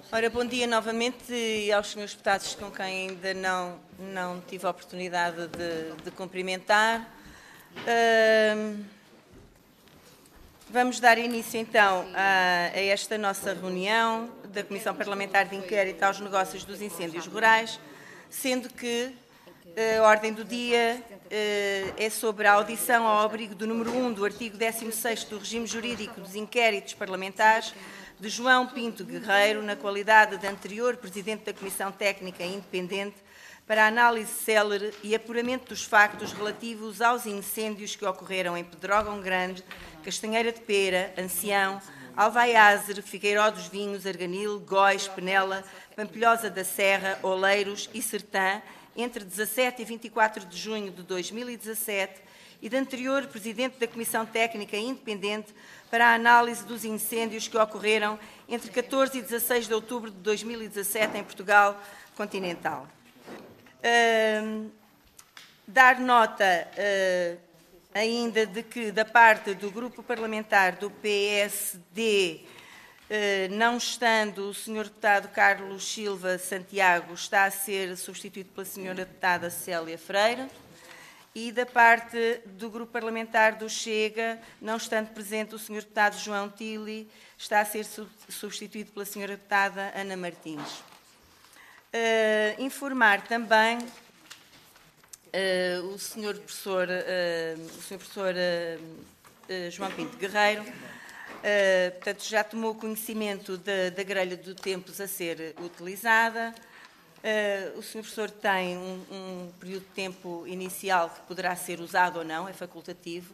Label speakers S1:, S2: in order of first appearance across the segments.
S1: Ora, bom dia novamente e aos senhores deputados com quem ainda não tive a oportunidade de cumprimentar. Vamos dar início então a esta nossa reunião da Comissão Parlamentar de Inquérito aos Negócios dos Incêndios Rurais, sendo que a ordem do dia é sobre a audição ao abrigo do número 1 do artigo 16º do regime jurídico dos inquéritos parlamentares de João Pinto Guerreiro, na qualidade de anterior Presidente da Comissão Técnica Independente, para análise célere e apuramento dos factos relativos aos incêndios que ocorreram em Pedrógão Grande, Castanheira de Pera, Ancião, Alvaiazer, Figueiró dos Vinhos, Arganil, Góis, Penela, Pampilhosa da Serra, Oleiros e Sertã, entre 17 e 24 de junho de 2017, e de anterior Presidente da Comissão Técnica Independente para a análise dos incêndios que ocorreram entre 14 e 16 de outubro de 2017 em Portugal continental. Dar nota ainda de que, da parte do Grupo Parlamentar do PSD, não estando o Sr. Deputado Carlos Silva Santiago, está a ser substituído pela Sra. Deputada Célia Freire, e da parte do Grupo Parlamentar do Chega, não estando presente o Sr. Deputado João Tili, está a ser substituído pela Sra. Deputada Ana Martins. Informar também o Sr. Professor, João Pinto Guerreiro, portanto, já tomou conhecimento da grelha de tempos a ser utilizada. O Sr. Professor tem um período de tempo inicial que poderá ser usado ou não, é facultativo.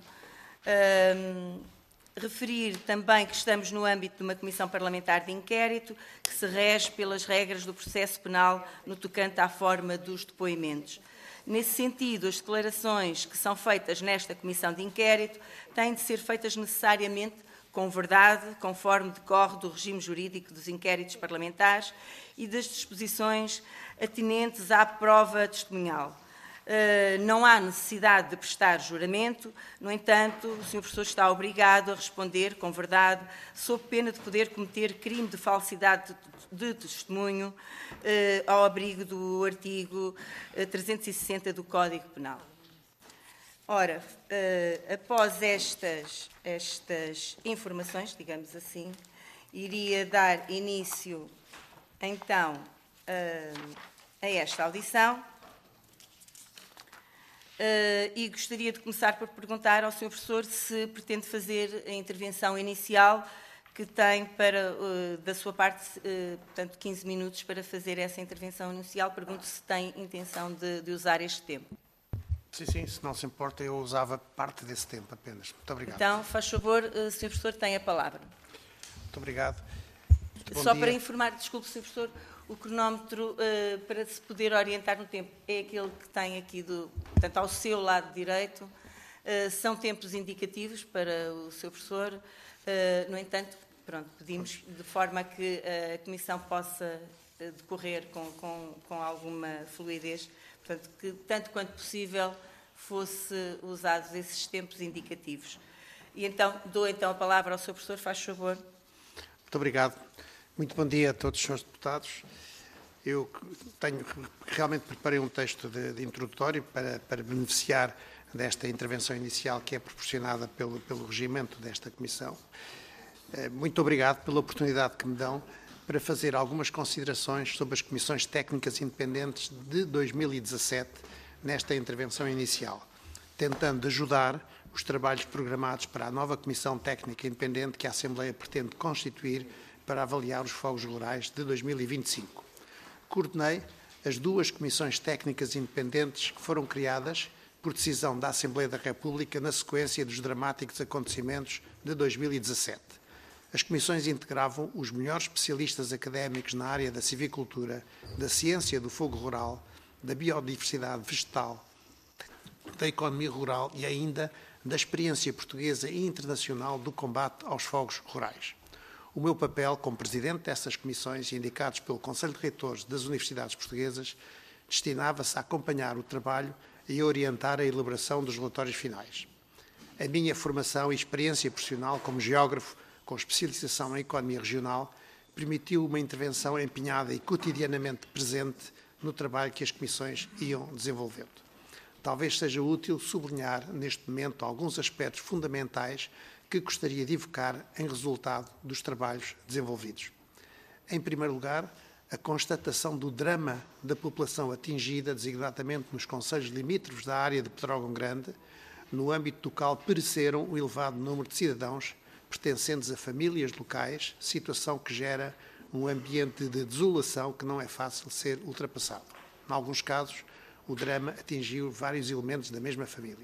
S1: Referir também que estamos no âmbito de uma Comissão Parlamentar de Inquérito que se rege pelas regras do processo penal no tocante à forma dos depoimentos. Nesse sentido, as declarações que são feitas nesta Comissão de Inquérito têm de ser feitas necessariamente com verdade, conforme decorre do regime jurídico dos inquéritos parlamentares e das disposições atinentes à prova testemunhal. Não há necessidade de prestar juramento, no entanto, o Sr. Professor está obrigado a responder com verdade, sob pena de poder cometer crime de falsidade de testemunho, ao abrigo do artigo 360 do Código Penal. Ora, após estas informações, digamos assim, iria dar início, então, a esta audição e gostaria de começar por perguntar ao Sr. Professor se pretende fazer a intervenção inicial que tem para, da sua parte, portanto, 15 minutos para fazer essa intervenção inicial. Pergunto se tem intenção de usar este tempo.
S2: Sim, se não se importa, eu usava parte desse tempo apenas. Muito obrigado.
S1: Então, faz favor, Sr. Professor, tem a palavra.
S2: Muito obrigado.
S1: Só para informar, desculpe, Sr. Professor, o cronómetro, para se poder orientar no tempo, é aquele que tem aqui, portanto, ao seu lado direito. São tempos indicativos para o Sr. Professor. No entanto, pronto, pedimos de forma a que a Comissão possa decorrer com alguma fluidez, portanto, que tanto quanto possível fosse usados esses tempos indicativos. E então, dou então a palavra ao Sr. Professor, faz favor.
S2: Muito obrigado. Muito bom dia a todos os senhores deputados. Eu realmente preparei um texto de introdutório para beneficiar desta intervenção inicial que é proporcionada pelo regimento desta Comissão. Muito obrigado pela oportunidade que me dão para fazer algumas considerações sobre as Comissões Técnicas Independentes de 2017 nesta intervenção inicial, tentando ajudar os trabalhos programados para a nova Comissão Técnica Independente que a Assembleia pretende constituir para avaliar os fogos rurais de 2025. Coordenei as duas Comissões Técnicas Independentes que foram criadas por decisão da Assembleia da República na sequência dos dramáticos acontecimentos de 2017. As comissões integravam os melhores especialistas académicos na área da civicultura, da ciência do fogo rural, da biodiversidade vegetal, da economia rural e ainda da experiência portuguesa e internacional do combate aos fogos rurais. O meu papel como Presidente dessas comissões, indicados pelo Conselho de Reitores das Universidades Portuguesas, destinava-se a acompanhar o trabalho e a orientar a elaboração dos relatórios finais. A minha formação e experiência profissional como geógrafo com especialização em economia regional permitiu uma intervenção empenhada e cotidianamente presente no trabalho que as comissões iam desenvolvendo. Talvez seja útil sublinhar, neste momento, alguns aspectos fundamentais que gostaria de evocar em resultado dos trabalhos desenvolvidos. Em primeiro lugar, a constatação do drama da população atingida, designadamente nos concelhos limítrofes da área de Pedrógão Grande, no âmbito do qual pereceram o elevado número de cidadãos pertencentes a famílias locais, situação que gera um ambiente de desolação que não é fácil ser ultrapassado. Em alguns casos, o drama atingiu vários elementos da mesma família.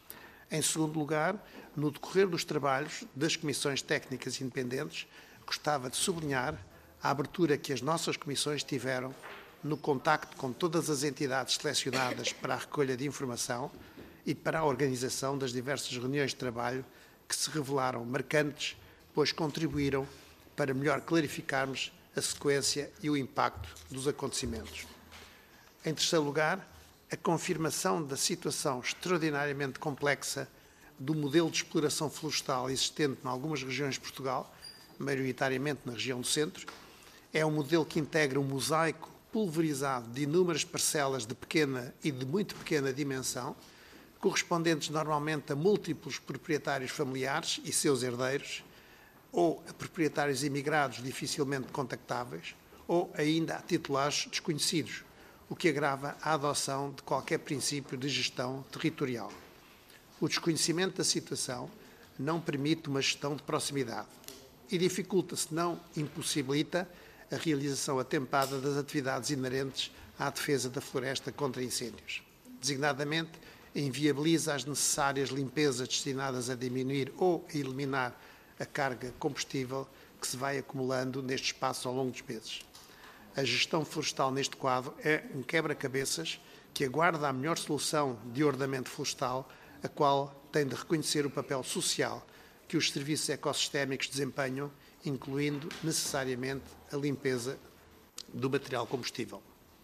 S2: Em segundo lugar, no decorrer dos trabalhos das comissões técnicas independentes, gostava de sublinhar a abertura que as nossas comissões tiveram no contacto com todas as entidades selecionadas para a recolha de informação e para a organização das diversas reuniões de trabalho que se revelaram marcantes, pois contribuíram para melhor clarificarmos a sequência e o impacto dos acontecimentos. Em terceiro lugar, a confirmação da situação extraordinariamente complexa do modelo de exploração florestal existente em algumas regiões de Portugal, maioritariamente na região do centro. É um modelo que integra um mosaico pulverizado de inúmeras parcelas de pequena e de muito pequena dimensão, correspondentes normalmente a múltiplos proprietários familiares e seus herdeiros, ou a proprietários imigrados dificilmente contactáveis, ou ainda a titulares desconhecidos, o que agrava a adoção de qualquer princípio de gestão territorial. O desconhecimento da situação não permite uma gestão de proximidade e dificulta, se não impossibilita, a realização atempada das atividades inerentes à defesa da floresta contra incêndios. Designadamente, inviabiliza as necessárias limpezas destinadas a diminuir ou a eliminar a carga combustível que se vai acumulando neste espaço ao longo dos meses. A gestão florestal neste quadro é um quebra-cabeças que aguarda a melhor solução de ordenamento florestal, a qual tem de reconhecer o papel social que os serviços ecossistémicos desempenham, incluindo necessariamente a limpeza do material combustível.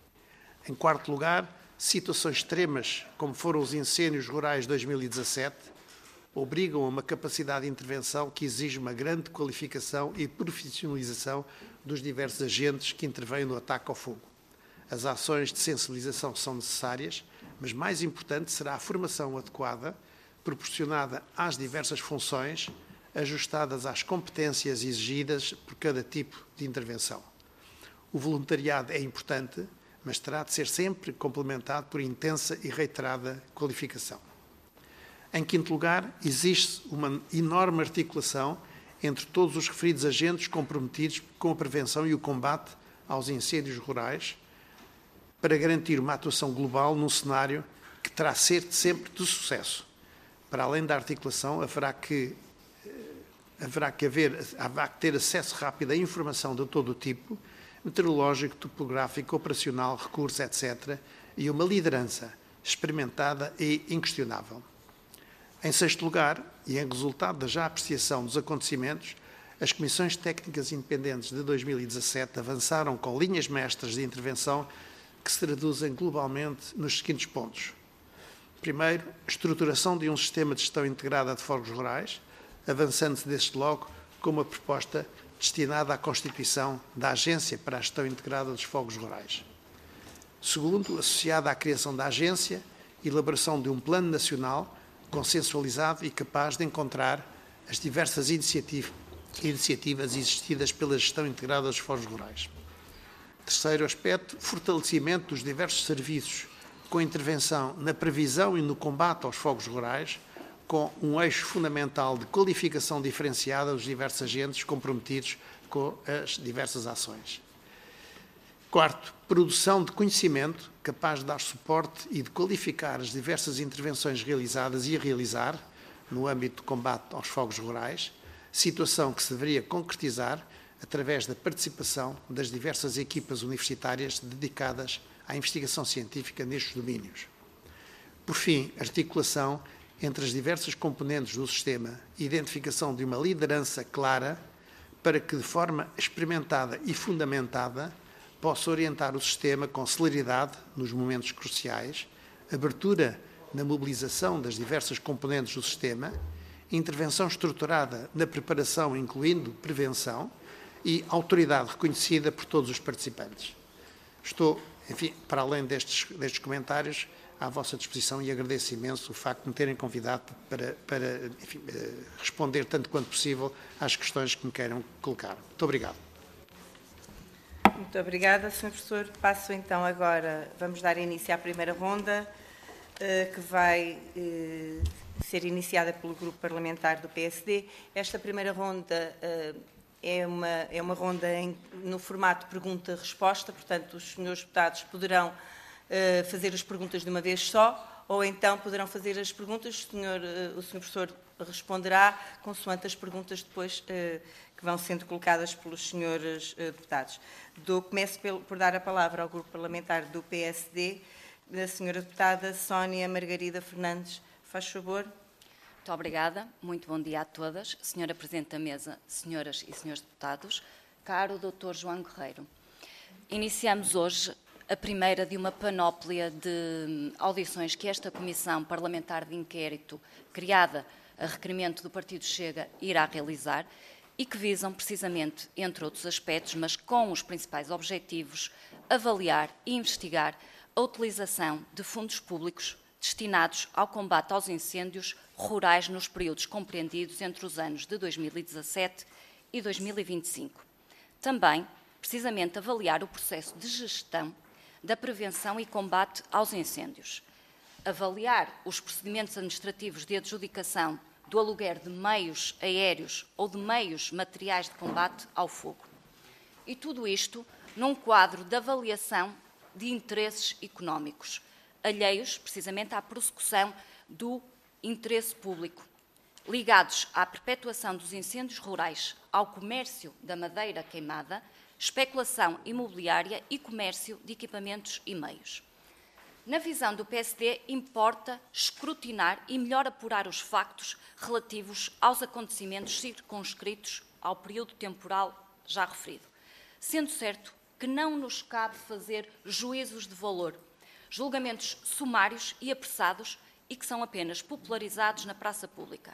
S2: Em quarto lugar, situações extremas, como foram os incêndios rurais de 2017, obrigam a uma capacidade de intervenção que exige uma grande qualificação e profissionalização dos diversos agentes que intervêm no ataque ao fogo. As ações de sensibilização são necessárias, mas mais importante será a formação adequada, proporcionada às diversas funções, ajustadas às competências exigidas por cada tipo de intervenção. O voluntariado é importante, mas terá de ser sempre complementado por intensa e reiterada qualificação. Em quinto lugar, existe uma enorme articulação entre todos os referidos agentes comprometidos com a prevenção e o combate aos incêndios rurais, para garantir uma atuação global num cenário que terá de ser sempre de sucesso. Para além da articulação, haverá que ter acesso rápido a informação de todo o tipo, meteorológico, topográfico, operacional, recursos, etc., e uma liderança experimentada e inquestionável. Em sexto lugar, e em resultado da já apreciação dos acontecimentos, as comissões técnicas independentes de 2017 avançaram com linhas mestras de intervenção que se traduzem globalmente nos seguintes pontos. Primeiro, estruturação de um sistema de gestão integrada de fogos rurais, avançando-se desde logo com uma proposta destinada à constituição da Agência para a Gestão Integrada dos Fogos Rurais. Segundo, associada à criação da agência, elaboração de um plano nacional consensualizado e capaz de encontrar as diversas iniciativas existidas pela gestão integrada dos fogos rurais. Terceiro aspecto, fortalecimento dos diversos serviços com intervenção na previsão e no combate aos fogos rurais, com um eixo fundamental de qualificação diferenciada dos diversos agentes comprometidos com as diversas ações. Quarto, produção de conhecimento capaz de dar suporte e de qualificar as diversas intervenções realizadas e a realizar no âmbito do combate aos fogos rurais, situação que se deveria concretizar através da participação das diversas equipas universitárias dedicadas à investigação científica nestes domínios. Por fim, articulação entre as diversas componentes do sistema e identificação de uma liderança clara para que, de forma experimentada e fundamentada, possa orientar o sistema com celeridade nos momentos cruciais, abertura na mobilização das diversas componentes do sistema, intervenção estruturada na preparação, incluindo prevenção, e autoridade reconhecida por todos os participantes. Estou, enfim, para além destes comentários, à vossa disposição e agradeço imenso o facto de me terem convidado para enfim, responder tanto quanto possível às questões que me queiram colocar. Muito obrigado.
S1: Muito obrigada, Sr. Professor. Passo então agora, vamos dar início à primeira ronda, que vai ser iniciada pelo Grupo Parlamentar do PSD. Esta primeira ronda é uma ronda no formato pergunta-resposta, portanto, os senhores deputados poderão fazer as perguntas de uma vez só, ou então poderão fazer as perguntas, o senhor professor responderá consoante as perguntas depois que vão sendo colocadas pelos senhores deputados. Começo por dar a palavra ao Grupo Parlamentar do PSD, da senhora deputada Sónia Margarida Fernandes. Faz favor.
S3: Muito obrigada. Muito bom dia a todas. Senhora Presidente da Mesa, senhoras e senhores deputados, caro Dr. João Guerreiro. Iniciamos hoje a primeira de uma panóplia de audições que esta Comissão Parlamentar de Inquérito, criada a requerimento do Partido Chega, irá realizar e que visam precisamente, entre outros aspectos, mas com os principais objetivos, avaliar e investigar a utilização de fundos públicos destinados ao combate aos incêndios rurais nos períodos compreendidos entre os anos de 2017 e 2025. Também, precisamente, avaliar o processo de gestão da prevenção e combate aos incêndios, avaliar os procedimentos administrativos de adjudicação do aluguer de meios aéreos ou de meios materiais de combate ao fogo. E tudo isto num quadro de avaliação de interesses económicos, alheios precisamente à prossecução do interesse público, ligados à perpetuação dos incêndios rurais, ao comércio da madeira queimada, especulação imobiliária e comércio de equipamentos e meios. Na visão do PSD, importa escrutinar e melhor apurar os factos relativos aos acontecimentos circunscritos ao período temporal já referido, sendo certo que não nos cabe fazer juízos de valor, julgamentos sumários e apressados e que são apenas popularizados na praça pública.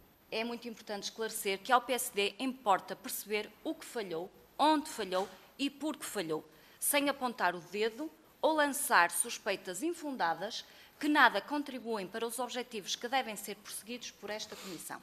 S3: É muito importante esclarecer que ao PSD importa perceber o que falhou, onde falhou e por que falhou, sem apontar o dedo ou lançar suspeitas infundadas que nada contribuem para os objetivos que devem ser perseguidos por esta Comissão.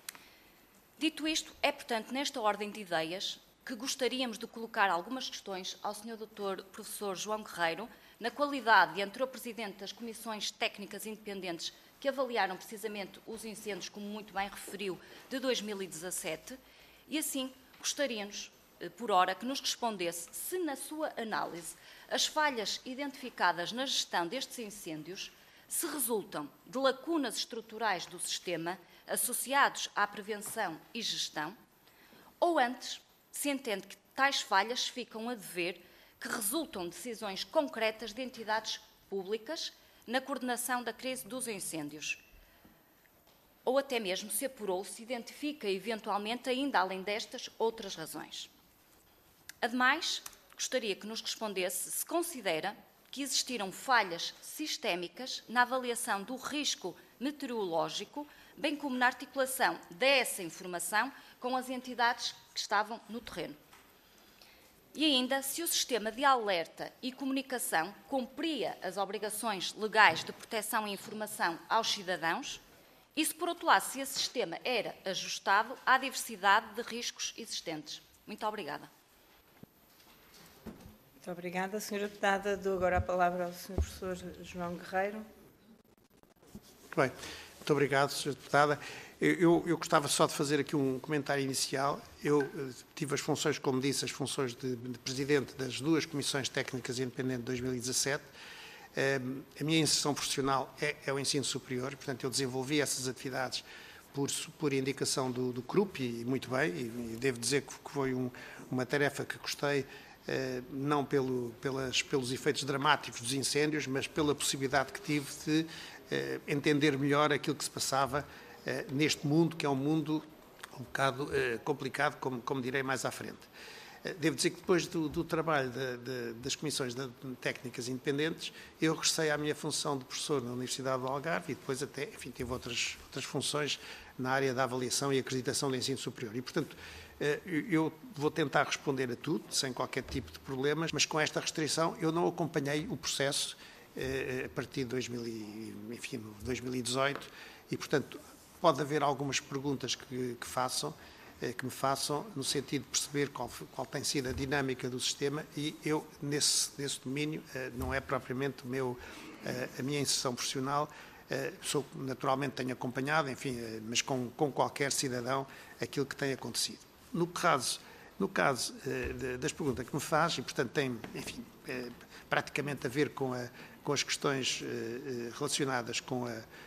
S3: Dito isto, é, portanto, nesta ordem de ideias que gostaríamos de colocar algumas questões ao Sr. Dr. Professor João Guerreiro, na qualidade de anterior Presidente das Comissões Técnicas Independentes que avaliaram precisamente os incêndios, como muito bem referiu, de 2017, e assim gostaríamos, por hora, que nos respondesse se, na sua análise, as falhas identificadas na gestão destes incêndios se resultam de lacunas estruturais do sistema associados à prevenção e gestão, ou antes, se entende que tais falhas ficam a dever que resultam de decisões concretas de entidades públicas na coordenação da crise dos incêndios, ou até mesmo se apurou, se identifica eventualmente, ainda além destas, outras razões. Ademais, gostaria que nos respondesse se considera que existiram falhas sistémicas na avaliação do risco meteorológico, bem como na articulação dessa informação com as entidades que estavam no terreno. E ainda, se o sistema de alerta e comunicação cumpria as obrigações legais de proteção e informação aos cidadãos, e se, por outro lado, se esse sistema era ajustado à diversidade de riscos existentes. Muito obrigada.
S1: Muito obrigada. Senhora Deputada, dou agora a palavra ao Sr. Professor João Guerreiro.
S2: Muito bem. Muito obrigado, Sra. Deputada. Eu gostava só de fazer aqui um comentário inicial. Eu tive as funções, como disse, as funções de Presidente das duas Comissões Técnicas Independentes de 2017. A minha inserção profissional é o ensino superior, portanto, eu desenvolvi essas atividades por indicação do CRUP, e muito bem, e devo dizer que foi uma tarefa que gostei, não pelos efeitos dramáticos dos incêndios, mas pela possibilidade que tive de entender melhor aquilo que se passava neste mundo, que é um mundo um bocado complicado, como direi mais à frente. Devo dizer que depois do trabalho das comissões técnicas independentes, eu regressei à minha função de professor na Universidade do Algarve e depois até, enfim, tive outras funções na área da avaliação e acreditação do ensino superior. E, portanto, Eu vou tentar responder a tudo, sem qualquer tipo de problemas, mas com esta restrição eu não acompanhei o processo a partir de 2018 e, portanto, pode haver algumas perguntas que me façam, no sentido de perceber qual tem sido a dinâmica do sistema e eu, nesse domínio, não é propriamente a minha inserção profissional, naturalmente tenho acompanhado, enfim, mas com qualquer cidadão, aquilo que tem acontecido. No caso das perguntas que me faz, e portanto tem, enfim, praticamente a ver com as questões relacionadas com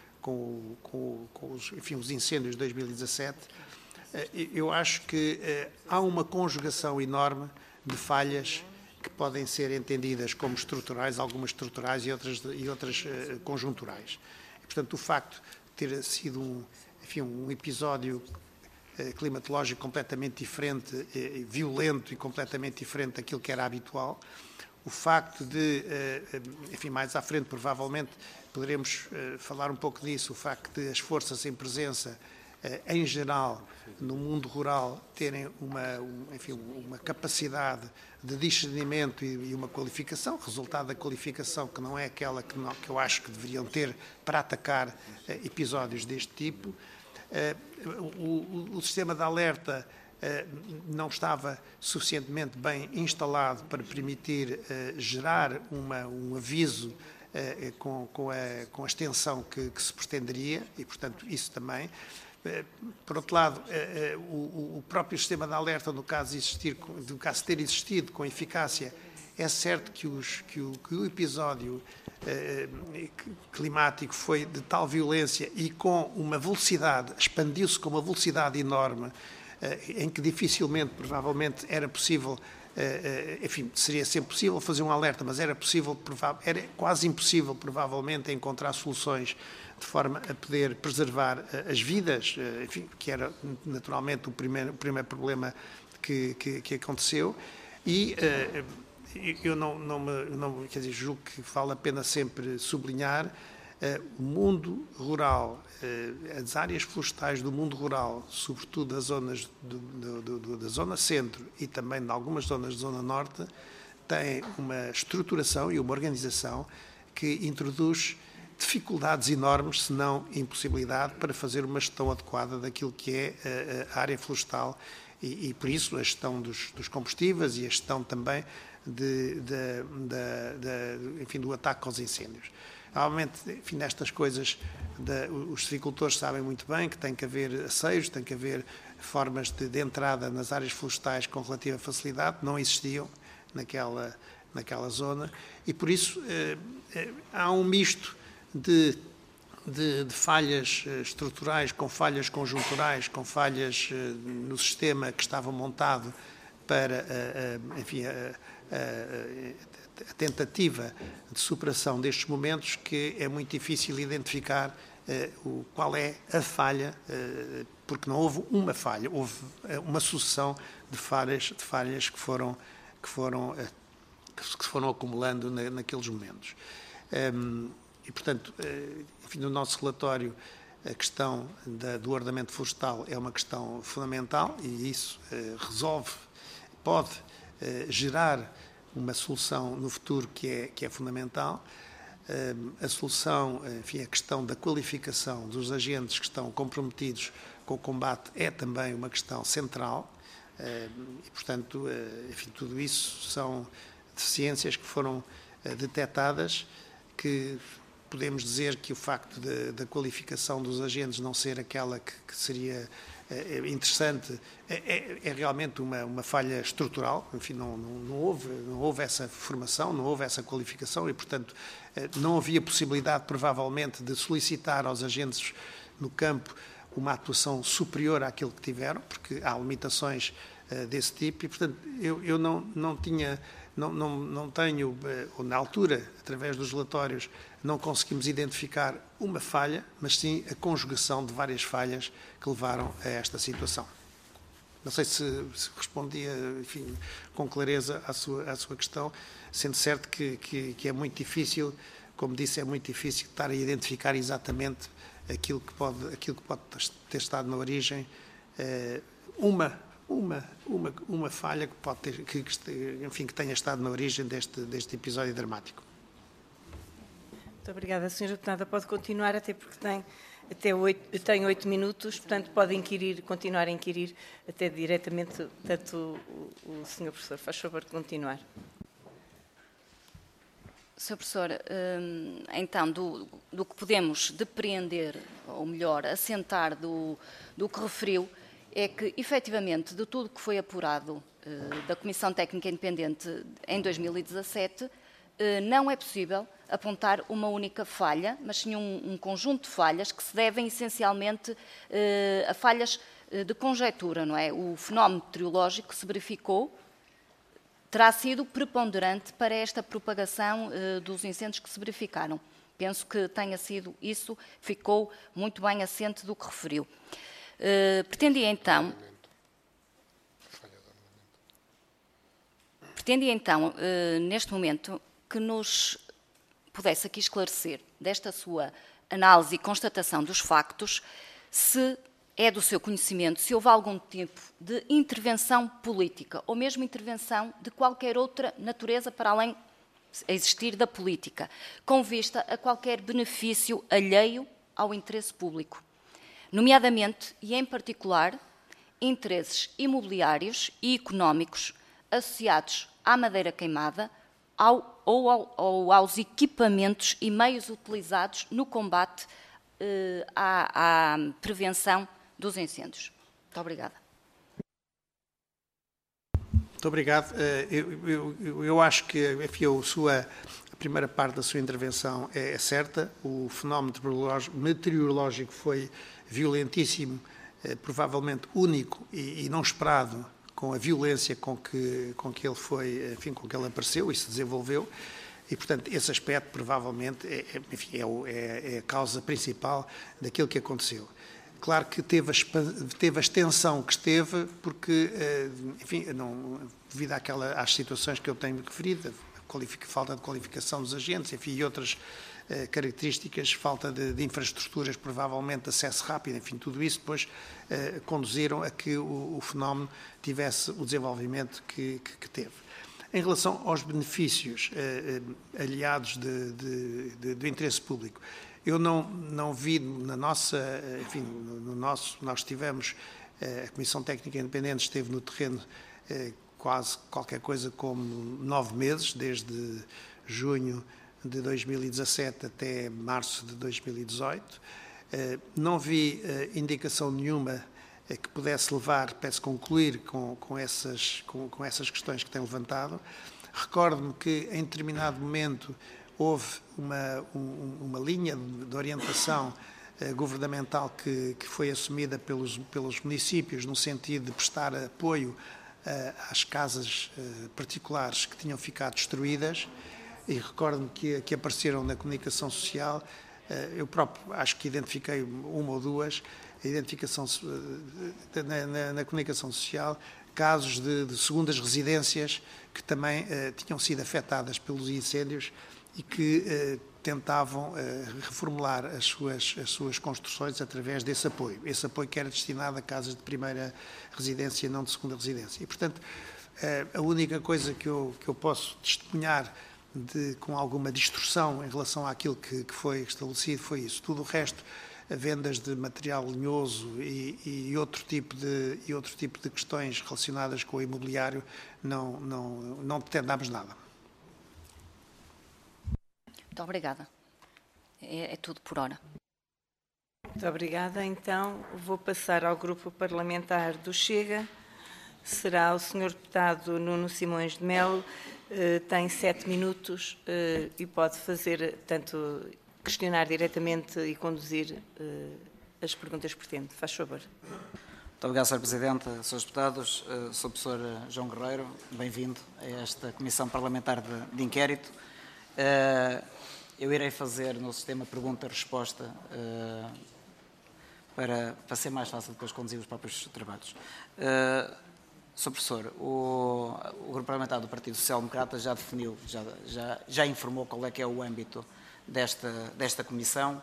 S2: os incêndios de 2017, eu acho que há uma conjugação enorme de falhas que podem ser entendidas como estruturais, algumas estruturais e outras conjunturais. E, portanto, o facto de ter sido um episódio climatológico completamente diferente, violento e completamente diferente daquilo que era habitual, o facto de, enfim, mais à frente provavelmente poderemos falar um pouco disso, o facto de as forças em presença, em geral, no mundo rural, terem uma capacidade de discernimento e uma qualificação, resultado da qualificação que não é aquela que eu acho que deveriam ter para atacar episódios deste tipo. O sistema de alerta não estava suficientemente bem instalado para permitir gerar um aviso com a extensão que se pretenderia e, portanto, isso também. Por outro lado, o próprio sistema de alerta, no caso de ter existido com eficácia, é certo que o episódio climático foi de tal violência e com uma velocidade, expandiu-se com uma velocidade enorme, em que dificilmente, provavelmente, era possível, enfim, seria sempre possível fazer um alerta, mas era quase impossível, provavelmente, encontrar soluções de forma a poder preservar as vidas, enfim, que era naturalmente o primeiro problema que aconteceu. E eu quer dizer, julgo que vale a pena sempre sublinhar o mundo rural, as áreas florestais do mundo rural, sobretudo das zonas da zona centro e também de algumas zonas da zona norte, têm uma estruturação e uma organização que introduz dificuldades enormes, se não impossibilidade, para fazer uma gestão adequada daquilo que é a área florestal e por isso a gestão dos combustíveis e a gestão também enfim, do ataque aos incêndios. Normalmente, enfim, nestas coisas, os silvicultores sabem muito bem que tem que haver aceios, tem que haver formas de entrada nas áreas florestais com relativa facilidade, não existiam naquela zona, e por isso há um misto de falhas estruturais, com falhas conjunturais, com falhas no sistema que estava montado para, enfim, a tentativa de superação destes momentos, que é muito difícil identificar qual é a falha, porque não houve uma falha, houve uma sucessão de falhas que se foram acumulando naqueles momentos. E, portanto, enfim, no nosso relatório, a questão do ordenamento florestal é uma questão fundamental e isso pode gerar uma solução no futuro que é fundamental. A solução, enfim, a questão da qualificação dos agentes que estão comprometidos com o combate é também uma questão central e, portanto, enfim, tudo isso são deficiências que foram detectadas, que podemos dizer que o facto da qualificação dos agentes não ser aquela que seria interessante é realmente uma falha estrutural. Enfim, não houve essa formação, não houve essa qualificação e, portanto, não havia possibilidade, provavelmente, de solicitar aos agentes no campo uma atuação superior àquilo que tiveram, porque há limitações desse tipo e, portanto, eu não tenho, ou na altura, através dos relatórios, não conseguimos identificar uma falha, mas sim a conjugação de várias falhas que levaram a esta situação. Não sei se respondia, enfim, com clareza à sua questão, sendo certo que é muito difícil, como disse, é muito difícil estar a identificar exatamente aquilo que pode ter estado na origem. uma falha que pode ter, enfim, que tenha estado na origem deste episódio dramático.
S1: Muito obrigada, Sra. Deputada. Pode continuar, até porque tem 8 minutos, portanto pode continuar a inquirir até diretamente, tanto o Sr. Professor. Faz favor de continuar.
S3: Sr. Professor, então, do que podemos depreender, ou melhor, assentar do que referiu, é que, efetivamente, de tudo que foi apurado da Comissão Técnica Independente em 2017, não é possível apontar uma única falha, mas sim um conjunto de falhas que se devem essencialmente a falhas de conjectura, não é? O fenómeno meteorológico que se verificou terá sido preponderante para esta propagação dos incêndios que se verificaram. Penso que tenha sido isso, ficou muito bem assente do que referiu. Pretendia então, neste momento, que nos pudesse aqui esclarecer, desta sua análise e constatação dos factos, se é do seu conhecimento, se houve algum tipo de intervenção política, ou mesmo intervenção de qualquer outra natureza para além de existir da política, com vista a qualquer benefício alheio ao interesse público, nomeadamente e em particular interesses imobiliários e económicos associados à madeira queimada ou aos equipamentos e meios utilizados no combate à prevenção dos incêndios. Muito obrigada.
S2: Muito obrigado. Eu acho que a primeira parte da sua intervenção é certa. O fenómeno meteorológico foi violentíssimo, provavelmente único e não esperado, com a violência com que ele foi, enfim, com que ele apareceu e se desenvolveu. E, portanto, esse aspecto provavelmente é a causa principal daquilo que aconteceu. Claro que teve a extensão que esteve, porque, enfim, devido às situações que eu tenho referido, falta de qualificação dos agentes, enfim, e outras características, falta de infraestruturas, provavelmente de acesso rápido, enfim, tudo isso depois conduziram a que o fenómeno tivesse o desenvolvimento que teve. Em relação aos benefícios aliados do interesse público, eu não vi na nossa, enfim, nós tivemos, a Comissão Técnica Independente esteve no terreno quase qualquer coisa como 9 meses, desde junho de 2017 até março de 2018. Não vi indicação nenhuma que pudesse concluir com essas questões que tem levantado. Recordo-me que em determinado momento houve uma linha de orientação governamental que foi assumida pelos municípios no sentido de prestar apoio às casas particulares que tinham ficado destruídas, e recordo-me que apareceram na comunicação social. Eu próprio acho que identifiquei uma ou duas, a identificação na comunicação social, casos de segundas residências que também tinham sido afetadas pelos incêndios e que tentavam reformular as suas construções através desse apoio. Esse apoio que era destinado a casas de primeira residência e não de segunda residência. E, portanto, a única coisa que eu posso testemunhar com alguma distorção em relação àquilo que foi estabelecido foi isso. Tudo o resto, vendas de material lenhoso e outro tipo de questões relacionadas com o imobiliário, não determinamos nada.
S3: Muito obrigada. É tudo por hora.
S1: Muito obrigada. Então, vou passar ao grupo parlamentar do Chega. Será o Sr. Deputado Nuno Simões de Melo. Tem 7 minutos e pode fazer, tanto questionar diretamente e conduzir as perguntas que pretende. Faz favor.
S4: Muito obrigado, Sr. Presidente, Srs. Deputados, Sr. Professor João Guerreiro, bem-vindo a esta Comissão Parlamentar de Inquérito. Eu irei fazer no sistema pergunta-resposta para ser mais fácil depois conduzir os próprios trabalhos. Sr. Professor, o Grupo Parlamentar do Partido Social Democrata já definiu, já informou qual é que é o âmbito desta Comissão.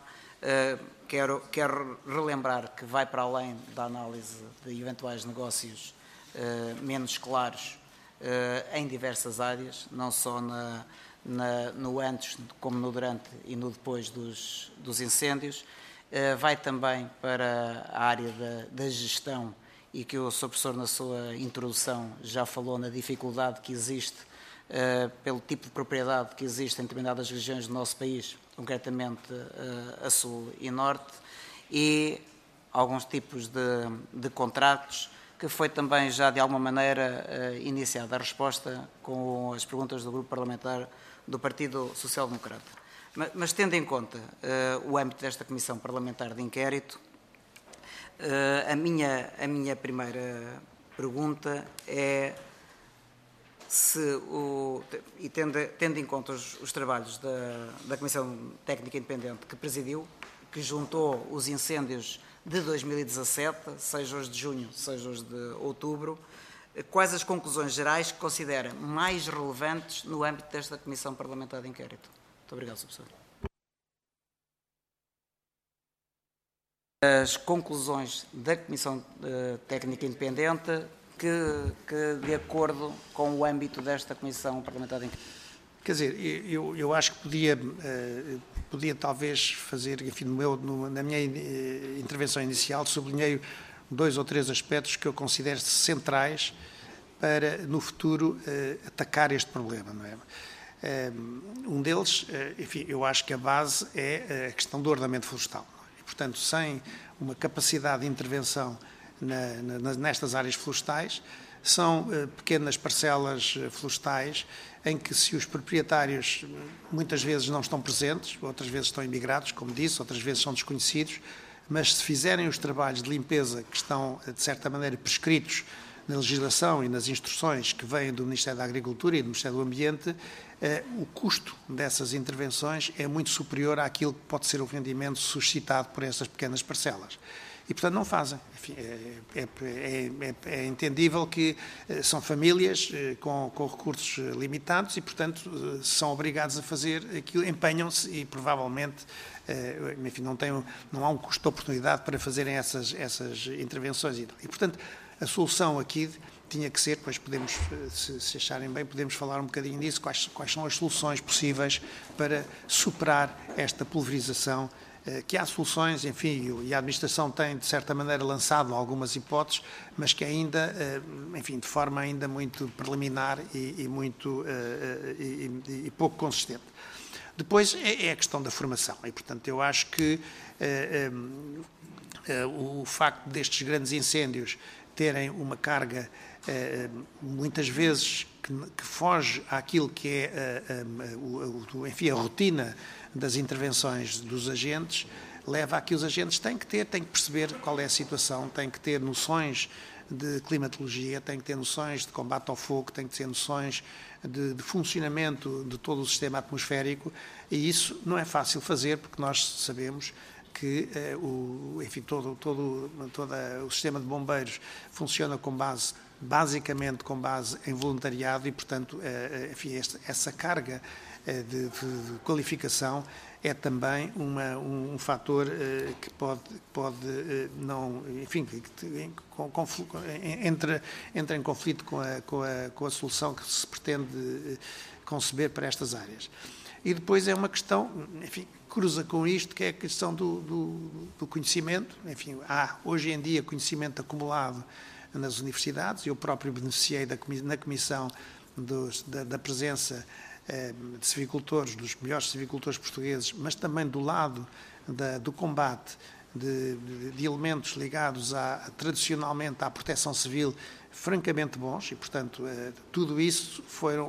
S4: Quero relembrar que vai para além da análise de eventuais negócios menos claros em diversas áreas, não só no antes, como no durante e no depois dos incêndios. Vai também para a área da gestão, e que o Sr. Professor, na sua introdução, já falou na dificuldade que existe pelo tipo de propriedade que existe em determinadas regiões do nosso país, concretamente a sul e norte, e alguns tipos de contratos, que foi também já de alguma maneira iniciada a resposta com as perguntas do Grupo Parlamentar do Partido Social Democrata. Mas tendo em conta o âmbito desta Comissão Parlamentar de Inquérito, a minha primeira pergunta é e tendo em conta os trabalhos da Comissão Técnica Independente que presidiu, que juntou os incêndios de 2017, seja os de junho, seja os de outubro, quais as conclusões gerais que considera mais relevantes no âmbito desta Comissão Parlamentar de Inquérito? Muito obrigado, Sr. Professor. As conclusões da Comissão Técnica Independente que de acordo com o âmbito desta Comissão Parlamentar de Inquérito.
S2: Quer dizer, eu acho que podia talvez fazer, enfim, na minha intervenção inicial, sublinhei 2 ou 3 aspectos que eu considero centrais para, no futuro, atacar este problema, não é? Um deles, enfim, eu acho que a base é a questão do ordenamento florestal. E, portanto, sem uma capacidade de intervenção nestas áreas florestais, são pequenas parcelas florestais em que, se os proprietários muitas vezes não estão presentes, outras vezes estão emigrados, como disse, outras vezes são desconhecidos, mas se fizerem os trabalhos de limpeza que estão, de certa maneira, prescritos na legislação e nas instruções que vêm do Ministério da Agricultura e do Ministério do Ambiente, o custo dessas intervenções é muito superior àquilo que pode ser o rendimento suscitado por essas pequenas parcelas. E, portanto, não fazem. Enfim, é entendível que são famílias com recursos limitados e, portanto, são obrigados a fazer aquilo, empenham-se e, provavelmente, enfim, não há um custo de oportunidade para fazerem essas intervenções. E, portanto, a solução aqui tinha que ser, depois podemos, se acharem bem, podemos falar um bocadinho disso, quais são as soluções possíveis para superar esta pulverização, que há soluções, enfim, e a administração tem, de certa maneira, lançado algumas hipóteses, mas que ainda, enfim, de forma ainda muito preliminar e pouco consistente. Depois é a questão da formação, e, portanto, eu acho que o facto destes grandes incêndios terem uma carga, muitas vezes, que foge àquilo que é, enfim, a rotina das intervenções dos agentes, leva a que os agentes têm que perceber qual é a situação, têm que ter noções de climatologia, têm que ter noções de combate ao fogo, têm que ter noções de funcionamento de todo o sistema atmosférico, e isso não é fácil fazer, porque nós sabemos que enfim, todo o sistema de bombeiros funciona basicamente com base em voluntariado e, portanto, enfim, essa carga de qualificação é também um fator que pode não, enfim, entra em conflito com a solução que se pretende conceber para estas áreas. E depois é uma questão, enfim, cruza com isto, que é a questão do conhecimento. Enfim, há hoje em dia conhecimento acumulado nas universidades. Eu próprio beneficiei na comissão da presença de civicultores, dos melhores civicultores portugueses, mas também do lado do combate de elementos ligados tradicionalmente à proteção civil, francamente bons, e, portanto, tudo isso foi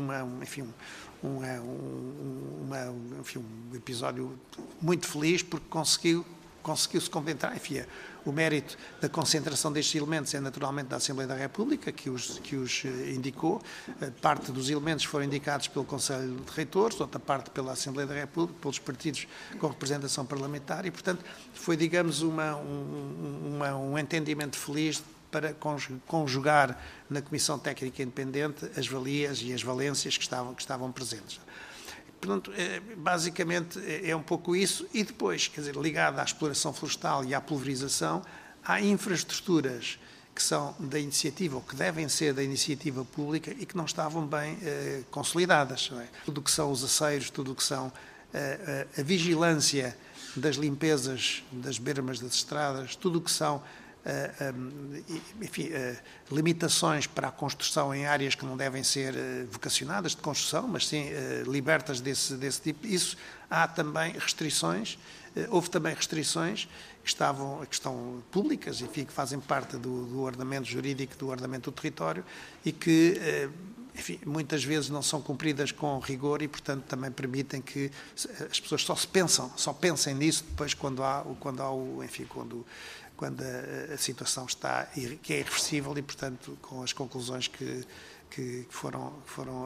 S2: um episódio muito feliz, porque conseguiu-se completar. Enfim, o mérito da concentração destes elementos é naturalmente da Assembleia da República, que os indicou. Parte dos elementos foram indicados pelo Conselho de Reitores, outra parte pela Assembleia da República, pelos partidos com representação parlamentar, e, portanto, foi, digamos, um entendimento feliz para conjugar na Comissão Técnica Independente as valias e as valências que estavam presentes. Portanto, basicamente é um pouco isso. E depois, quer dizer, ligado à exploração florestal e à pulverização, há infraestruturas que são da iniciativa, ou que devem ser da iniciativa pública e que não estavam bem consolidadas. Não é? Tudo o que são os aceiros, tudo o que são a vigilância das limpezas das bermas das estradas, tudo o que são enfim, limitações para a construção em áreas que não devem ser vocacionadas de construção, mas sim libertas desse tipo. Isso há também restrições, houve também restrições que estão públicas, enfim, que fazem parte do ordenamento jurídico, do ordenamento do território e que, enfim, muitas vezes não são cumpridas com rigor e, portanto, também permitem que as pessoas só pensem nisso depois quando a situação está, que é irreversível e, portanto, com as conclusões que foram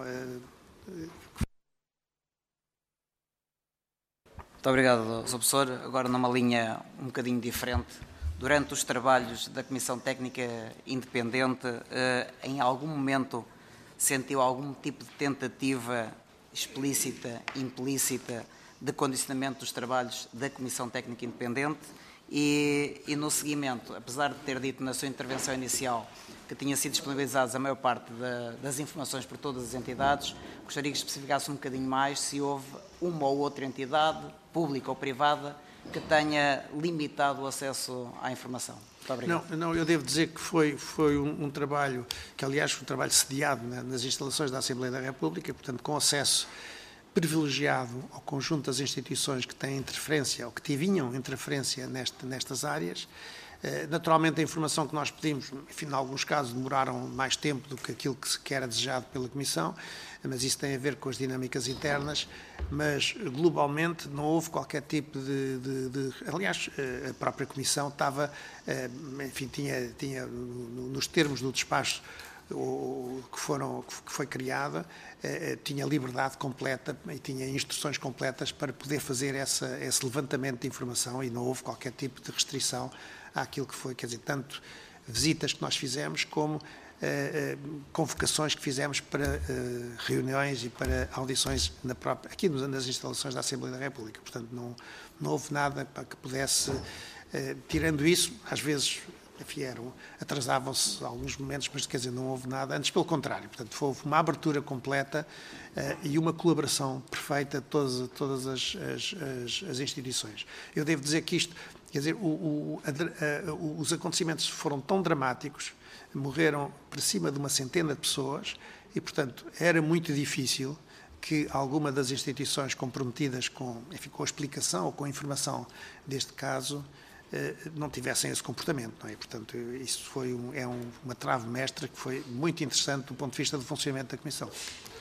S4: Muito obrigado, Sr. Professor. Agora, numa linha um bocadinho diferente, durante os trabalhos da Comissão Técnica Independente, em algum momento sentiu algum tipo de tentativa explícita, implícita, de condicionamento dos trabalhos da Comissão Técnica Independente? E no seguimento, apesar de ter dito na sua intervenção inicial que tinha sido disponibilizadas a maior parte das informações por todas as entidades, gostaria que especificasse um bocadinho mais se houve uma ou outra entidade, pública ou privada, que tenha limitado o acesso à informação. Muito obrigado.
S2: Não, eu devo dizer que foi um trabalho, que aliás foi um trabalho sediado nas instalações da Assembleia da República, portanto com acesso privilegiado ao conjunto das instituições que têm interferência, ou que tinham interferência nestas áreas. Naturalmente, a informação que nós pedimos, enfim, em alguns casos, demoraram mais tempo do que aquilo que era desejado pela Comissão, mas isso tem a ver com as dinâmicas internas, mas globalmente não houve qualquer tipo aliás, a própria Comissão estava, enfim, tinha nos termos do despacho que foi criada, tinha liberdade completa e tinha instruções completas para poder fazer esse levantamento de informação e não houve qualquer tipo de restrição àquilo que foi, quer dizer, tanto visitas que nós fizemos como convocações que fizemos para reuniões e para audições aqui nas instalações da Assembleia da República. Portanto, não houve nada para que pudesse, tirando isso, às vezes atrasavam-se alguns momentos, mas quer dizer, não houve nada, antes pelo contrário, portanto, houve uma abertura completa e uma colaboração perfeita de todas as instituições. Eu devo dizer que isto, quer dizer, os acontecimentos foram tão dramáticos, morreram por cima de uma centena de pessoas e, portanto, era muito difícil que alguma das instituições comprometidas com a explicação ou com a informação deste caso não tivessem esse comportamento, não é? Portanto, isso foi uma trave mestra que foi muito interessante do ponto de vista do funcionamento da Comissão.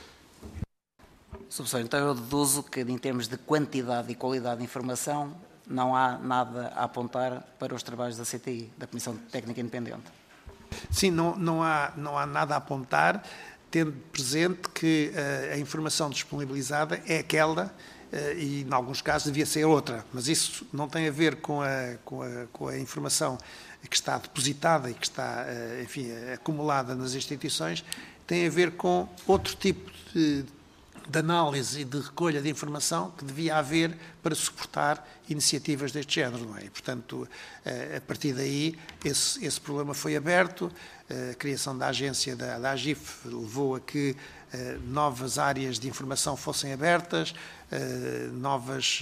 S4: Sr. Professor, então eu deduzo que em termos de quantidade e qualidade de informação não há nada a apontar para os trabalhos da CTI, da Comissão Técnica Independente.
S2: Sim, não há nada a apontar, tendo presente que a informação disponibilizada é aquela e, em alguns casos, devia ser outra. Mas isso não tem a ver com a informação que está depositada e que está, enfim, acumulada nas instituições, tem a ver com outro tipo de análise e de recolha de informação que devia haver para suportar iniciativas deste género, não é? E, portanto, a partir daí, esse problema foi aberto, a criação da agência da AGIF levou a que novas áreas de informação fossem abertas, novas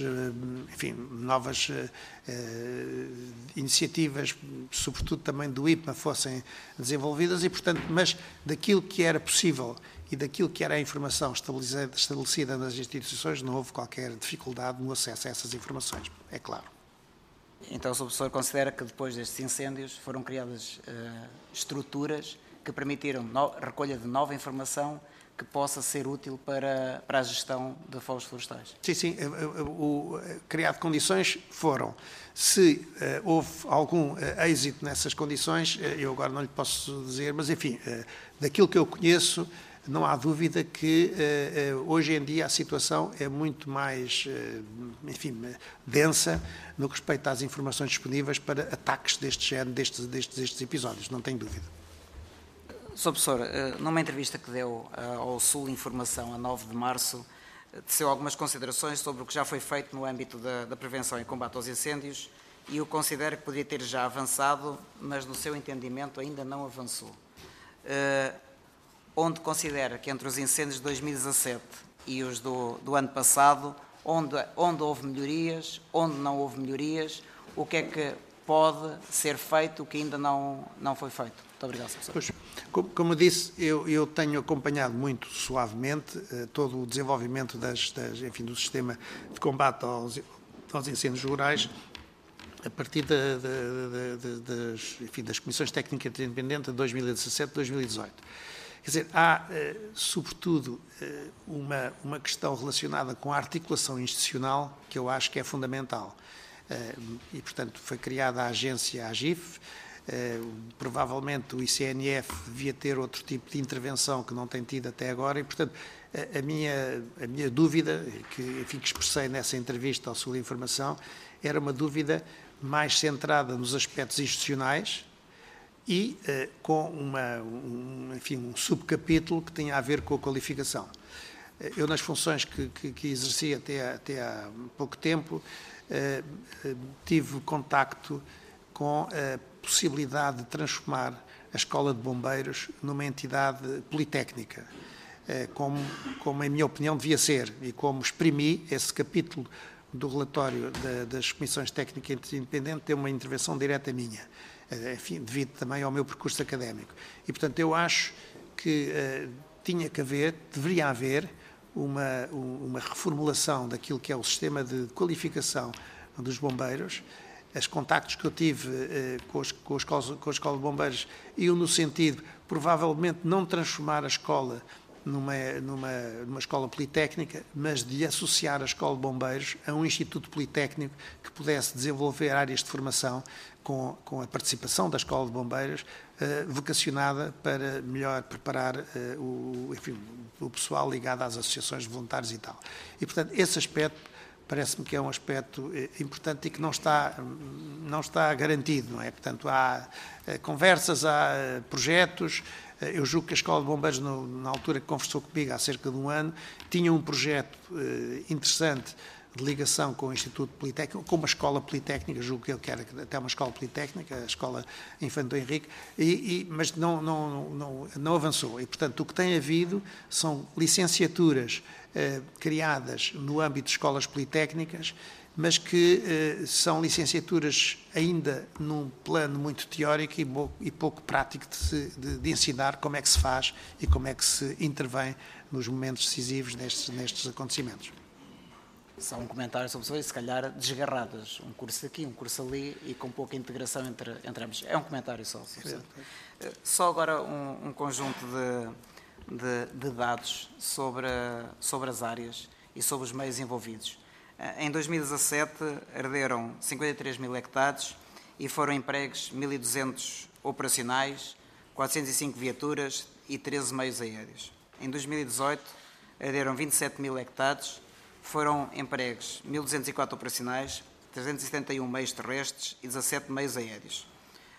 S2: iniciativas, sobretudo também do IPMA, fossem desenvolvidas e, portanto, mas daquilo que era possível e daquilo que era a informação estabelecida nas instituições, não houve qualquer dificuldade no acesso a essas informações, é claro.
S4: Então, o Sr. Professor considera que depois destes incêndios foram criadas estruturas que permitiram recolha de nova informação que possa ser útil para a gestão de fogos florestais?
S2: Sim. Criado condições foram. Se houve algum êxito nessas condições, eu agora não lhe posso dizer, mas enfim, daquilo que eu conheço, não há dúvida que hoje em dia a situação é muito mais, enfim, densa no que respeita às informações disponíveis para ataques deste género, destes episódios, não tenho dúvida.
S4: Sr. Professor, numa entrevista que deu ao Sul Informação, a 9 de março, teceu algumas considerações sobre o que já foi feito no âmbito da prevenção e combate aos incêndios e eu considero que poderia ter já avançado, mas no seu entendimento ainda não avançou. Onde considera que entre os incêndios de 2017 e os do ano passado, onde houve melhorias, onde não houve melhorias, o que é que pode ser feito, o que ainda não foi feito? Muito obrigado, Sr. Professor.
S2: Pois, como disse, eu tenho acompanhado muito suavemente todo o desenvolvimento enfim, do sistema de combate aos incêndios rurais a partir das comissões técnicas independentes de 2017 e 2018. Quer dizer, há, sobretudo, uma questão relacionada com a articulação institucional que eu acho que é fundamental. E, portanto, foi criada a agência AGIF, provavelmente o ICNF devia ter outro tipo de intervenção que não tem tido até agora e, portanto, a minha dúvida, que expressei nessa entrevista ao Sul de Informação, era uma dúvida mais centrada nos aspectos institucionais e com um subcapítulo que tinha a ver com a qualificação. Eu, nas funções que exerci até há pouco tempo, tive contacto com a possibilidade de transformar a Escola de Bombeiros numa entidade politécnica, como em minha opinião devia ser, e como exprimi esse capítulo do relatório das Comissões Técnicas Independentes, tem uma intervenção direta minha, enfim, devido também ao meu percurso académico. E, portanto, eu acho que deveria haver uma reformulação daquilo que é o sistema de qualificação dos bombeiros. Os contactos que eu tive com a Escola de Bombeiros iam no sentido, provavelmente, não transformar a escola numa escola politécnica, mas de associar a Escola de Bombeiros a um instituto politécnico que pudesse desenvolver áreas de formação com a participação da Escola de Bombeiros, vocacionada para melhor preparar o pessoal ligado às associações de voluntários e tal. E, portanto, esse aspecto parece-me que é um aspecto importante e que não está garantido, não é? Portanto, há conversas, há projetos. Eu julgo que a Escola de Bombeiros, na altura que conversou comigo, há cerca de um ano, tinha um projeto interessante de ligação com o Instituto Politécnico, com uma escola politécnica, julgo que ele quer até uma escola politécnica, a Escola Infante do Henrique, mas não avançou. E, portanto, o que tem havido são licenciaturas criadas no âmbito de escolas politécnicas, mas que são licenciaturas ainda num plano muito teórico e pouco prático de ensinar como é que se faz e como é que se intervém nos momentos decisivos nestes acontecimentos.
S4: Só um comentário sobre pessoas, se calhar desgarradas, um curso aqui, um curso ali e com pouca integração entre ambos. É um comentário só. Só agora um conjunto de dados sobre as áreas e sobre os meios envolvidos. Em 2017 arderam 53 mil hectares e foram empregues 1.200 operacionais, 405 viaturas e 13 meios aéreos. Em 2018 arderam 27 mil hectares, foram empregues 1.204 operacionais, 371 meios terrestres e 17 meios aéreos.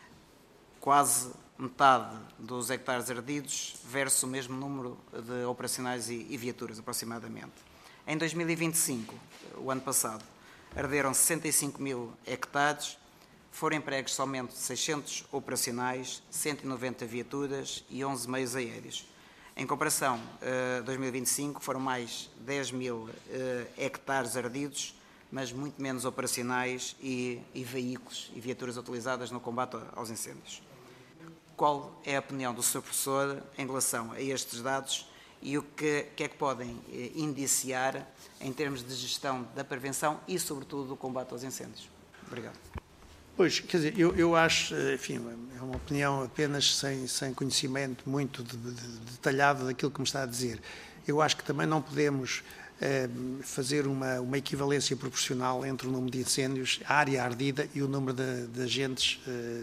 S4: Quase metade dos hectares ardidos versus o mesmo número de operacionais e viaturas, aproximadamente. Em 2025, o ano passado, arderam 65 mil hectares, foram empregues somente 600 operacionais, 190 viaturas e 11 meios aéreos. Em comparação, 2025 foram mais 10 mil hectares ardidos, mas muito menos operacionais e veículos e viaturas utilizadas no combate aos incêndios. Qual é a opinião do Sr. Professor em relação a estes dados e o que é que podem indiciar em termos de gestão da prevenção e, sobretudo, do combate aos incêndios? Obrigado.
S2: Pois, quer dizer, eu acho, enfim, é uma opinião apenas sem conhecimento muito detalhado daquilo que me está a dizer. Eu acho que também não podemos fazer uma equivalência proporcional entre o número de incêndios, a área ardida e o número de agentes,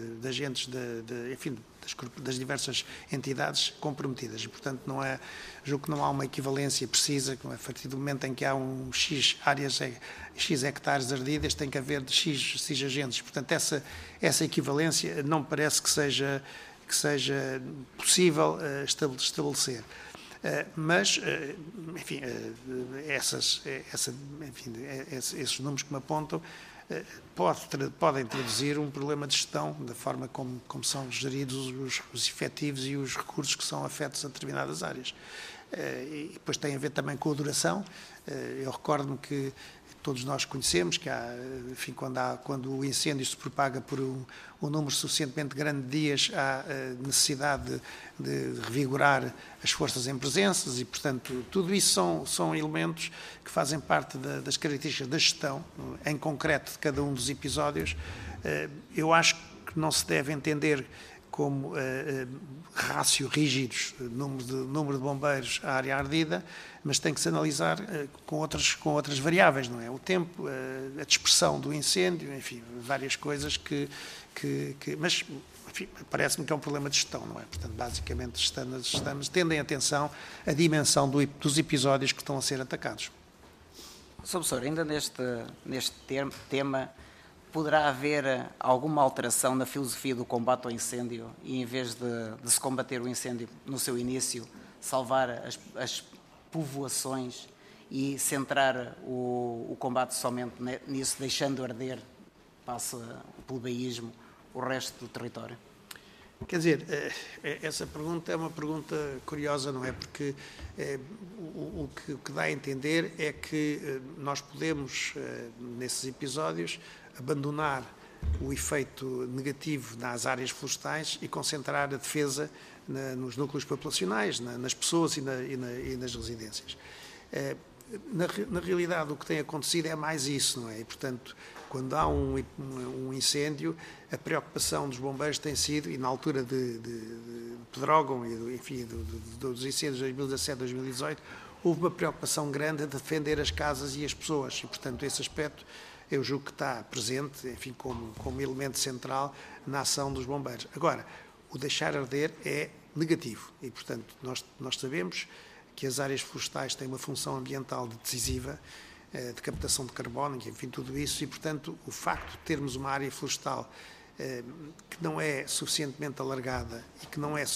S2: enfim, das diversas entidades comprometidas. E, portanto, julgo que não há uma equivalência precisa, a partir do momento em que há um X áreas, X hectares ardidas, tem que haver de X agentes. Portanto, essa equivalência não me parece que seja possível estabelecer. Mas, enfim, esses números que me apontam podem traduzir um problema de gestão, da forma como são geridos os efetivos e os recursos que são afetos a determinadas áreas. E depois tem a ver também com a duração. Eu recordo-me que todos nós conhecemos que há, enfim, quando o incêndio se propaga por um número suficientemente grande de dias, há necessidade de revigorar as forças em presenças e, portanto, tudo isso são elementos que fazem parte das características da gestão, em concreto, de cada um dos episódios. Eu acho que não se deve entender como rácio rígidos, número de bombeiros à área ardida, mas tem que se analisar com outras variáveis, não é? O tempo, a dispersão do incêndio, enfim, várias coisas mas, enfim, parece-me que é um problema de gestão, não é? Portanto, basicamente estamos tendo em atenção a dimensão dos episódios que estão a ser atacados.
S4: Sr. Professor, ainda neste tema, poderá haver alguma alteração na filosofia do combate ao incêndio e, em vez de se combater o incêndio no seu início, salvar as povoações e centrar o combate somente nisso, deixando arder, passa o plebeísmo, o resto do território?
S2: Quer dizer, essa pergunta é uma pergunta curiosa, não é? Porque o que dá a entender é que nós podemos, nesses episódios, abandonar o efeito negativo nas áreas florestais e concentrar a defesa nos núcleos populacionais, nas pessoas e nas residências. Na realidade, o que tem acontecido é mais isso, não é? E, portanto, quando há um incêndio, a preocupação dos bombeiros tem sido, e na altura de Pedrógão e, enfim, dos incêndios de 2017, 2018, houve uma preocupação grande a defender as casas e as pessoas, e, portanto, esse aspecto eu julgo que está presente, enfim, como elemento central na ação dos bombeiros. Agora, o deixar arder é negativo e, portanto, nós sabemos que as áreas florestais têm uma função ambiental decisiva, de captação de carbono, enfim, tudo isso, e, portanto, o facto de termos uma área florestal que não é suficientemente alargada e que não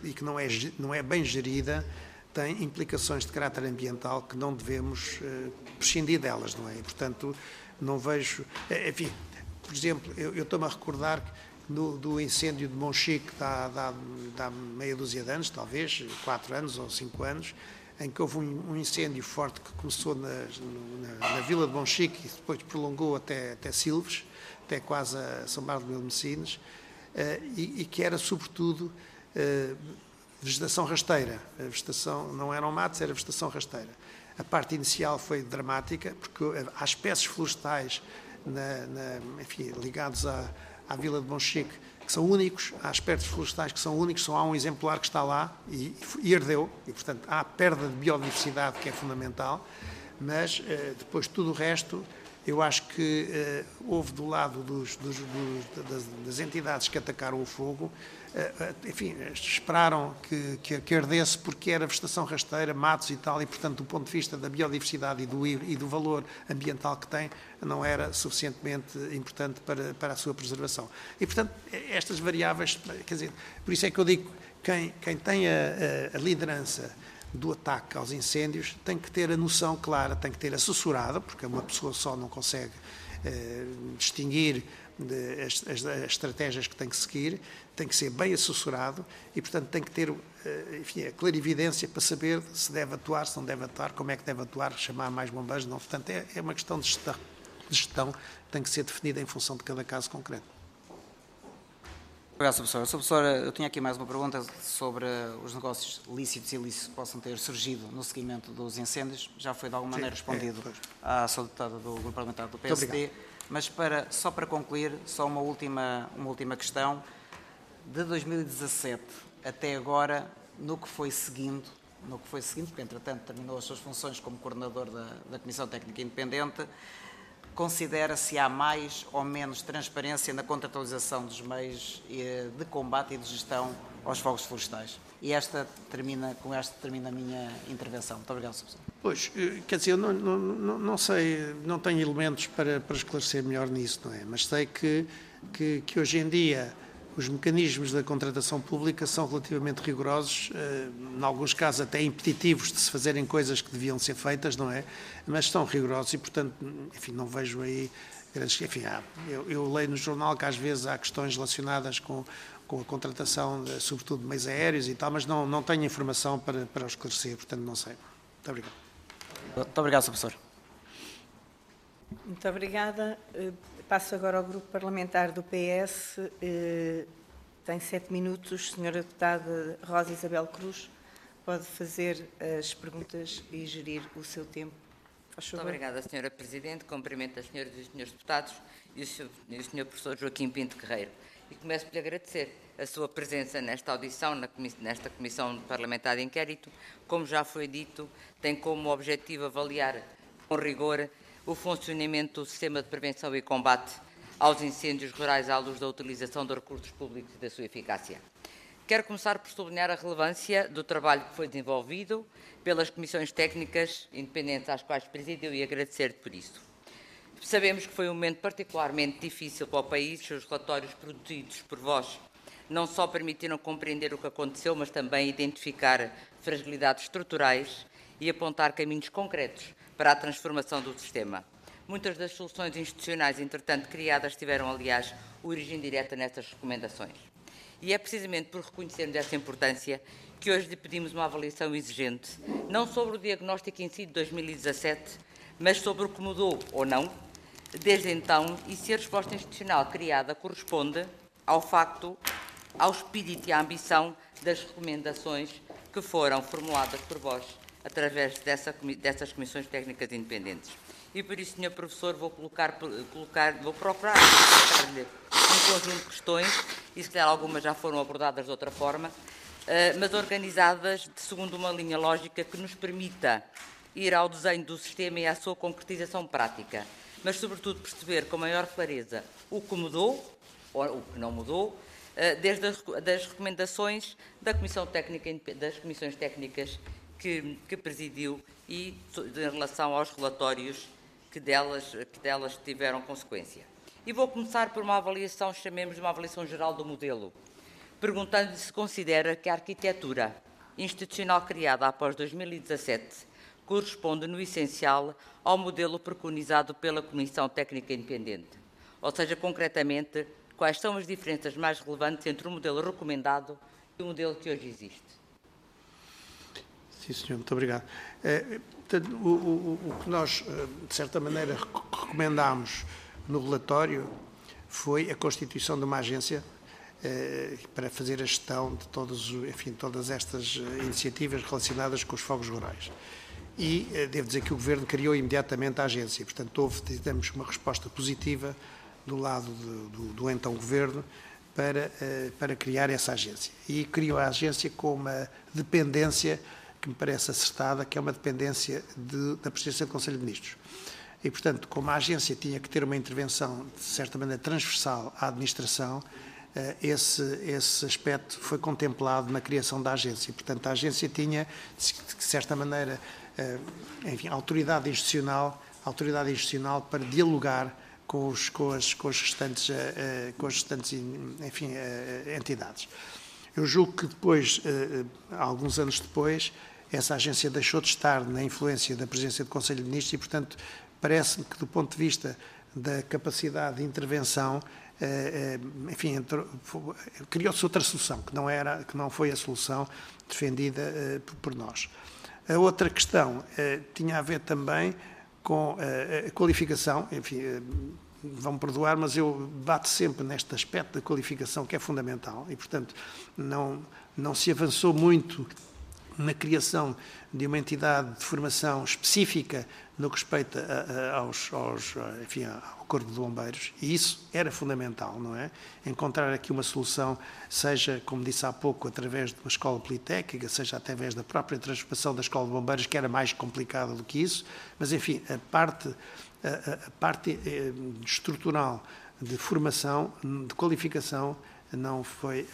S2: é bem gerida, tem implicações de caráter ambiental que não devemos prescindir delas, não é? E, portanto, não vejo... Enfim, por exemplo, eu estou-me a recordar do incêndio de Monchique há meia dúzia de anos, talvez, 4 anos ou 5 anos, em que houve um incêndio forte que começou na vila de Monchique e depois prolongou até Silves, até quase a São Bartolomeu de Messinas, e que era, sobretudo, vegetação rasteira. A vegetação não eram matos, era vegetação rasteira. A parte inicial foi dramática, porque há espécies florestais enfim, ligados à vila de Monchique que são únicos, há espécies florestais que são únicos, só há um exemplar que está lá e ardeu, e, portanto, há a perda de biodiversidade que é fundamental, mas depois tudo o resto, eu acho que houve do lado das entidades que atacaram o fogo, enfim, esperaram que ardesse porque era vegetação rasteira, matos e tal, e, portanto, do ponto de vista da biodiversidade e do valor ambiental que tem, não era suficientemente importante para a sua preservação. E, portanto, estas variáveis, quer dizer, por isso é que eu digo, quem tem a liderança do ataque aos incêndios tem que ter a noção clara, tem que ter assessorada, porque uma pessoa só não consegue distinguir as estratégias que tem que seguir, tem que ser bem assessorado e, portanto, tem que ter, enfim, a clarividência para saber se deve atuar, se não deve atuar, como é que deve atuar, chamar mais bombeiros, não. Portanto, é uma questão de gestão que tem que ser definida em função de cada caso concreto.
S4: Obrigado, Sr. Professor. Sr. Professor, eu tinha aqui mais uma pergunta sobre os negócios lícitos e ilícitos que possam ter surgido no seguimento dos incêndios. Já foi de alguma maneira respondido à sua deputada do Grupo Parlamentar do PSD, mas só para concluir, só uma última questão. De 2017 até agora, no que foi seguindo, porque entretanto terminou as suas funções como coordenador da Comissão Técnica Independente, considera se há mais ou menos transparência na contratualização dos meios de combate e de gestão aos fogos florestais? E com esta termina a minha intervenção. Muito obrigado, Sr. Professor.
S2: Pois, quer dizer, eu não sei, não tenho elementos para esclarecer melhor nisso, não é? Mas sei que hoje em dia os mecanismos da contratação pública são relativamente rigorosos, em alguns casos até impeditivos de se fazerem coisas que deviam ser feitas, não é? Mas são rigorosos e, portanto, enfim, não vejo aí grandes... Enfim, eu leio no jornal que às vezes há questões relacionadas com a contratação, sobretudo de meios aéreos e tal, mas não tenho informação para esclarecer, portanto não sei. Muito obrigado.
S4: Muito obrigado, Sr. Professor.
S1: Muito obrigada. Passo agora ao Grupo Parlamentar do PS. Tem 7 minutos. Senhora Deputada Rosa Isabel Cruz, pode fazer as perguntas e gerir o seu tempo.
S5: Muito obrigada, Senhora Presidente. Cumprimento as senhoras e os senhores deputados e o Sr. Professor Joaquim Pinto Guerreiro. E começo por lhe agradecer a sua presença nesta audição, nesta Comissão Parlamentar de Inquérito. Como já foi dito, tem como objetivo avaliar com rigor o funcionamento do sistema de prevenção e combate aos incêndios rurais à luz da utilização de recursos públicos e da sua eficácia. Quero começar por sublinhar a relevância do trabalho que foi desenvolvido pelas comissões técnicas independentes às quais presidiu e agradecer-lhe por isso. Sabemos que foi um momento particularmente difícil para o país. Os relatórios produzidos por vós não só permitiram compreender o que aconteceu, mas também identificar fragilidades estruturais e apontar caminhos concretos para a transformação do sistema. Muitas das soluções institucionais, entretanto, criadas tiveram, aliás, origem direta nestas recomendações. E é precisamente por reconhecermos essa importância que hoje lhe pedimos uma avaliação exigente, não sobre o diagnóstico em si de 2017, mas sobre o que mudou ou não desde então e se a resposta institucional criada corresponde ao facto, ao espírito e à ambição das recomendações que foram formuladas por vós através dessas comissões técnicas independentes. E por isso, Sr. Professor, vou procurar colocar-lhe um conjunto de questões, e se calhar algumas já foram abordadas de outra forma, mas organizadas segundo uma linha lógica que nos permita ir ao desenho do sistema e à sua concretização prática, mas sobretudo perceber com maior clareza o que mudou ou o que não mudou, desde as recomendações da Comissão Técnica, das comissões técnicas que presidiu e em relação aos relatórios que delas tiveram consequência. E vou começar por uma avaliação, chamemos de uma avaliação geral do modelo, perguntando-lhe se considera que a arquitetura institucional criada após 2017 corresponde, no essencial, ao modelo preconizado pela Comissão Técnica Independente. Ou seja, concretamente, quais são as diferenças mais relevantes entre o modelo recomendado e o modelo que hoje existe?
S2: Sim, senhor, muito obrigado. O que nós, de certa maneira, recomendámos no relatório foi a constituição de uma agência para fazer a gestão de todas estas iniciativas relacionadas com os fogos rurais. E devo dizer que o Governo criou imediatamente a agência. Portanto, houve, digamos, uma resposta positiva do lado do então Governo para criar essa agência. E criou a agência com uma dependência que me parece acertada, que é uma dependência da Presidência do Conselho de Ministros. E, portanto, como a agência tinha que ter uma intervenção, de certa maneira, transversal à administração, esse aspecto foi contemplado na criação da agência. E, portanto, a agência tinha, de certa maneira, enfim, autoridade institucional para dialogar com as restantes enfim, entidades. Eu julgo que depois, alguns anos depois, essa agência deixou de estar na influência da Presidência do Conselho de Ministros e, portanto, parece-me que, do ponto de vista da capacidade de intervenção, enfim, criou-se outra solução, que não foi a solução defendida por nós. A outra questão tinha a ver também com a qualificação, enfim, vão perdoar, mas eu bato sempre neste aspecto da qualificação que é fundamental e, portanto, não se avançou muito na criação de uma entidade de formação específica no que respeita enfim, ao Corpo de Bombeiros, e isso era fundamental, não é? Encontrar aqui uma solução, seja, como disse há pouco, através de uma escola politécnica, seja através da própria transformação da Escola de Bombeiros, que era mais complicada do que isso, mas, enfim, a parte estrutural de formação, de qualificação, não foi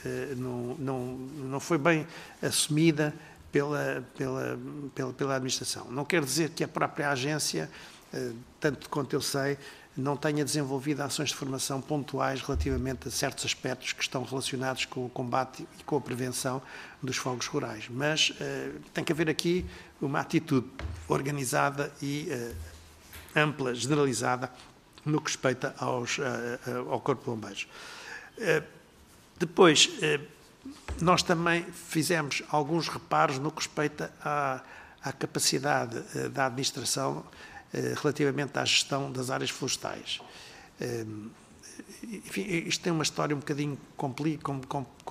S2: bem assumida pela administração. Não quer dizer que a própria agência tanto quanto eu sei, não tenha desenvolvido ações de formação pontuais relativamente a certos aspectos que estão relacionados com o combate e com a prevenção dos fogos rurais. Mas tem que haver aqui uma atitude organizada e ampla, generalizada, no que respeita ao Corpo de Bombeiros. Depois, nós também fizemos alguns reparos no que respeita à capacidade da administração relativamente à gestão das áreas florestais. Enfim, isto tem uma história um bocadinho complicada.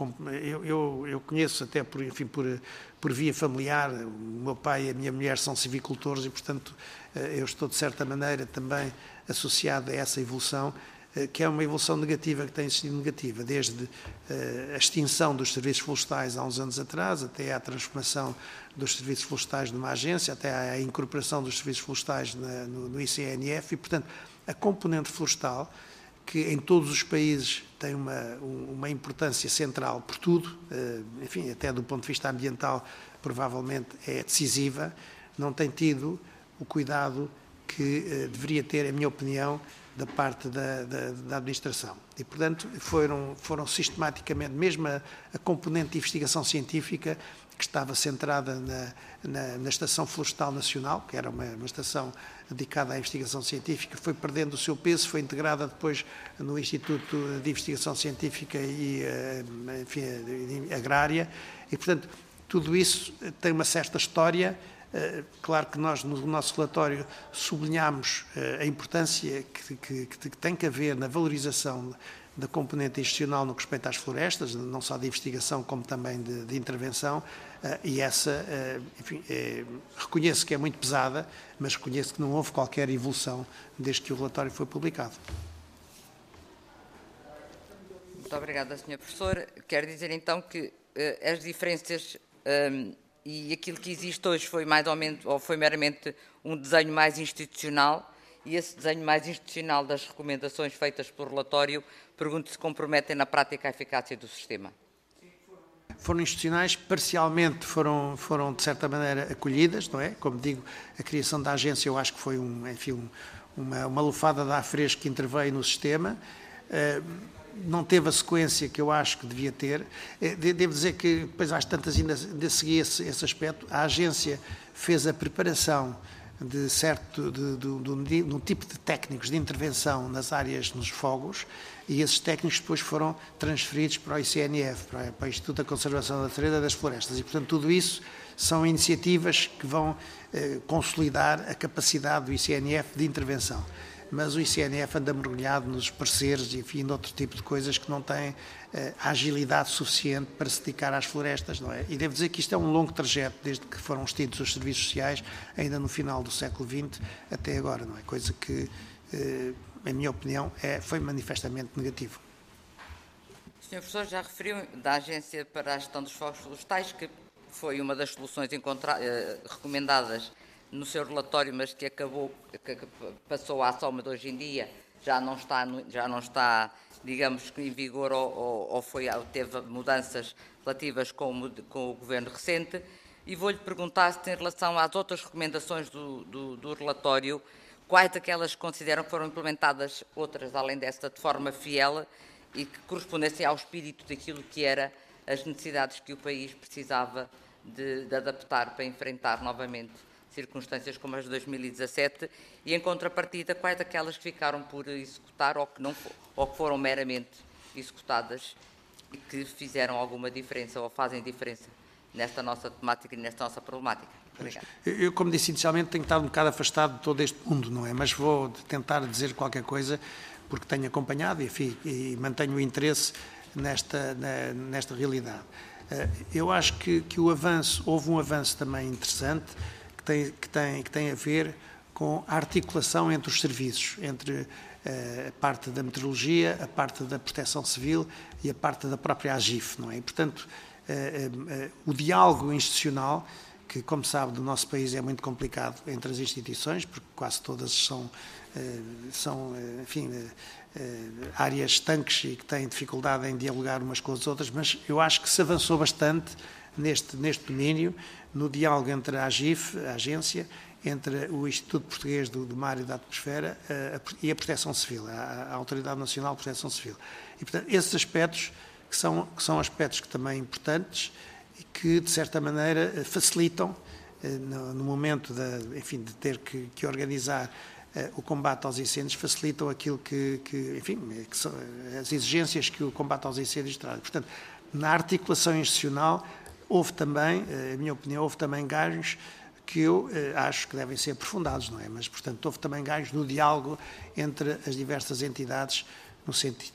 S2: Eu conheço até por via familiar. O meu pai e a minha mulher são civicultores e, portanto, eu estou, de certa maneira, também associado a essa evolução, que é uma evolução negativa, que tem sido negativa, desde a extinção dos serviços florestais há uns anos atrás, até à transformação dos serviços florestais numa agência, até à incorporação dos serviços florestais no ICNF, e, portanto, a componente florestal, que em todos os países tem uma importância central por tudo, enfim, até do ponto de vista ambiental, provavelmente é decisiva, não tem tido o cuidado que deveria ter, em minha opinião, da parte da administração. E, portanto, foram sistematicamente, mesmo a componente de investigação científica, que estava centrada na Estação Florestal Nacional, que era uma estação dedicada à investigação científica, foi perdendo o seu peso, foi integrada depois no Instituto de Investigação Científica e enfim, Agrária, e, portanto, tudo isso tem uma certa história. Claro que nós, no nosso relatório, sublinhamos a importância que tem que haver na valorização da componente institucional no que respeita às florestas, não só de investigação como também de intervenção, e essa, enfim, reconheço que é muito pesada, mas reconheço que não houve qualquer evolução desde que o relatório foi publicado.
S5: Muito obrigada, Sr. Professor. Quero dizer então que as diferenças e aquilo que existe hoje foi mais ou menos, ou foi meramente um desenho mais institucional, e esse desenho mais institucional das recomendações feitas pelo relatório, pergunto se comprometem na prática a eficácia do sistema.
S2: Foram institucionais, parcialmente foram de certa maneira acolhidas, não é? Como digo, a criação da agência eu acho que foi uma lufada de ar fresco que interveio no sistema. Não teve a sequência que eu acho que devia ter. Devo dizer que depois às tantas ainda segui esse aspecto. A agência fez a preparação de um tipo de técnicos de intervenção nas áreas, nos fogos, e esses técnicos depois foram transferidos para o ICNF, para o Instituto da Conservação da Natureza e das Florestas. E, portanto, tudo isso são iniciativas que vão consolidar a capacidade do ICNF de intervenção. Mas o ICNF anda mergulhado nos parceiros e, enfim, noutro tipo de coisas que não têm agilidade suficiente para se dedicar às florestas, não é? E devo dizer que isto é um longo trajeto, desde que foram extintos os serviços sociais, ainda no final do século XX, até agora, não é? Coisa que, em minha opinião, foi manifestamente negativo.
S5: O Sr. Professor já referiu da Agência para a Gestão dos Fogos Florestais, que foi uma das soluções recomendadas no seu relatório, mas que passou à soma de hoje em dia, já não está, digamos, em vigor ou teve mudanças relativas com o governo recente. E vou-lhe perguntar se, em relação às outras recomendações do relatório, quais daquelas consideram que foram implementadas, outras além desta, de forma fiel e que correspondessem ao espírito daquilo que era as necessidades que o país precisava de adaptar para enfrentar novamente circunstâncias como as de 2017, e, em contrapartida, quais daquelas que ficaram por executar ou que foram meramente executadas e que fizeram alguma diferença ou fazem diferença nesta nossa temática e nesta nossa problemática. Obrigado.
S2: Eu, como disse inicialmente, tenho estado um bocado afastado de todo este mundo, não é? Mas vou tentar dizer qualquer coisa, porque tenho acompanhado e mantenho o interesse nesta realidade. Eu acho que houve um avanço também interessante, que tem a ver com a articulação entre os serviços, entre a parte da meteorologia, a parte da proteção civil e a parte da própria AGIF, não é? E, portanto, o diálogo institucional, que, como sabe, no nosso país é muito complicado entre as instituições, porque quase todas são enfim, áreas estanques e que têm dificuldade em dialogar umas com as outras, mas eu acho que se avançou bastante neste domínio, no diálogo entre a AGIF, a agência, entre o Instituto Português do Mar e da Atmosfera e a Proteção Civil, a Autoridade Nacional de Proteção Civil. E, portanto, esses aspectos que são aspectos que também importantes e que, de certa maneira, facilitam, no momento de ter que organizar o combate aos incêndios, facilitam aquilo que são as exigências que o combate aos incêndios traz. Portanto, na articulação institucional, houve também, a minha opinião, houve também ganhos que eu acho que devem ser aprofundados, não é? Mas, portanto, houve também ganhos no diálogo entre as diversas entidades, no sentido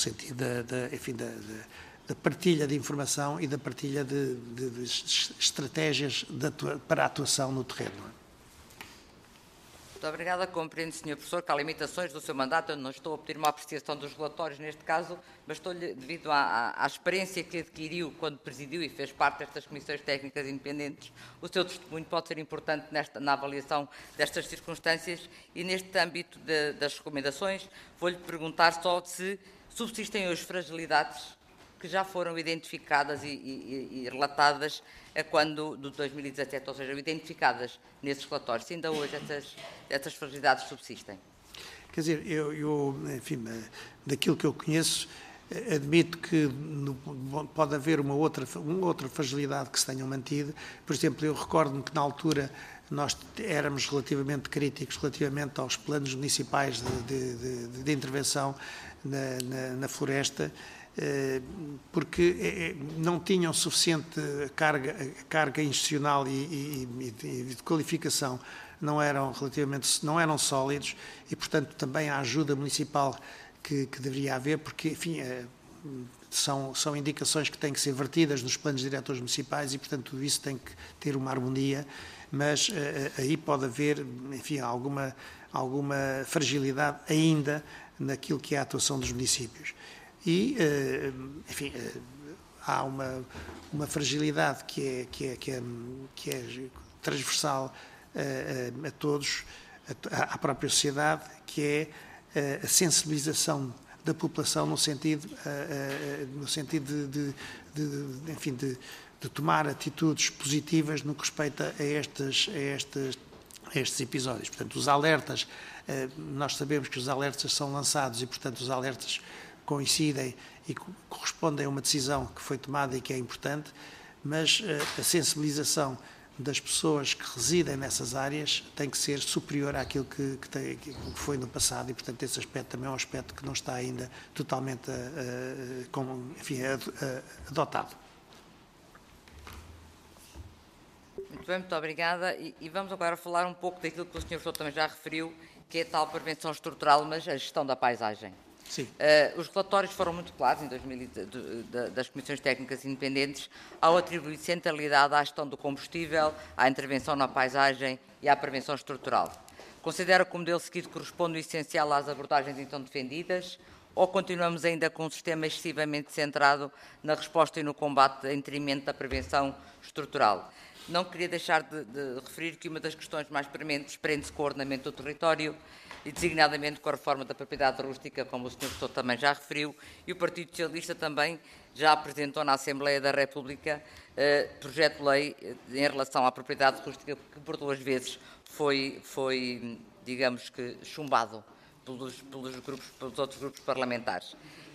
S2: da partilha de informação e da partilha de estratégias para a atuação no terreno. Não é?
S5: Muito obrigada. Compreendo, Sr. Professor, que há limitações do seu mandato. Eu não estou a pedir uma apreciação dos relatórios neste caso, mas estou-lhe, devido à experiência que adquiriu quando presidiu e fez parte destas comissões técnicas independentes, o seu testemunho pode ser importante na avaliação destas circunstâncias e neste âmbito das recomendações vou-lhe perguntar só se subsistem hoje fragilidades que já foram identificadas e relatadas a quando do 2017, ou seja, identificadas nesses relatórios. Se ainda hoje essas fragilidades subsistem?
S2: Quer dizer, daquilo que eu conheço, admito que pode haver uma outra fragilidade que se tenham mantido. Por exemplo, eu recordo-me que na altura nós éramos relativamente críticos relativamente aos planos municipais de intervenção na floresta, porque não tinham suficiente carga institucional e de qualificação, não eram sólidos e, portanto, também a ajuda municipal que deveria haver, porque, enfim, são indicações que têm que ser vertidas nos planos diretores municipais e, portanto, tudo isso tem que ter uma harmonia, mas aí pode haver, enfim, alguma fragilidade ainda naquilo que é a atuação dos municípios. E, enfim, há uma fragilidade que é transversal a todos, à própria sociedade, que é a sensibilização da população no sentido de tomar atitudes positivas no que respeita a estes episódios. Portanto, os alertas, nós sabemos que os alertas são lançados e, portanto, os alertas coincidem e correspondem a uma decisão que foi tomada e que é importante, mas a sensibilização das pessoas que residem nessas áreas tem que ser superior àquilo que foi no passado e, portanto, esse aspecto também é um aspecto que não está ainda totalmente adotado.
S5: Muito bem, muito obrigada. E vamos agora falar um pouco daquilo que o Sr. Professor também já referiu, que é a tal prevenção estrutural, mas a gestão da paisagem.
S2: Sim.
S5: Os relatórios foram muito claros das comissões técnicas independentes ao atribuir centralidade à gestão do combustível, à intervenção na paisagem e à prevenção estrutural. Considera que o modelo seguido corresponde o essencial às abordagens então defendidas ou continuamos ainda com um sistema excessivamente centrado na resposta e no combate em detrimento da prevenção estrutural? Não queria deixar de referir que uma das questões mais prementes prende-se com o ordenamento do território e designadamente com a reforma da propriedade rústica, como o Sr. Professor também já referiu, e o Partido Socialista também já apresentou na Assembleia da República projeto de lei em relação à propriedade rústica, que por 2 vezes foi digamos que, chumbado pelos outros grupos parlamentares.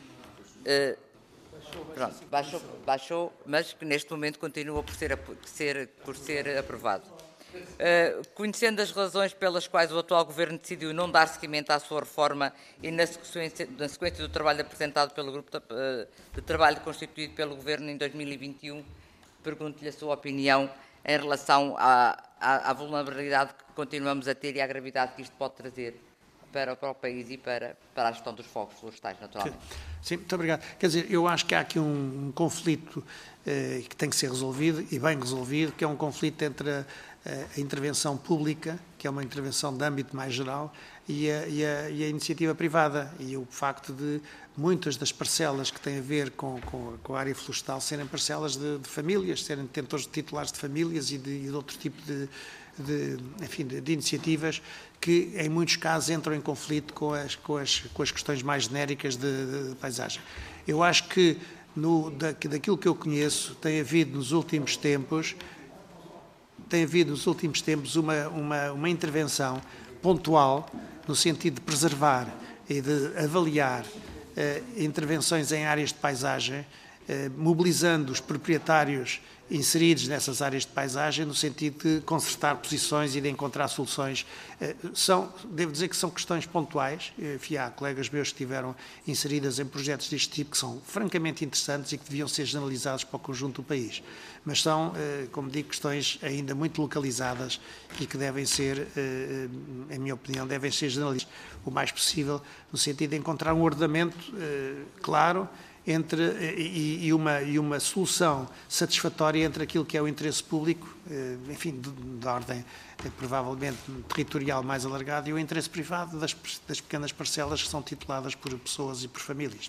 S5: Pronto, baixou, mas que neste momento continua por ser aprovado. Conhecendo as razões pelas quais o atual Governo decidiu não dar seguimento à sua reforma e na sequência do trabalho apresentado pelo Grupo de Trabalho constituído pelo Governo em 2021, pergunto-lhe a sua opinião em relação à vulnerabilidade que continuamos a ter e à gravidade que isto pode trazer para o país e para a gestão dos fogos florestais, naturalmente.
S2: Sim, muito obrigado. Quer dizer, eu acho que há aqui um conflito que tem que ser resolvido, e bem resolvido, que é um conflito entre a intervenção pública, que é uma intervenção de âmbito mais geral, e a iniciativa privada, e o facto de muitas das parcelas que têm a ver com a área florestal serem parcelas de famílias, serem detentores de titulares de famílias e de outro tipo de iniciativas que, em muitos casos, entram em conflito com as questões mais genéricas de paisagem. Eu acho que, daquilo que eu conheço, tem havido nos últimos tempos tem havido nos últimos tempos uma intervenção pontual no sentido de preservar e de avaliar intervenções em áreas de paisagem, mobilizando os proprietários inseridos nessas áreas de paisagem no sentido de concertar posições e de encontrar soluções. Devo dizer que são questões pontuais. Há colegas meus que estiveram inseridas em projetos deste tipo que são francamente interessantes e que deviam ser generalizados para o conjunto do país. Mas são, como digo, questões ainda muito localizadas e que devem ser, em minha opinião, devem ser generalizadas o mais possível, no sentido de encontrar um ordenamento claro e uma solução satisfatória entre aquilo que é o interesse público, enfim, da ordem provavelmente territorial mais alargada, e o interesse privado das pequenas parcelas que são tituladas por pessoas e por famílias.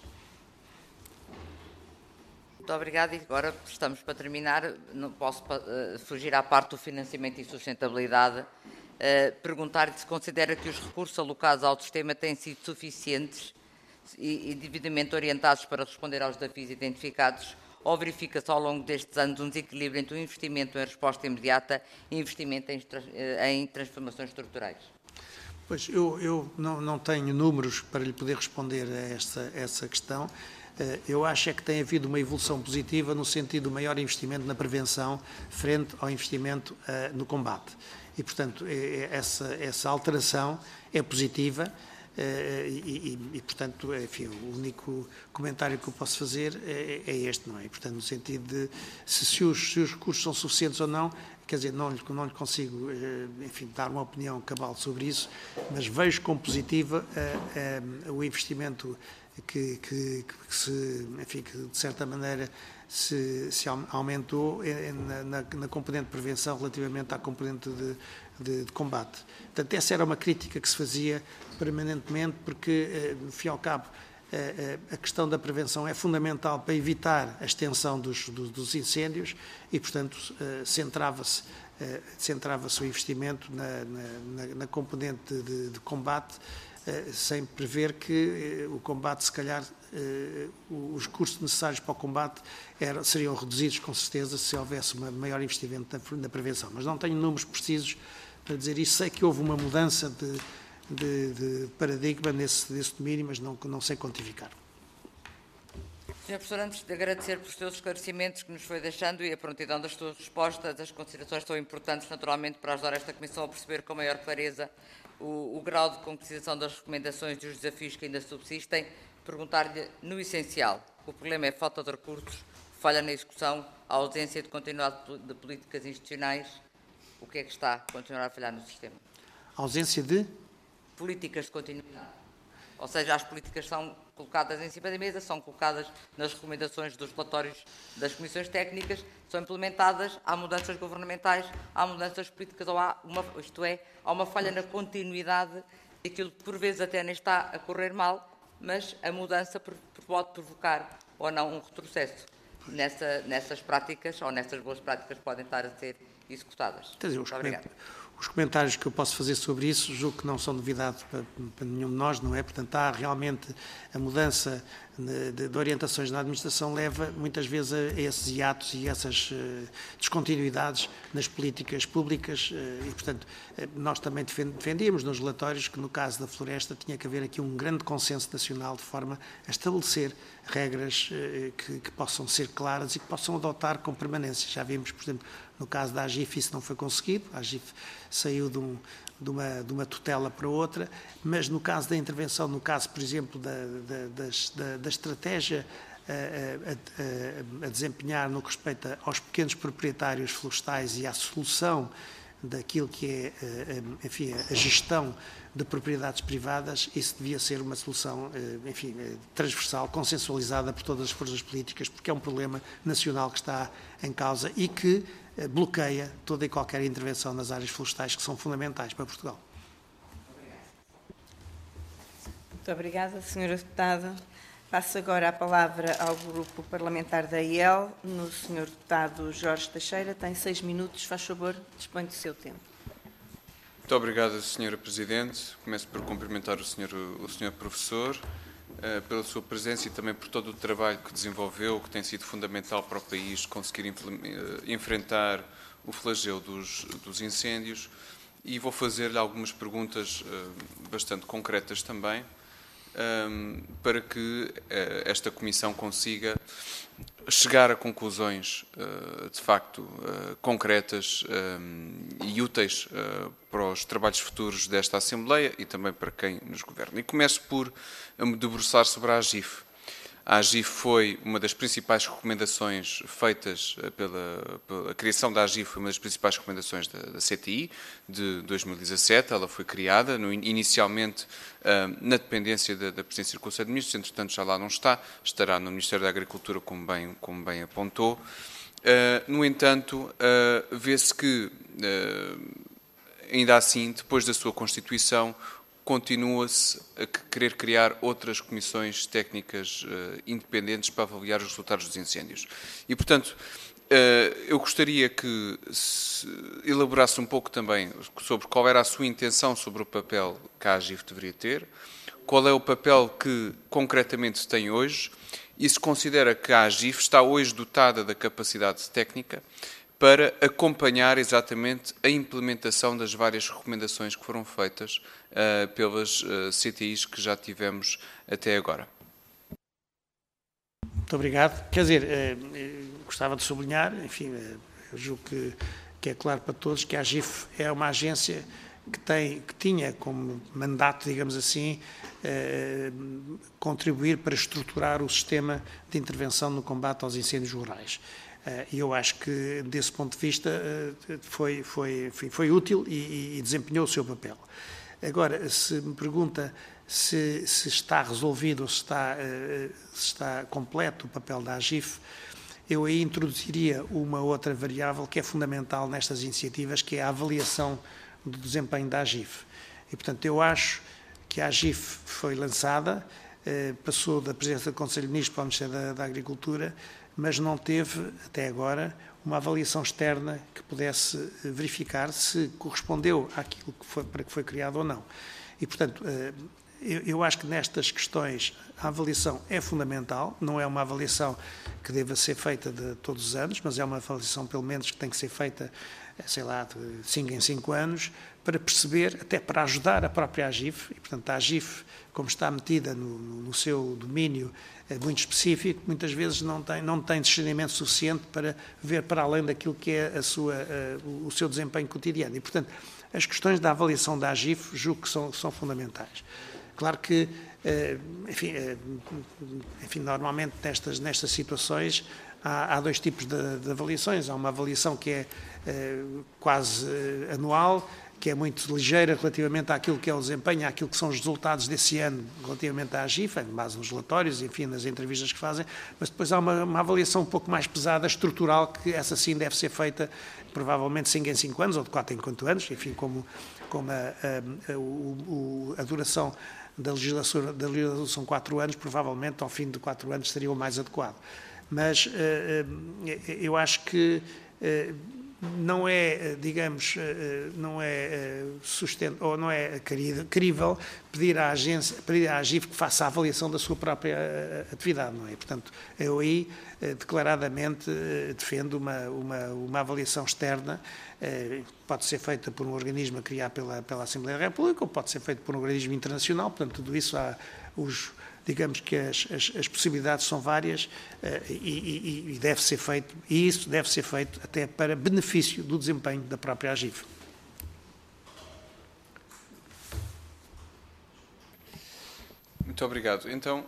S5: Muito obrigada. E agora estamos para terminar. Não posso fugir à parte do financiamento e sustentabilidade. Perguntar-lhe se considera que os recursos alocados ao sistema têm sido suficientes e devidamente orientados para responder aos desafios identificados, ou verifica-se ao longo destes anos um desequilíbrio entre o investimento em resposta imediata e investimento em transformações estruturais?
S2: Pois, eu não tenho números para lhe poder responder a essa questão. Eu acho que tem havido uma evolução positiva no sentido do maior investimento na prevenção frente ao investimento no combate. E, portanto, essa alteração é positiva. Portanto, enfim, o único comentário que eu posso fazer é este, não é? Portanto, no sentido de se os recursos são suficientes ou não, quer dizer, não lhe consigo, enfim, dar uma opinião cabal sobre isso, mas vejo como positiva o investimento que de certa maneira se aumentou na componente de prevenção relativamente à componente de combate. Portanto, essa era uma crítica que se fazia permanentemente, porque, no fim e ao cabo, a questão da prevenção é fundamental para evitar a extensão dos incêndios e, portanto, centrava-se o investimento na componente de combate, sem prever que o combate, se calhar, os recursos necessários para o combate seriam reduzidos, com certeza, se houvesse um maior investimento na prevenção. Mas não tenho números precisos para dizer isso. Sei que houve uma mudança de paradigma nesse domínio, mas não sei quantificar.
S5: Sr. Professor, antes de agradecer pelos seus esclarecimentos que nos foi deixando e a prontidão das suas respostas, as considerações são importantes, naturalmente, para ajudar esta Comissão a perceber com maior clareza o grau de concretização das recomendações e os desafios que ainda subsistem. Perguntar-lhe, no essencial, o problema é a falta de recursos, falha na execução, a ausência de continuidade de políticas institucionais. O que é que está a continuar a falhar no sistema?
S2: A ausência de?
S5: Políticas de continuidade. Ou seja, as políticas são colocadas em cima da mesa, são colocadas nas recomendações dos relatórios das comissões técnicas, são implementadas, há mudanças governamentais, há mudanças políticas, ou há uma falha na continuidade daquilo que por vezes até nem está a correr mal, mas a mudança pode provocar ou não um retrocesso nessas práticas, ou nessas boas práticas que podem estar a ser executadas.
S2: Quer dizer, os comentários que eu posso fazer sobre isso, julgo que não são novidade para nenhum de nós, não é? Portanto, há realmente a mudança de orientações na administração leva muitas vezes a esses hiatos e essas descontinuidades nas políticas públicas e, portanto, nós também defendíamos nos relatórios que no caso da floresta tinha que haver aqui um grande consenso nacional de forma a estabelecer regras que possam ser claras e que possam adotar com permanência. Já vimos, por exemplo, no caso da AGIF isso não foi conseguido, a AGIF saiu de uma tutela para outra, mas no caso da intervenção, no caso, por exemplo, da estratégia a desempenhar no que respeita aos pequenos proprietários florestais e à solução daquilo que é, enfim, a gestão de propriedades privadas, isso devia ser uma solução, enfim, transversal, consensualizada por todas as forças políticas, porque é um problema nacional que está em causa e que bloqueia toda e qualquer intervenção nas áreas florestais que são fundamentais para Portugal.
S1: Muito obrigada, Sra. Deputada. Passo agora a palavra ao Grupo Parlamentar da IEL, no Sr. Deputado Jorge Teixeira. Tem 6 minutos, faz favor, dispõe do seu tempo.
S6: Muito obrigada, Sra. Presidente. Começo por cumprimentar o Sr. Professor pela sua presença e também por todo o trabalho que desenvolveu, que tem sido fundamental para o país conseguir enfrentar o flagelo dos incêndios e vou fazer-lhe algumas perguntas bastante concretas também, para que esta Comissão consiga chegar a conclusões de facto concretas e úteis para os trabalhos futuros desta Assembleia e também para quem nos governa. E começo por me debruçar sobre a AGIF. A AGIF foi uma das principais recomendações feitas pela criação da AGIF, foi uma das principais recomendações da CTI de 2017. Ela foi criada inicialmente na dependência da Presidência do Conselho de Ministros, entretanto já lá não está, estará no Ministério da Agricultura, como bem apontou. No entanto, vê-se que, ainda assim, depois da sua constituição, continua-se a querer criar outras comissões técnicas independentes para avaliar os resultados dos incêndios. E, portanto, eu gostaria que se elaborasse um pouco também sobre qual era a sua intenção sobre o papel que a AGIF deveria ter, qual é o papel que concretamente tem hoje e se considera que a AGIF está hoje dotada da capacidade técnica para acompanhar exatamente a implementação das várias recomendações que foram feitas pelas CTIs que já tivemos até agora.
S2: Muito obrigado. Quer dizer, gostava de sublinhar, enfim, eu julgo que é claro para todos que a AGIF é uma agência que tinha como mandato, digamos assim, contribuir para estruturar o sistema de intervenção no combate aos incêndios rurais. E eu acho que, desse ponto de vista, foi útil e desempenhou o seu papel. Agora, se me pergunta se está resolvido ou se está completo o papel da AGIF, eu aí introduziria uma outra variável que é fundamental nestas iniciativas, que é a avaliação do desempenho da AGIF. E, portanto, eu acho que a AGIF foi lançada, passou da Presidência do Conselho de Ministros para o Ministério da Agricultura, mas não teve, até agora, uma avaliação externa que pudesse verificar se correspondeu àquilo para que foi criado ou não. E, portanto, eu acho que nestas questões a avaliação é fundamental, não é uma avaliação que deva ser feita de todos os anos, mas é uma avaliação, pelo menos, que tem que ser feita, sei lá, de 5 em 5 anos, para perceber, até para ajudar a própria AGIF, e, portanto, a AGIF, como está metida no seu domínio muito específico, muitas vezes não tem discernimento suficiente para ver para além daquilo que é o seu desempenho cotidiano. E, portanto, as questões da avaliação da AGIF julgo que são fundamentais. Claro que, enfim, normalmente nestas situações há dois tipos de avaliações. Há uma avaliação que é quase anual, que é muito ligeira relativamente àquilo que é o desempenho, àquilo que são os resultados desse ano relativamente à AGIF, em base nos relatórios, enfim, nas entrevistas que fazem, mas depois há uma avaliação um pouco mais pesada, estrutural, que essa sim deve ser feita provavelmente 5 em 5 anos, ou de 4 em 4 anos, enfim, como a duração da legislação são 4 anos, provavelmente ao fim de 4 anos seria o mais adequado. Mas eu acho que não é, digamos, não é ou não é crível pedir à AGIF que faça a avaliação da sua própria atividade, não é? Portanto, eu aí declaradamente defendo uma avaliação externa, pode ser feita por um organismo a criar pela Assembleia da República ou pode ser feita por um organismo internacional, portanto, tudo isso digamos que as possibilidades são várias e deve ser feito, e isso deve ser feito até para benefício do desempenho da própria AGIF.
S6: Muito obrigado. Então,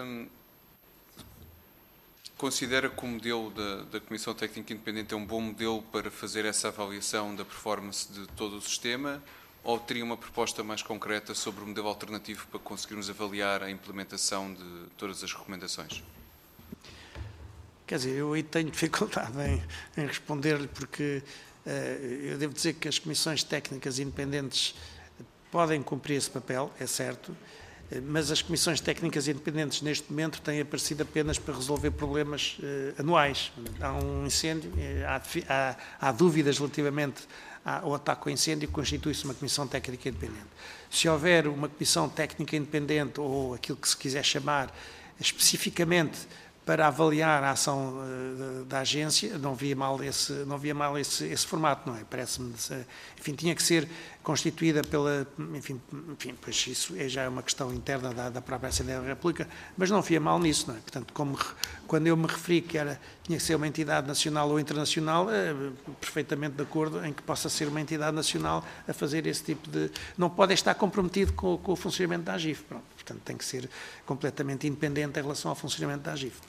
S6: considera que o modelo da Comissão Técnica Independente é um bom modelo para fazer essa avaliação da performance de todo o sistema? Ou teria uma proposta mais concreta sobre o modelo alternativo para conseguirmos avaliar a implementação de todas as recomendações?
S2: Quer dizer, eu aí tenho dificuldade em responder-lhe, porque eu devo dizer que as comissões técnicas independentes podem cumprir esse papel, é certo, mas as comissões técnicas independentes neste momento têm aparecido apenas para resolver problemas anuais. Há um incêndio, há dúvidas relativamente ao ataque ao incêndio, constitui-se uma comissão técnica independente. Se houver uma comissão técnica independente, ou aquilo que se quiser chamar especificamente para avaliar a ação da agência, não via mal esse formato, não é? Parece-me, enfim, tinha que ser constituída pela, enfim, pois isso já é uma questão interna da própria Assembleia da República, mas não via mal nisso, não é? Portanto, quando eu me referi que tinha que ser uma entidade nacional ou internacional, perfeitamente de acordo em que possa ser uma entidade nacional a fazer esse tipo de... Não pode estar comprometido com o funcionamento da AGIF, pronto. Portanto, tem que ser completamente independente em relação ao funcionamento da AGIF.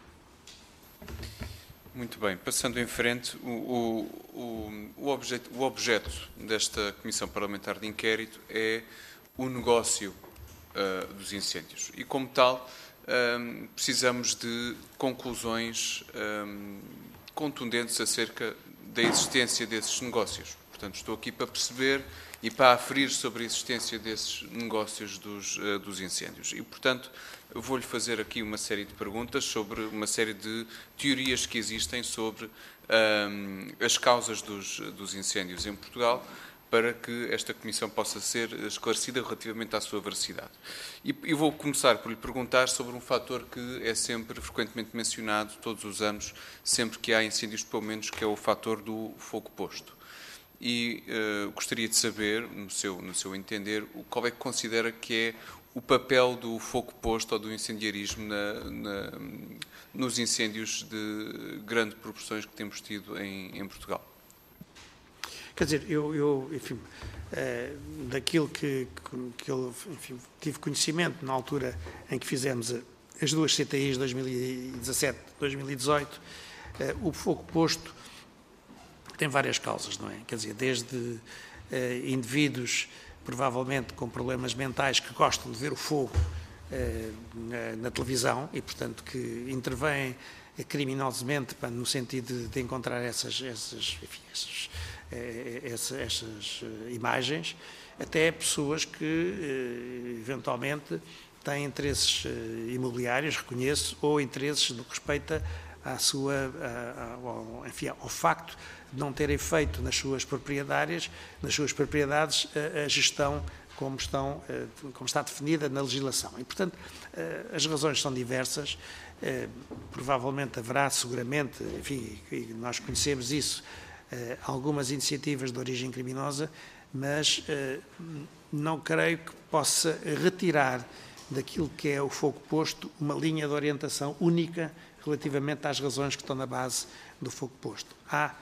S6: Muito bem, passando em frente, o objeto desta Comissão Parlamentar de Inquérito é o negócio dos incêndios e, como tal, precisamos de conclusões contundentes acerca da existência desses negócios. Portanto, estou aqui para perceber e para aferir sobre a existência desses negócios dos incêndios. E, portanto, vou-lhe fazer aqui uma série de perguntas sobre uma série de teorias que existem sobre as causas dos incêndios em Portugal, para que esta Comissão possa ser esclarecida relativamente à sua veracidade. E vou começar por lhe perguntar sobre um fator que é sempre frequentemente mencionado, todos os anos, sempre que há incêndios, pelo menos, que é o fator do fogo posto. E gostaria de saber, no seu entender, qual é que considera que é o papel do fogo posto ou do incendiarismo nos incêndios de grandes proporções que temos tido em Portugal.
S2: Quer dizer, enfim, daquilo que eu tive conhecimento na altura em que fizemos as duas CTIs 2017-2018, o fogo posto tem várias causas, não é? Quer dizer, desde indivíduos provavelmente com problemas mentais que gostam de ver o fogo na televisão e, portanto, que intervêm criminosamente no sentido de encontrar essas imagens, até pessoas que eventualmente têm interesses imobiliários, reconheço, ou interesses no que respeita ao facto de não terem feito nas suas propriedades a gestão como está definida na legislação. E, portanto, as razões são diversas. Provavelmente haverá, seguramente, enfim, e nós conhecemos isso, algumas iniciativas de origem criminosa, mas não creio que possa retirar daquilo que é o fogo posto uma linha de orientação única relativamente às razões que estão na base do fogo posto. Há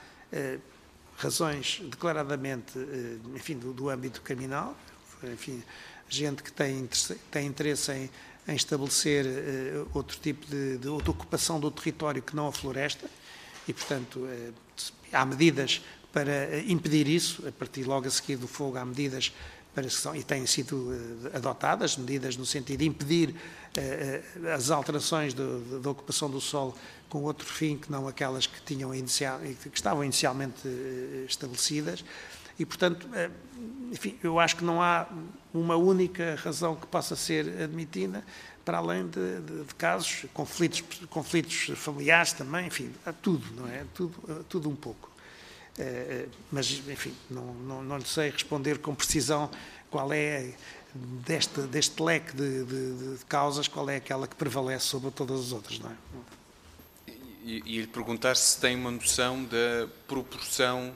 S2: razões declaradamente, enfim, do âmbito criminal, enfim, gente que tem interesse em estabelecer outro tipo de ocupação do território que não a floresta e, portanto, há medidas para impedir isso, a partir logo a seguir do fogo há medidas e têm sido adotadas, medidas no sentido de impedir as alterações da ocupação do solo com outro fim que não aquelas que estavam inicialmente estabelecidas e, portanto, enfim, eu acho que não há uma única razão que possa ser admitida para além de casos, conflitos familiares também, enfim, há tudo, não é? Tudo um pouco. Mas, enfim, não lhe sei responder com precisão qual é, deste leque de causas, qual é aquela que prevalece sobre todas as outras, não é?
S6: E lhe perguntar se tem uma noção da proporção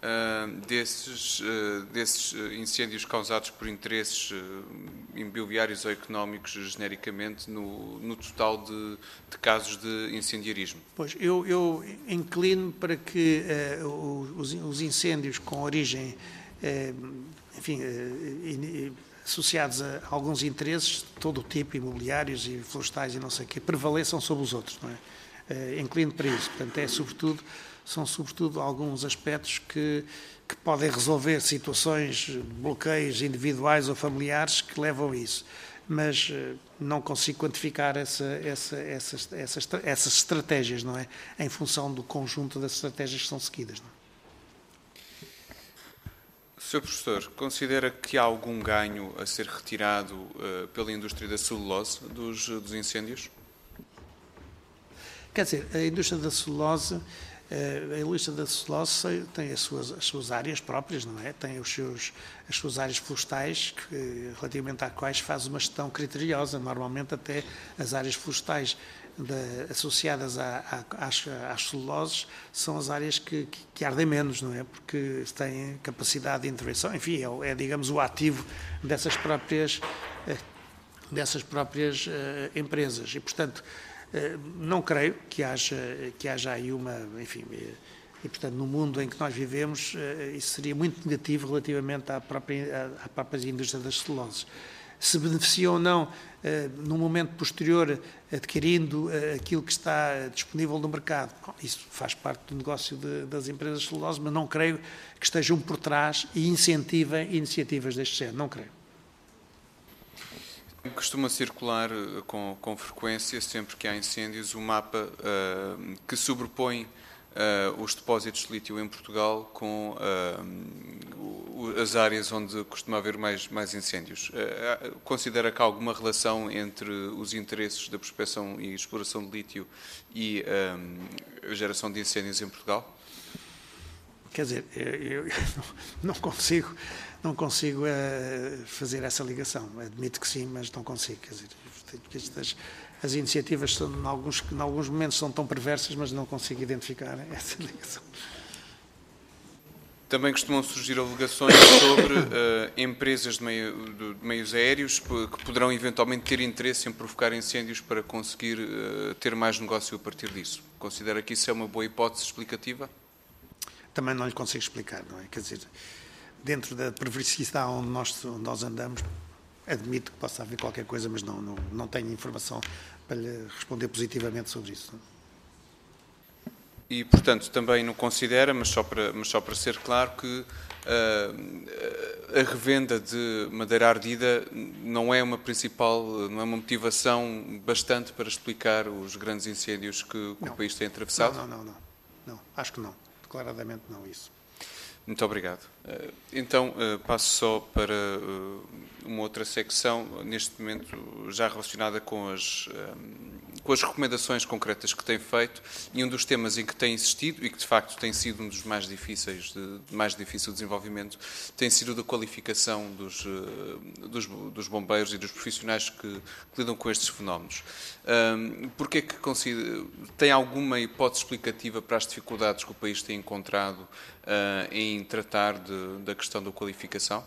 S6: desses incêndios causados por interesses imobiliários ou económicos, genericamente, no total de casos de incendiarismo.
S2: Pois, eu inclino para que os incêndios com origem, enfim, associados a alguns interesses, de todo o tipo, imobiliários e florestais e não sei o quê, prevaleçam sobre os outros, não é? Inclino para isso. Portanto, são sobretudo alguns aspectos que podem resolver situações de bloqueios individuais ou familiares que levam a isso. Mas não consigo quantificar essas estratégias, não é? Em função do conjunto das estratégias que são seguidas. Não é?
S6: Sr. Professor, considera que há algum ganho a ser retirado pela indústria da celulose dos incêndios?
S2: Quer dizer, a indústria da celulose A indústria da celulose tem as suas áreas próprias, não é? Tem as suas áreas florestais, relativamente às quais faz uma gestão criteriosa. Normalmente até as áreas florestais associadas às celuloses são as áreas que ardem menos, não é? Porque têm capacidade de intervenção, enfim, digamos, o ativo dessas próprias empresas. E, portanto, não creio que haja aí enfim, e, portanto, no mundo em que nós vivemos, isso seria muito negativo relativamente à própria indústria das celuloses. Se beneficia ou não, no momento posterior, adquirindo aquilo que está disponível no mercado. Bom, isso faz parte do negócio das empresas de celulose, mas não creio que estejam por trás e incentivem iniciativas deste género. Não creio.
S6: Costuma circular com frequência, sempre que há incêndios, um mapa que sobrepõe os depósitos de lítio em Portugal com as áreas onde costuma haver mais incêndios. Considera que há alguma relação entre os interesses da prospecção e exploração de lítio e a geração de incêndios em Portugal?
S2: Quer dizer, eu não consigo fazer essa ligação. Admito que sim, mas não consigo. Quer dizer, as iniciativas, em alguns momentos, são tão perversas, mas não consigo identificar essa ligação.
S6: Também costumam surgir alegações sobre empresas de meios aéreos que poderão eventualmente ter interesse em provocar incêndios para conseguir ter mais negócio a partir disso. Considera que isso é uma boa hipótese explicativa?
S2: Também não lhe consigo explicar, não é? Quer dizer, dentro da perversidade onde nós andamos, admito que possa haver qualquer coisa, mas não tenho informação para lhe responder positivamente sobre isso.
S6: E, portanto, também não considera, mas só para ser claro, que a revenda de madeira ardida não é uma motivação bastante para explicar os grandes incêndios que o país tem atravessado?
S2: Não, acho que não. Declaradamente não isso.
S6: Muito obrigado. Então, passo só para uma outra secção, neste momento já relacionada com as recomendações concretas que tem feito, e um dos temas em que tem insistido, e que de facto tem sido um dos mais difíceis de desenvolvimento, tem sido da qualificação dos bombeiros e dos profissionais que lidam com estes fenómenos. Porque é que tem alguma hipótese explicativa para as dificuldades que o país tem encontrado em tratar da questão da qualificação?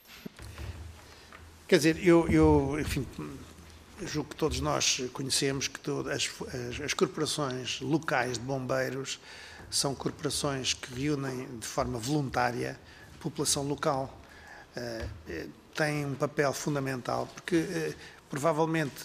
S2: Quer dizer, eu enfim, julgo que todos nós conhecemos que as corporações locais de bombeiros são corporações que reúnem de forma voluntária a população local. Têm um papel fundamental, porque provavelmente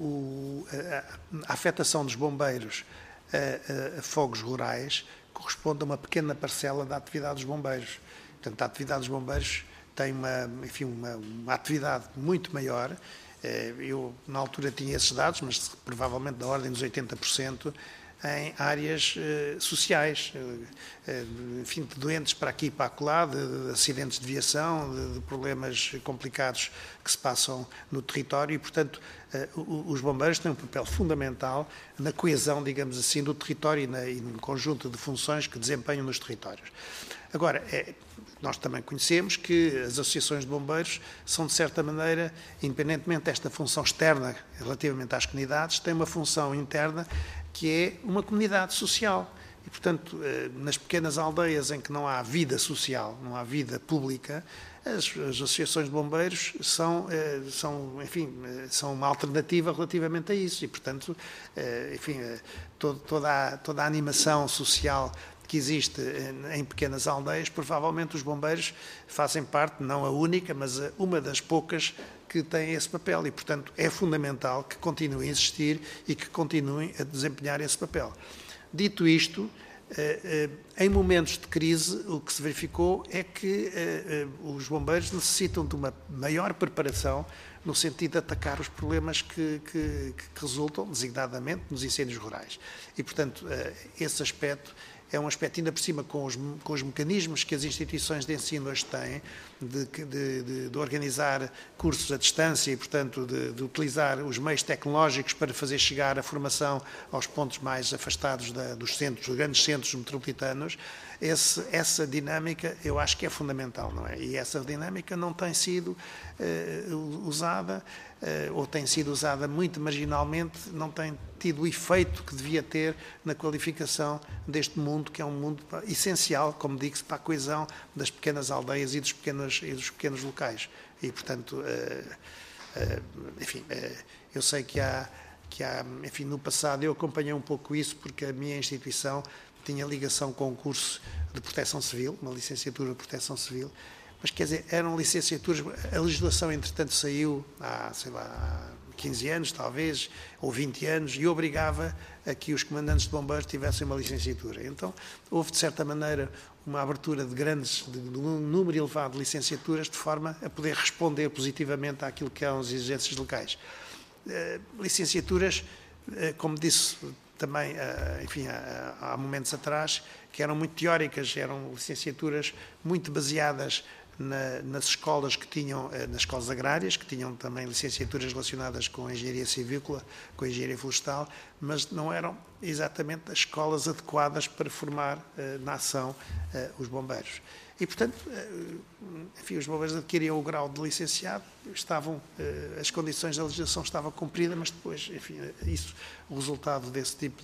S2: a afetação dos bombeiros a fogos rurais corresponde a uma pequena parcela da atividade dos bombeiros. Portanto, a atividade dos bombeiros tem uma atividade muito maior. Eu, na altura, tinha esses dados, mas provavelmente da ordem dos 80%, em áreas sociais, enfim, de doentes para aqui e para acolá, de acidentes de viação, de problemas complicados que se passam no território e, portanto, os bombeiros têm um papel fundamental na coesão, digamos assim, do território e no conjunto de funções que desempenham nos territórios. Agora, nós também conhecemos que as associações de bombeiros são, de certa maneira, independentemente desta função externa relativamente às comunidades, têm uma função interna que é uma comunidade social. E, portanto, nas pequenas aldeias em que não há vida social, não há vida pública, as associações de bombeiros são uma alternativa relativamente a isso. E, portanto, enfim, toda a animação social que existe em pequenas aldeias, provavelmente os bombeiros fazem parte, não a única, mas uma das poucas que têm esse papel e, portanto, é fundamental que continuem a existir e que continuem a desempenhar esse papel. Dito isto, em momentos de crise, o que se verificou é que os bombeiros necessitam de uma maior preparação no sentido de atacar os problemas que resultam, designadamente, nos incêndios rurais. E, portanto, esse aspecto é um aspecto, ainda por cima, com os mecanismos que as instituições de ensino hoje têm, de organizar cursos à distância e, portanto, de utilizar os meios tecnológicos para fazer chegar a formação aos pontos mais afastados dos grandes centros metropolitanos. Essa dinâmica eu acho que é fundamental, não é? E essa dinâmica não tem sido usada, ou tem sido usada muito marginalmente, não tem tido o efeito que devia ter na qualificação deste mundo, que é um mundo essencial, como digo-se, para a coesão das pequenas aldeias e dos pequenos locais. E, portanto, enfim, eu sei que há, enfim, no passado eu acompanhei um pouco isso, porque a minha instituição tinha ligação com um curso de proteção civil, uma licenciatura de proteção civil, mas, quer dizer, eram licenciaturas, a legislação, entretanto, saiu há, sei lá, há 15 anos, talvez, ou 20 anos, e obrigava a que os comandantes de bombeiros tivessem uma licenciatura. Então, houve, de certa maneira, uma abertura de um número elevado de licenciaturas, de forma a poder responder positivamente àquilo que eram as exigências locais. Licenciaturas, como disse também, enfim, há momentos atrás, que eram muito teóricas, eram licenciaturas muito baseadas nas escolas que tinham, nas escolas agrárias, que tinham também licenciaturas relacionadas com a engenharia civícola, com a engenharia florestal, mas não eram exatamente as escolas adequadas para formar na ação os bombeiros. E, portanto, enfim, os bombeiros adquiriam o grau de licenciado, as condições da legislação estavam cumpridas, mas depois, enfim, o resultado desse tipo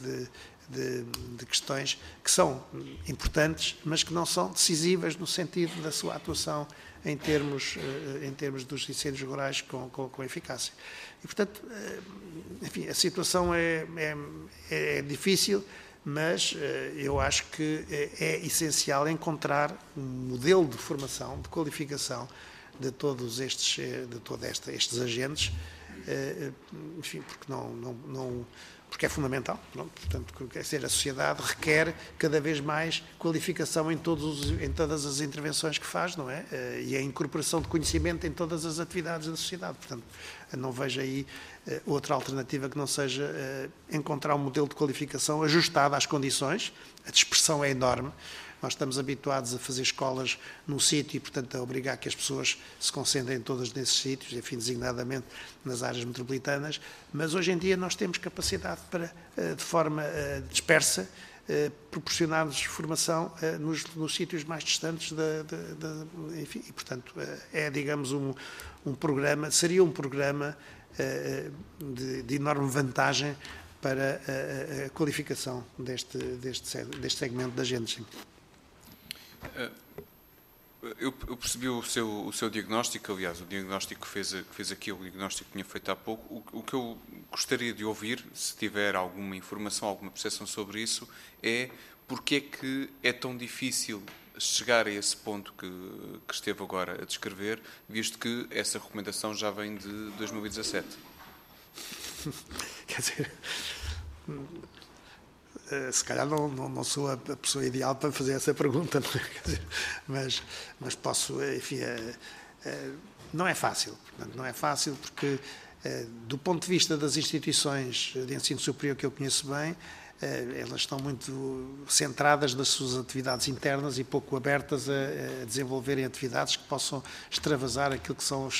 S2: de questões que são importantes, mas que não são decisivas no sentido da sua atuação em termos dos incêndios rurais com eficácia. E, portanto, enfim, a situação é difícil, mas eu acho que é essencial encontrar um modelo de formação, de qualificação de todos estes agentes, enfim, porque é fundamental, não? Portanto, quer dizer, a sociedade requer cada vez mais qualificação em todas as intervenções que faz, não é? E a incorporação de conhecimento em todas as atividades da sociedade. Portanto, não vejo aí outra alternativa que não seja encontrar um modelo de qualificação ajustado às condições. A dispersão é enorme. Nós estamos habituados a fazer escolas num sítio e, portanto, a obrigar que as pessoas se concentrem todas nesses sítios, enfim, designadamente nas áreas metropolitanas, mas hoje em dia nós temos capacidade para, de forma dispersa, proporcionar-nos formação nos sítios mais distantes, enfim, e, portanto, digamos, um programa, seria um programa de enorme vantagem para a qualificação deste segmento de agentes.
S6: Eu percebi o seu diagnóstico, aliás, o diagnóstico que fez aqui, o diagnóstico que tinha feito há pouco. O que eu gostaria de ouvir, se tiver alguma informação, alguma percepção sobre isso, é porque é que é tão difícil chegar a esse ponto que esteve agora a descrever, visto que essa recomendação já vem de 2017.
S2: Quer dizer, se calhar não sou a pessoa ideal para fazer essa pergunta, não é? Quer dizer, mas posso, enfim, não é fácil. Portanto, não é fácil porque, do ponto de vista das instituições de ensino superior que eu conheço bem, elas estão muito centradas nas suas atividades internas e pouco abertas a desenvolverem atividades que possam extravasar aquilo que são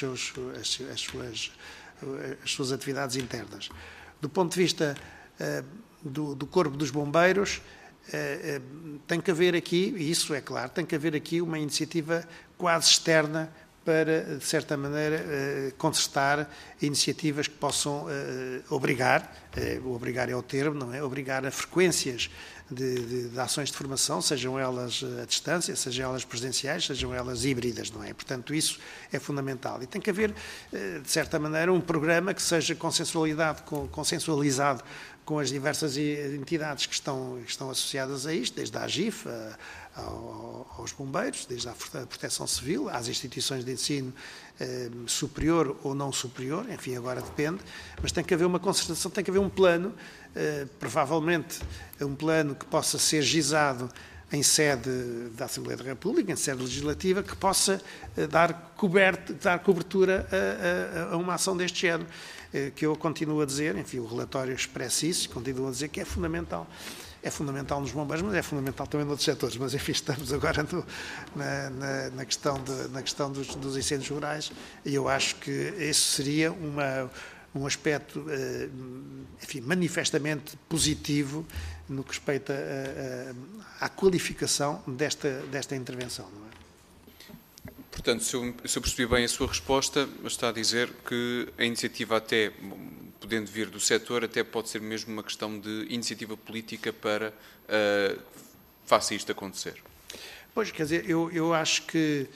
S2: as suas atividades internas. Do ponto de vista do Corpo dos Bombeiros, tem que haver aqui, e isso é claro, tem que haver aqui uma iniciativa quase externa para, de certa maneira, concertar iniciativas que possam obrigar é o termo, não é? Obrigar a frequências de ações de formação, sejam elas à distância, sejam elas presenciais, sejam elas híbridas, não é? Portanto, isso é fundamental. E tem que haver, de certa maneira, um programa que seja consensualizado com as diversas entidades que estão associadas a isto, desde a AGIF, aos bombeiros, desde a Proteção Civil, às instituições de ensino superior ou não superior, enfim, agora depende, mas tem que haver uma concertação, tem que haver um plano, provavelmente um plano que possa ser gizado em sede da Assembleia da República, em sede legislativa, que possa dar cobertura a uma ação deste género, que eu continuo a dizer, enfim, o relatório expressa isso, continuo a dizer que é fundamental. é fundamental nos bombeiros, mas é fundamental também noutros setores. Mas, enfim, estamos agora na questão dos incêndios rurais e eu acho que esse seria um aspecto, enfim, manifestamente positivo no que respeita à qualificação desta intervenção, não é?
S6: Portanto, se eu percebi bem a sua resposta, está a dizer que a iniciativa até, podendo vir do setor, até pode ser mesmo uma questão de iniciativa política para faça isto acontecer.
S2: Pois, quer dizer, eu acho que,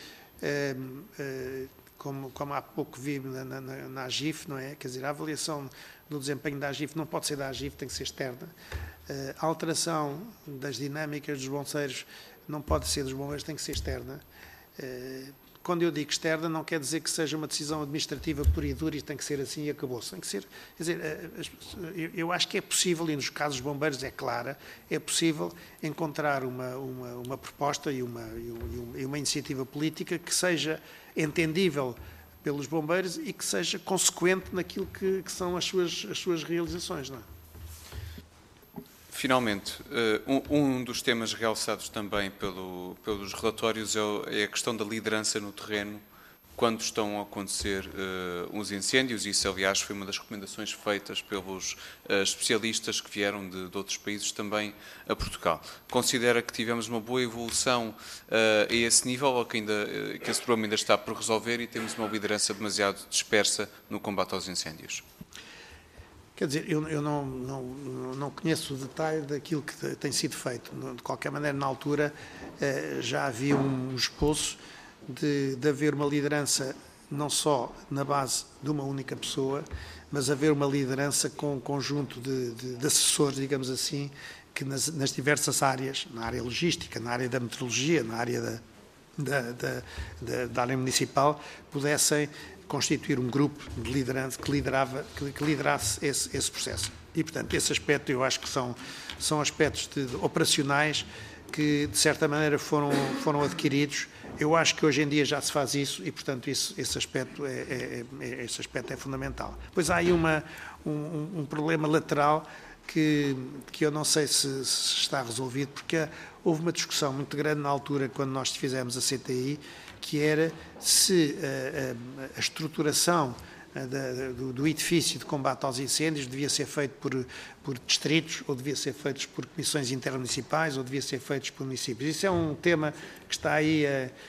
S2: como há pouco vi na AGIF, não é? Quer dizer, a avaliação do desempenho da AGIF não pode ser da AGIF, tem que ser externa. A alteração das dinâmicas dos bombeiros não pode ser dos bombeiros, tem que ser externa. Quando eu digo externa, não quer dizer que seja uma decisão administrativa pura e dura e tem que ser assim e acabou-se. Tem que ser, quer dizer, eu acho que é possível, e nos casos dos bombeiros é clara, é possível encontrar uma proposta e uma iniciativa política que seja entendível pelos bombeiros e que seja consequente naquilo que são as suas realizações, não é?
S6: Finalmente, um dos temas realçados também pelos relatórios é a questão da liderança no terreno quando estão a acontecer uns incêndios. Isso, aliás, foi uma das recomendações feitas pelos especialistas que vieram de outros países também a Portugal. Considera que tivemos uma boa evolução a esse nível ou que esse problema ainda está por resolver e temos uma liderança demasiado dispersa no combate aos incêndios?
S2: Quer dizer, eu não conheço o detalhe daquilo que tem sido feito. De qualquer maneira, na altura, já havia um esboço de haver uma liderança não só na base de uma única pessoa, mas haver uma liderança com um conjunto de assessores, digamos assim, que nas diversas áreas, na área logística, na área da meteorologia, na área da área municipal, pudessem constituir um grupo de liderança que liderasse esse processo. E, portanto, esse aspecto eu acho que são aspectos operacionais que, de certa maneira, foram adquiridos. Eu acho que hoje em dia já se faz isso e, portanto, esse aspecto é fundamental. Pois há aí um problema lateral que eu não sei se está resolvido, porque houve uma discussão muito grande na altura, quando nós fizemos a CTI, que era se a estruturação do edifício de combate aos incêndios devia ser feito por distritos, ou devia ser feito por comissões intermunicipais, ou devia ser feito por municípios. Isso é um tema que está aí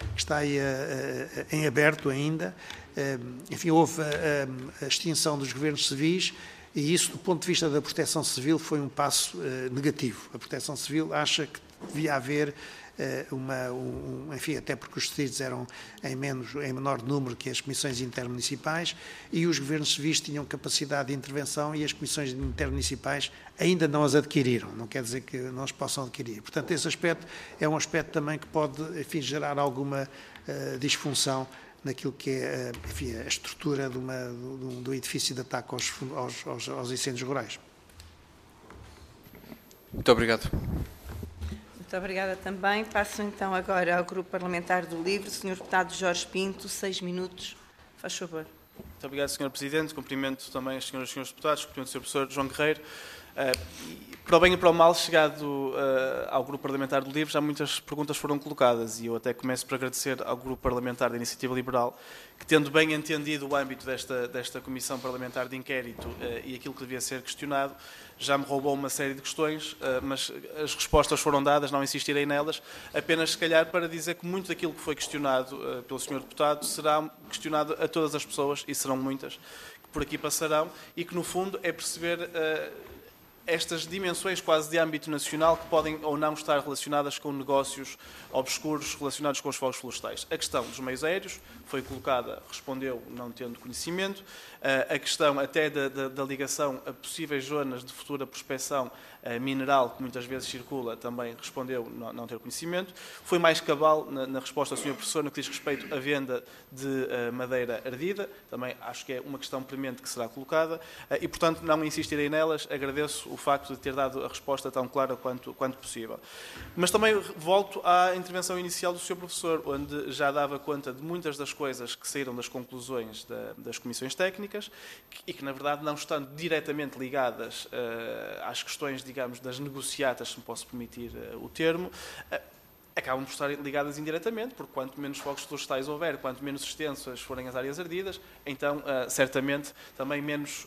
S2: em aberto ainda. Enfim, houve a extinção dos governos civis, e isso, do ponto de vista da Proteção Civil, foi um passo negativo. A Proteção Civil acha que devia haver enfim, até porque os distritos eram em menor número que as comissões intermunicipais e os governos civis tinham capacidade de intervenção e as comissões intermunicipais ainda não as adquiriram, não quer dizer que não as possam adquirir. Portanto, esse aspecto é um aspecto também que pode, enfim, gerar alguma disfunção naquilo que é, enfim, a estrutura do edifício de ataque aos incêndios rurais.
S6: Muito obrigado.
S1: Muito obrigada também. Passo então agora ao Grupo Parlamentar do LIVRE. Sr. Deputado Jorge Pinto, 6 minutos. Faz favor.
S7: Muito obrigado, Sr. Presidente. Cumprimento também as senhoras e senhores deputados. Cumprimento o Sr. Professor João Guerreiro. Para o bem e para o mal, chegado ao Grupo Parlamentar do LIVRE, já muitas perguntas foram colocadas e eu até começo por agradecer ao Grupo Parlamentar da Iniciativa Liberal que, tendo bem entendido o âmbito desta Comissão Parlamentar de Inquérito e aquilo que devia ser questionado, já me roubou uma série de questões, mas as respostas foram dadas, não insistirei nelas, apenas se calhar para dizer que muito daquilo que foi questionado pelo Sr. Deputado será questionado a todas as pessoas, e serão muitas, que por aqui passarão, e que no fundo é perceber estas dimensões quase de âmbito nacional que podem ou não estar relacionadas com negócios obscuros relacionados com os fogos florestais. A questão dos meios aéreos foi colocada, respondeu não tendo conhecimento. A questão até da ligação a possíveis zonas de futura prospecção mineral, que muitas vezes circula, também respondeu não ter conhecimento. Foi mais cabal na resposta do Sr. Professor no que diz respeito à venda de madeira ardida. Também acho que é uma questão premente que será colocada e, portanto, não insistirei nelas. Agradeço o facto de ter dado a resposta tão clara quanto possível. Mas também volto à intervenção inicial do Sr. Professor, onde já dava conta de muitas das coisas que saíram das conclusões das comissões técnicas e que, na verdade, não estando diretamente ligadas às questões, digamos, das negociatas, se me posso permitir o termo, acabam por estar ligadas indiretamente, porque quanto menos fogos florestais houver, quanto menos extensas forem as áreas ardidas, então, certamente, também menos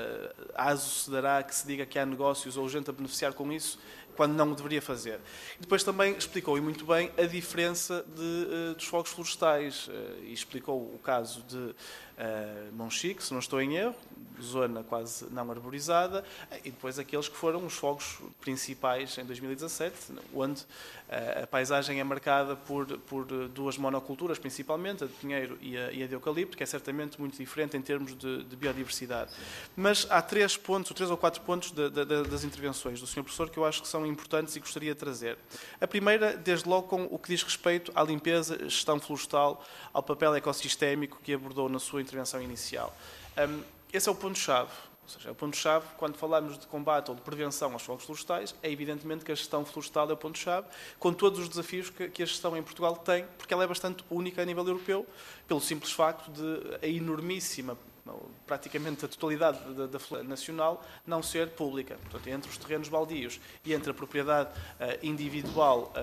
S7: aso se dará que se diga que há negócios ou gente a beneficiar com isso, quando não o deveria fazer. E depois também explicou, e muito bem, a diferença dos fogos florestais, e explicou o caso de Monchique, se não estou em erro, zona quase não arborizada, e depois aqueles que foram os fogos principais em 2017, onde a paisagem é marcada por duas monoculturas, principalmente, a de pinheiro e a de eucalipto, que é certamente muito diferente em termos de biodiversidade. Mas há 3 ou 4 pontos das intervenções do Sr. Professor que eu acho que são importantes e gostaria de trazer. A primeira, desde logo, com o que diz respeito à limpeza, gestão florestal, ao papel ecossistémico que abordou na sua intervenção inicial. Esse é o ponto-chave. Ou seja, é o ponto-chave, quando falamos de combate ou de prevenção aos fogos florestais, é evidentemente que a gestão florestal é o ponto-chave, com todos os desafios que a gestão em Portugal tem, porque ela é bastante única a nível europeu, pelo simples facto de a enormíssima, praticamente a totalidade da floresta nacional, não ser pública. Portanto, entre os terrenos baldios e entre a propriedade individual,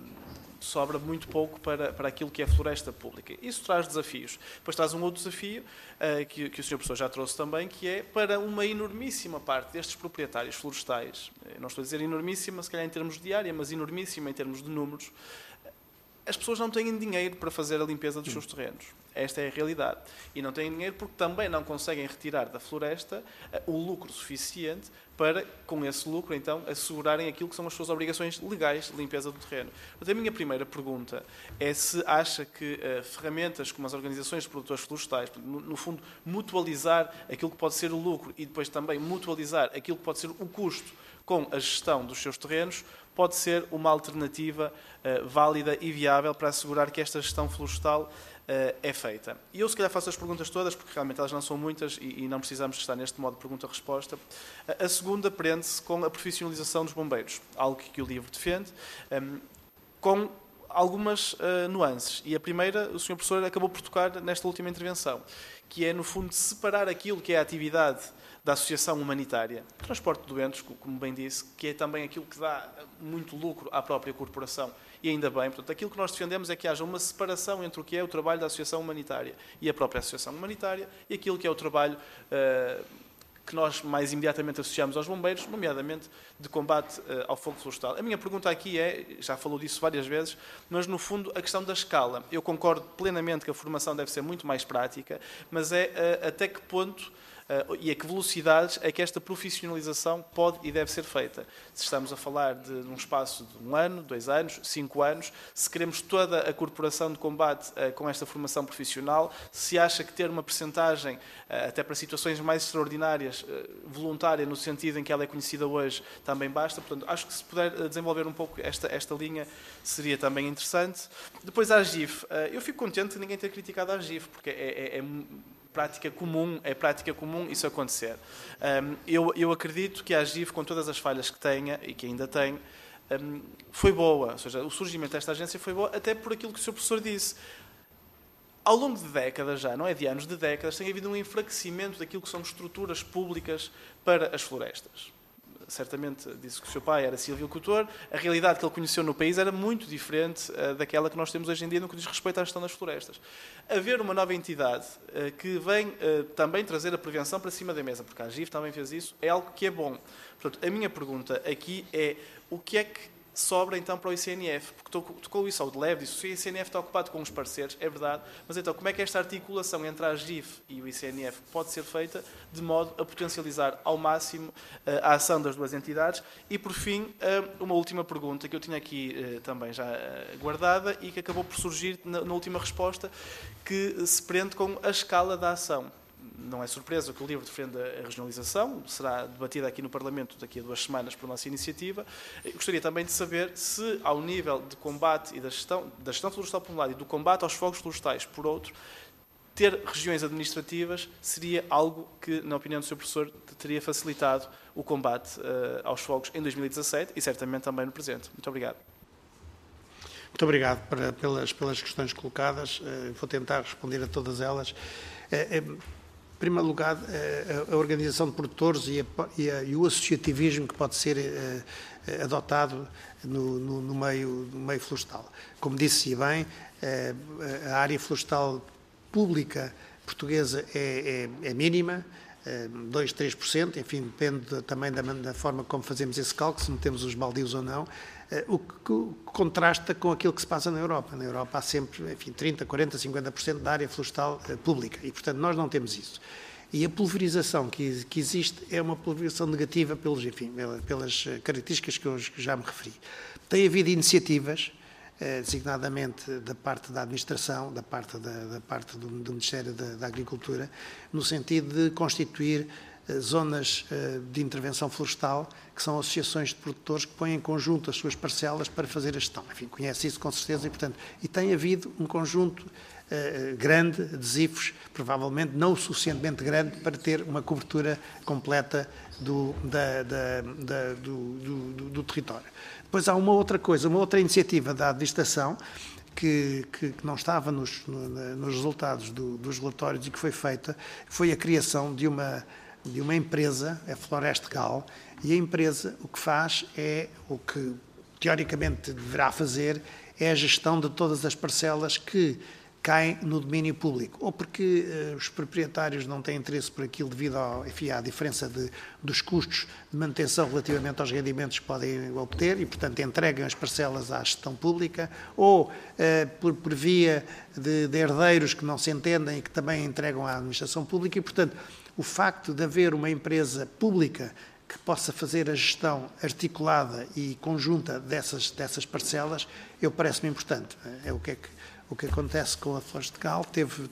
S7: sobra muito pouco para aquilo que é floresta pública. Isso traz desafios. Depois traz um outro desafio, que o Sr. Professor já trouxe também, que é para uma enormíssima parte destes proprietários florestais, não estou a dizer enormíssima, se calhar em termos de área, mas enormíssima em termos de números, as pessoas não têm dinheiro para fazer a limpeza dos seus terrenos. Esta é a realidade. E não têm dinheiro porque também não conseguem retirar da floresta o lucro suficiente para, com esse lucro, então, assegurarem aquilo que são as suas obrigações legais de limpeza do terreno. Portanto, a minha primeira pergunta é se acha que ferramentas como as organizações de produtores florestais, no fundo, mutualizar aquilo que pode ser o lucro e depois também mutualizar aquilo que pode ser o custo com a gestão dos seus terrenos, pode ser uma alternativa válida e viável para assegurar que esta gestão florestal é feita. E eu, se calhar, faço as perguntas todas, porque realmente elas não são muitas e não precisamos estar neste modo de pergunta-resposta. A segunda prende-se com a profissionalização dos bombeiros, algo que o livro defende, com algumas nuances. E a primeira, o Sr. Professor acabou por tocar nesta última intervenção, que é, no fundo, separar aquilo que é a atividade da associação humanitária, transporte de doentes, como bem disse, que é também aquilo que dá muito lucro à própria corporação, e ainda bem. Portanto, aquilo que nós defendemos é que haja uma separação entre o que é o trabalho da associação humanitária e a própria associação humanitária e aquilo que é o trabalho que nós mais imediatamente associamos aos bombeiros, nomeadamente de combate ao fogo florestal. A minha pergunta aqui é, já falou disso várias vezes, mas no fundo a questão da escala. Eu concordo plenamente que a formação deve ser muito mais prática, mas é até que ponto e a que velocidades é que esta profissionalização pode e deve ser feita. Se estamos a falar de um espaço de 1 ano, 2 anos, 5 anos, se queremos toda a corporação de combate com esta formação profissional, se acha que ter uma percentagem, até para situações mais extraordinárias, voluntária, no sentido em que ela é conhecida hoje, também basta. Portanto, acho que se puder desenvolver um pouco esta linha, seria também interessante. Depois, a AGIF. Eu fico contente de ninguém ter criticado a AGIF, porque é prática comum isso acontecer. Eu acredito que a AGIF, com todas as falhas que tenha e que ainda tem, foi boa. Ou seja, o surgimento desta agência foi boa, até por aquilo que o Sr. Professor disse. Ao longo de décadas já, não é de anos, de décadas, tem havido um enfraquecimento daquilo que são estruturas públicas para as florestas. Certamente disse que o seu pai era silvicultor, a realidade que ele conheceu no país era muito diferente daquela que nós temos hoje em dia no que diz respeito à gestão das florestas. Haver uma nova entidade que vem também trazer a prevenção para cima da mesa, porque a AGIF também fez isso, é algo que é bom. Portanto, a minha pergunta aqui é o que é que sobra então para o ICNF, porque tocou isso ao de leve, disse, o ICNF está ocupado com os parceiros, é verdade, mas então como é que esta articulação entre a AGIF e o ICNF pode ser feita de modo a potencializar ao máximo a ação das duas entidades? E por fim, uma última pergunta que eu tinha aqui também já guardada e que acabou por surgir na última resposta, que se prende com a escala da ação. Não é surpresa que o livro defenda a regionalização, será debatida aqui no Parlamento daqui a 2 semanas por nossa iniciativa. Eu gostaria também de saber se, ao nível de combate e da gestão florestal por um lado e do combate aos fogos florestais por outro, ter regiões administrativas seria algo que, na opinião do Sr. Professor, teria facilitado o combate aos fogos em 2017 e certamente também no presente. Muito obrigado.
S2: Muito obrigado pelas questões colocadas. Vou tentar responder a todas elas. Em primeiro lugar, a organização de produtores e o associativismo que pode ser adotado no meio florestal. Como disse bem, a área florestal pública portuguesa é mínima, 2, 3%, enfim, depende também da forma como fazemos esse cálculo, se metemos os baldios ou não, o que contrasta com aquilo que se passa na Europa. Na Europa há sempre, enfim, 30%, 40%, 50% da área florestal pública e, portanto, nós não temos isso. E a pulverização que existe é uma pulverização negativa pelas características que eu já me referi. Tem havido iniciativas, designadamente da parte da administração, da parte do Ministério da Agricultura, no sentido de constituir zonas de intervenção florestal, que são associações de produtores que põem em conjunto as suas parcelas para fazer a gestão. Enfim, conhece isso com certeza e tem havido um conjunto grande de ZIFs, provavelmente não o suficientemente grande para ter uma cobertura completa do território. Depois há uma outra iniciativa da administração que não estava nos resultados dos relatórios e que foi feita, foi a criação de uma empresa, a Florestal, e a empresa o que faz o que teoricamente deverá fazer é a gestão de todas as parcelas que caem no domínio público, ou porque os proprietários não têm interesse por aquilo devido à diferença dos custos de manutenção relativamente aos rendimentos que podem obter e, portanto, entregam as parcelas à gestão pública, ou por via de herdeiros que não se entendem e que também entregam à administração pública e, portanto, o facto de haver uma empresa pública que possa fazer a gestão articulada e conjunta dessas parcelas, parece-me importante. O que acontece com a Florestal,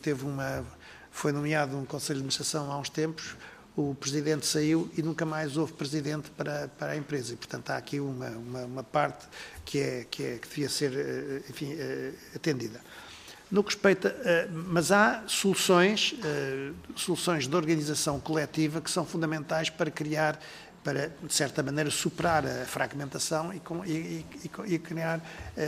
S2: foi nomeado um Conselho de Administração há uns tempos, o Presidente saiu e nunca mais houve Presidente para a empresa. E, portanto, há aqui uma parte que devia ser, enfim, atendida. No que respeita, mas há soluções de organização coletiva que são fundamentais para criar, de certa maneira, superar a fragmentação e criar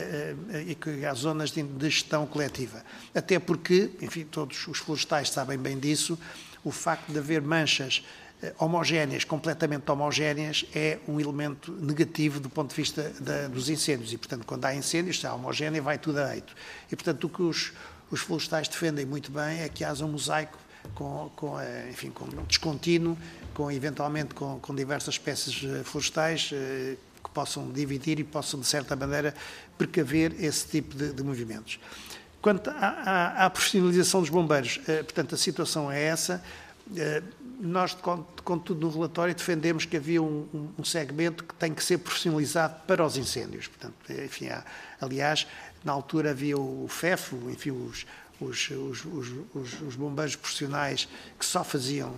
S2: zonas de gestão coletiva. Até porque, enfim, todos os florestais sabem bem disso, o facto de haver manchas homogéneas, completamente homogéneas, é um elemento negativo do ponto de vista dos incêndios. E, portanto, quando há incêndios, se há homogénea, vai tudo a eito. E, portanto, o que os florestais defendem muito bem é que haja um mosaico com descontínuo, eventualmente com diversas espécies florestais que possam dividir e possam, de certa maneira, precaver esse tipo de movimentos. Quanto à profissionalização dos bombeiros, portanto, a situação é essa. Nós, contudo, no relatório defendemos que havia um segmento que tem que ser profissionalizado para os incêndios. Portanto, enfim, aliás, na altura havia o FEF, enfim, os bombeiros profissionais que só faziam,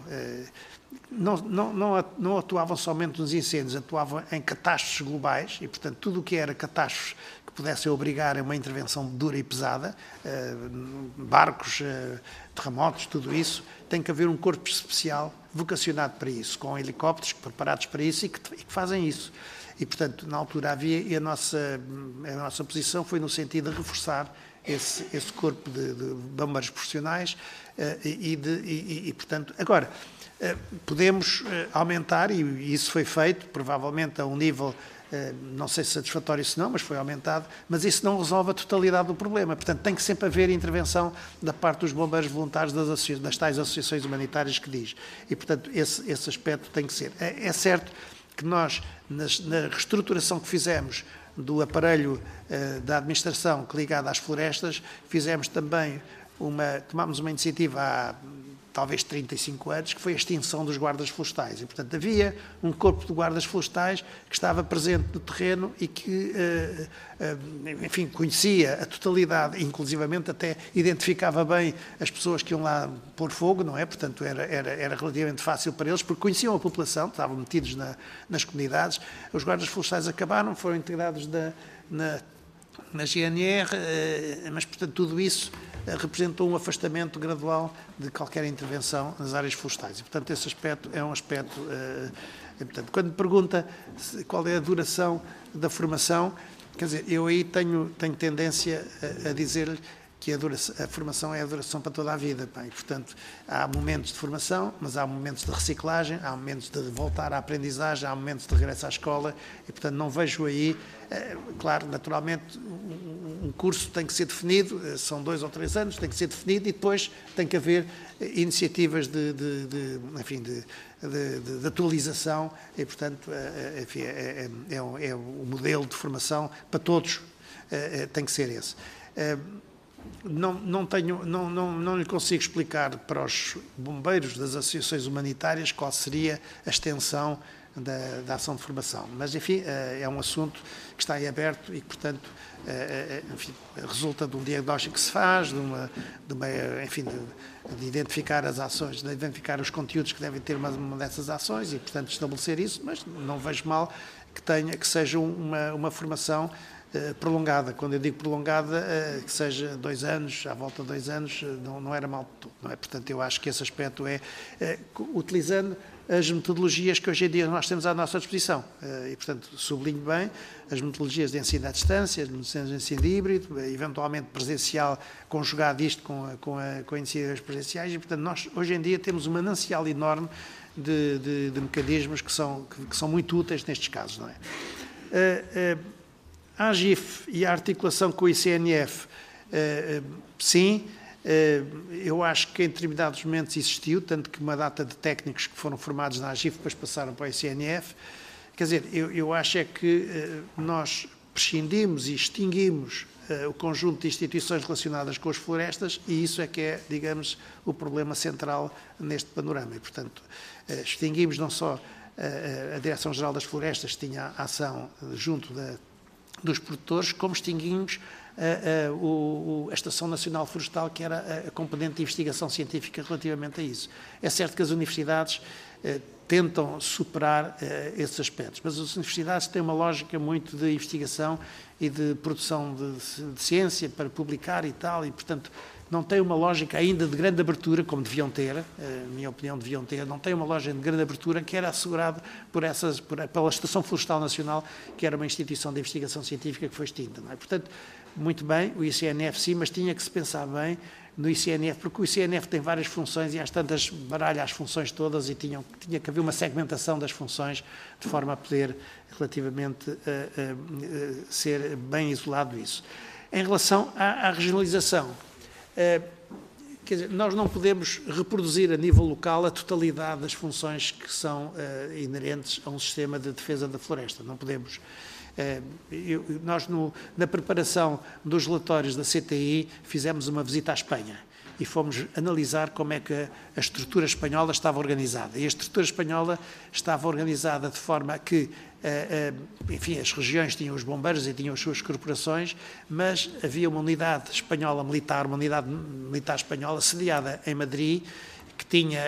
S2: não atuavam somente nos incêndios, atuavam em catástrofes globais e, portanto, tudo o que era catástrofes que pudessem obrigar a uma intervenção dura e pesada, barcos, terremotos, tudo isso, tem que haver um corpo especial vocacionado para isso, com helicópteros preparados para isso e que fazem isso. E, portanto, na altura havia, e a nossa posição foi no sentido de reforçar esse corpo de bombeiros profissionais portanto, agora, podemos aumentar, e isso foi feito, provavelmente a um nível, não sei se satisfatório se não, mas foi aumentado, mas isso não resolve a totalidade do problema. Portanto, tem que sempre haver intervenção da parte dos bombeiros voluntários das tais associações humanitárias que diz. E, portanto, esse aspecto tem que ser. É certo que nós, na reestruturação que fizemos do aparelho da administração ligado às florestas, fizemos também tomámos uma iniciativa há talvez 35 anos, que foi a extinção dos guardas florestais. E, portanto, havia um corpo de guardas florestais que estava presente no terreno e que, enfim, conhecia a totalidade, inclusivamente até identificava bem as pessoas que iam lá pôr fogo, não é? Portanto, era relativamente fácil para eles, porque conheciam a população, estavam metidos nas comunidades. Os guardas florestais acabaram, foram integrados na GNR, mas, portanto, tudo isso representou um afastamento gradual de qualquer intervenção nas áreas florestais. E, portanto, esse aspecto é um aspecto... portanto, quando me pergunta qual é a duração da formação, quer dizer, eu aí tenho tendência a dizer-lhe que a formação é a duração para toda a vida. E, portanto, há momentos de formação, mas há momentos de reciclagem, há momentos de voltar à aprendizagem, há momentos de regresso à escola e, portanto, não vejo aí, claro, naturalmente, um curso tem que ser definido, são 2 ou 3 anos, tem que ser definido e depois tem que haver iniciativas de atualização e, portanto, enfim, é o modelo de formação para todos, tem que ser esse. Não lhe consigo explicar para os bombeiros das associações humanitárias qual seria a extensão da ação de formação. Mas, enfim, é um assunto que está em aberto e que, portanto, enfim, resulta de um diagnóstico que se faz, de identificar as ações, de identificar os conteúdos que devem ter uma dessas ações e, portanto, estabelecer isso, mas não vejo mal que seja uma formação prolongada. Quando eu digo prolongada, que seja 2 anos, à volta de 2 anos, não era mal de tudo, não é? Portanto, eu acho que esse aspecto utilizando as metodologias que hoje em dia nós temos à nossa disposição. E, portanto, sublinho bem as metodologias de ensino à distância, as metodologias de ensino híbrido, eventualmente presencial, conjugado isto com iniciativas presenciais, e, portanto, nós hoje em dia temos um manancial enorme de mecanismos que são muito úteis nestes casos, não é? A AGIF e a articulação com o ICNF, sim, eu acho que em determinados momentos existiu, tanto que uma data de técnicos que foram formados na AGIF depois passaram para o ICNF. Quer dizer, eu acho é que nós prescindimos e extinguimos o conjunto de instituições relacionadas com as florestas e isso é que é, digamos, o problema central neste panorama. E, portanto, extinguimos não só a Direção-Geral das Florestas, que tinha a ação junto dos produtores, como extinguimos a Estação Nacional Florestal, que era a componente de investigação científica relativamente a isso. É certo que as universidades tentam superar esses aspectos, mas as universidades têm uma lógica muito de investigação e de produção de ciência para publicar e tal, e, portanto, não têm uma lógica ainda de grande abertura, como deviam ter, na minha opinião deviam ter, não têm uma lógica de grande abertura que era assegurada pela Estação Florestal Nacional, que era uma instituição de investigação científica que foi extinta, não é? Portanto, muito bem, o ICNF sim, mas tinha que se pensar bem no ICNF, porque o ICNF tem várias funções e às tantas baralha as funções todas e tinha que haver uma segmentação das funções de forma a poder relativamente ser bem isolado isso. Em relação à regionalização, quer dizer, nós não podemos reproduzir a nível local a totalidade das funções que são inerentes a um sistema de defesa da floresta, não podemos. Nós, na preparação dos relatórios da CTI, fizemos uma visita à Espanha e fomos analisar como é que a estrutura espanhola estava organizada. E a estrutura espanhola estava organizada de forma que, enfim, as regiões tinham os bombeiros e tinham as suas corporações, mas havia uma unidade espanhola militar, uma unidade militar espanhola sediada em Madrid, que tinha,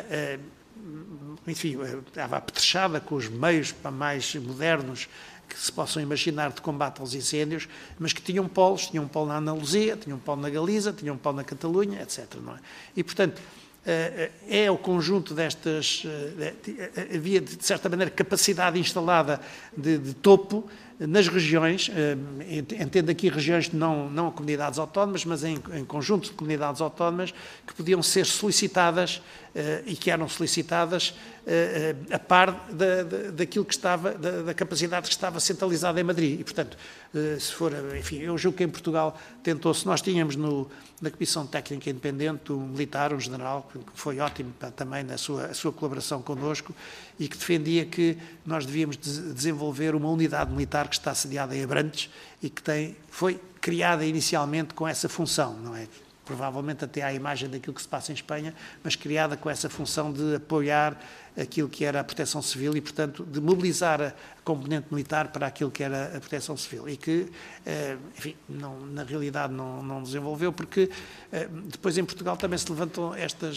S2: enfim, estava apetrechada com os meios mais modernos que se possam imaginar de combate aos incêndios, mas que tinham polos, tinham um polo na Andaluzia, tinham um polo na Galiza, tinham um polo na Catalunha, etc. Não é? E, portanto, é o conjunto destas... havia, de certa maneira, capacidade instalada de topo nas regiões, entendo aqui regiões não comunidades autónomas, mas em conjunto de comunidades autónomas que podiam ser solicitadas e que eram solicitadas a par daquilo que estava, da capacidade que estava centralizada em Madrid. E, portanto, se for, enfim, eu julgo que em Portugal tentou-se, nós tínhamos na Comissão Técnica Independente um militar, um general, que foi ótimo também na sua colaboração connosco e que defendia que nós devíamos desenvolver uma unidade militar que está sediada em Abrantes e que foi criada inicialmente com essa função, não é? Provavelmente até à imagem daquilo que se passa em Espanha, mas criada com essa função de apoiar aquilo que era a proteção civil e, portanto, de mobilizar a componente militar para aquilo que era a proteção civil. E que, enfim, na realidade não desenvolveu, porque depois em Portugal também se levantam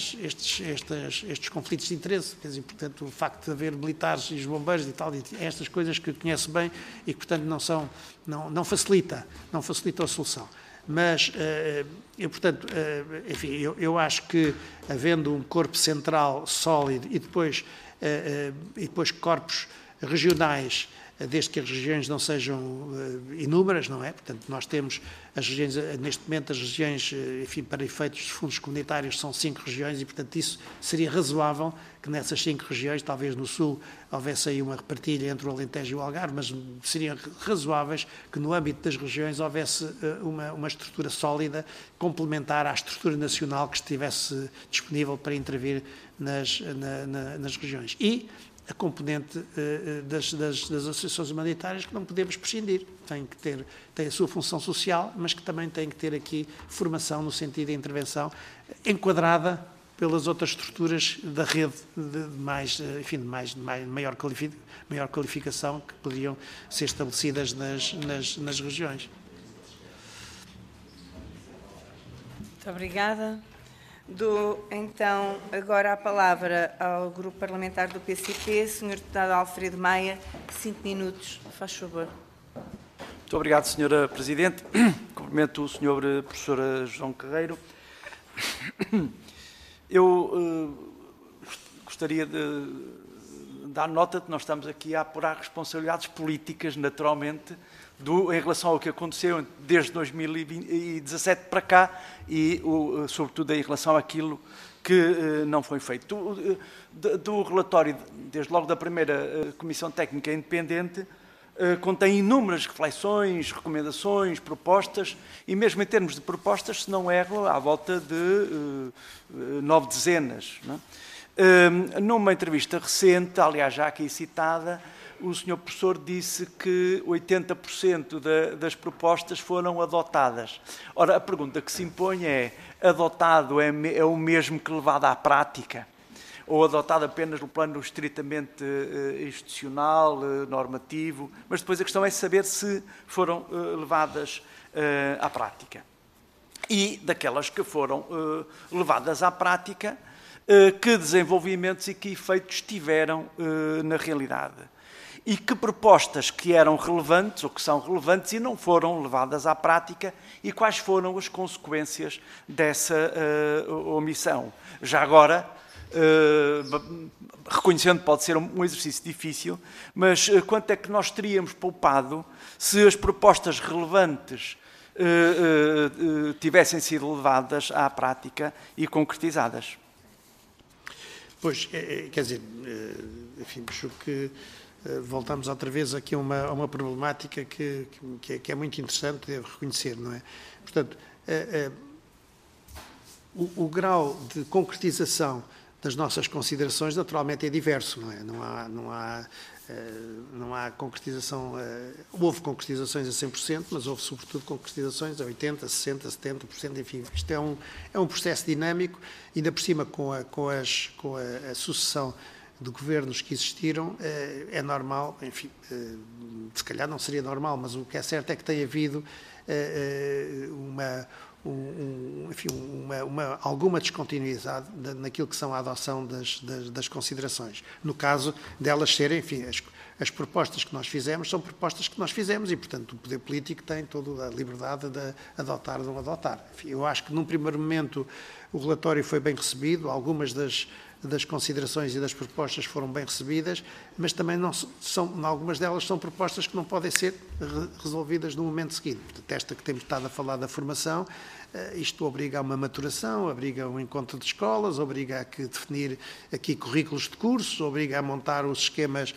S2: estes conflitos de interesse. Quer dizer, portanto, o facto de haver militares e os bombeiros e tal, estas coisas que conheço bem e que, portanto, não facilita a solução. Mas, portanto, enfim, eu acho que, havendo um corpo central sólido e depois corpos regionais, desde que as regiões não sejam inúmeras, não é? Portanto, nós temos as regiões, neste momento, as regiões, enfim, para efeitos de fundos comunitários, são 5 regiões e, portanto, isso seria razoável que nessas 5 regiões, talvez no Sul, houvesse aí uma repartilha entre o Alentejo e o Algarve, mas seriam razoáveis que no âmbito das regiões houvesse uma estrutura sólida, complementar à estrutura nacional que estivesse disponível para intervir nas regiões. E a componente das associações humanitárias que não podemos prescindir. Tem a sua função social, mas que também tem que ter aqui formação no sentido de intervenção enquadrada pelas outras estruturas da rede de maior qualificação que poderiam ser estabelecidas nas regiões.
S1: Muito obrigada. Dou, então, agora a palavra ao Grupo Parlamentar do PCP, Sr. Deputado Alfredo Maia, 5 minutos, faz favor.
S8: Muito obrigado, Sra. Presidente. Cumprimento o Sr. Professor João Carreiro. Eu gostaria de dar nota de que nós estamos aqui a apurar responsabilidades políticas, naturalmente, em relação ao que aconteceu desde 2017 para cá e, sobretudo, em relação àquilo que não foi feito. Do relatório, desde logo da primeira Comissão Técnica Independente, contém inúmeras reflexões, recomendações, propostas, e mesmo em termos de propostas, se não erro, à volta de 9 dezenas. Não é? Numa entrevista recente, aliás já aqui citada, o Sr. Professor disse que 80% das propostas foram adotadas. Ora, a pergunta que se impõe é: adotado é o mesmo que levado à prática? Ou adotado apenas no plano estritamente institucional, normativo? Mas depois a questão é saber se foram levadas à prática. E daquelas que foram levadas à prática, que desenvolvimentos e que efeitos tiveram na realidade? E que propostas que eram relevantes ou que são relevantes e não foram levadas à prática, e quais foram as consequências dessa omissão? Já agora, reconhecendo que pode ser um exercício difícil, mas quanto é que nós teríamos poupado se as propostas relevantes tivessem sido levadas à prática e concretizadas?
S2: Pois, quer dizer, enfim, acho que voltamos outra vez aqui a uma problemática que é muito interessante, devo reconhecer, não é? Portanto, o grau de concretização das nossas considerações, naturalmente, é diverso, não é? Não há concretização, houve concretizações a 100%, mas houve, sobretudo, concretizações a 80%, 60%, 70%, enfim. Isto é um processo dinâmico, ainda por cima com a sucessão de governos que existiram, é normal, enfim, se calhar não seria normal, mas o que é certo é que tem havido alguma descontinuidade naquilo que são a adoção das considerações. No caso delas serem, enfim, as propostas que nós fizemos são propostas que nós fizemos e, portanto, o poder político tem toda a liberdade de adotar ou não adotar. Enfim, eu acho que, num primeiro momento, o relatório foi bem recebido, algumas das considerações e das propostas foram bem recebidas, mas também algumas delas são propostas que não podem ser resolvidas no momento seguinte. Portanto, esta que temos estado a falar da formação, isto obriga a uma maturação, obriga a um encontro de escolas, obriga a definir aqui currículos de cursos, obriga a montar os esquemas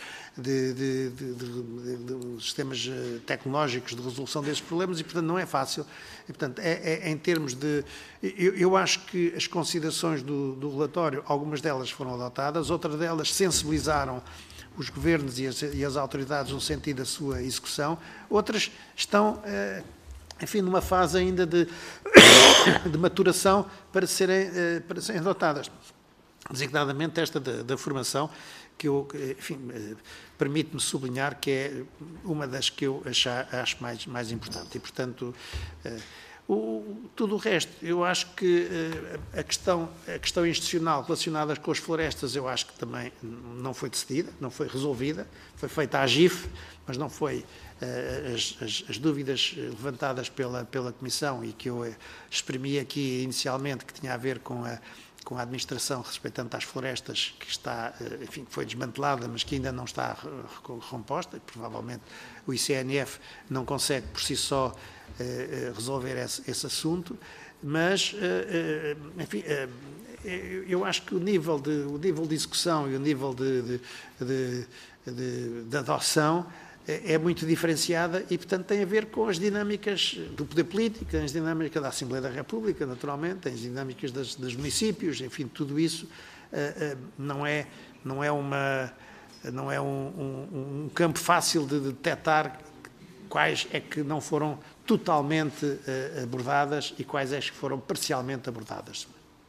S2: sistemas tecnológicos de resolução desses problemas e, portanto, não é fácil. E, portanto, em termos de... Eu acho que as considerações do relatório, algumas delas foram adotadas, outras delas sensibilizaram os governos e as autoridades no sentido da sua execução, outras estão, enfim, numa fase ainda de maturação para serem adotadas. Designadamente esta da formação, que eu, enfim, permite-me sublinhar que é uma das que eu acho mais importante. E, portanto, Tudo o resto, eu acho que a questão institucional relacionada com as florestas, eu acho que também não foi decidida, não foi resolvida, foi feita à GIF, mas não foi as dúvidas levantadas pela Comissão e que eu exprimi aqui inicialmente, que tinha a ver com a administração respeitante às florestas, que está, enfim, foi desmantelada, mas que ainda não está recomposta, provavelmente o ICNF não consegue por si só resolver esse assunto, mas, enfim, eu acho que o nível de execução e o nível de adoção é muito diferenciada e, portanto, tem a ver com as dinâmicas do poder político, as dinâmicas da Assembleia da República, naturalmente, as dinâmicas dos municípios, enfim, tudo isso não é um campo fácil de detectar quais é que não foram totalmente abordadas e quais é que foram parcialmente abordadas.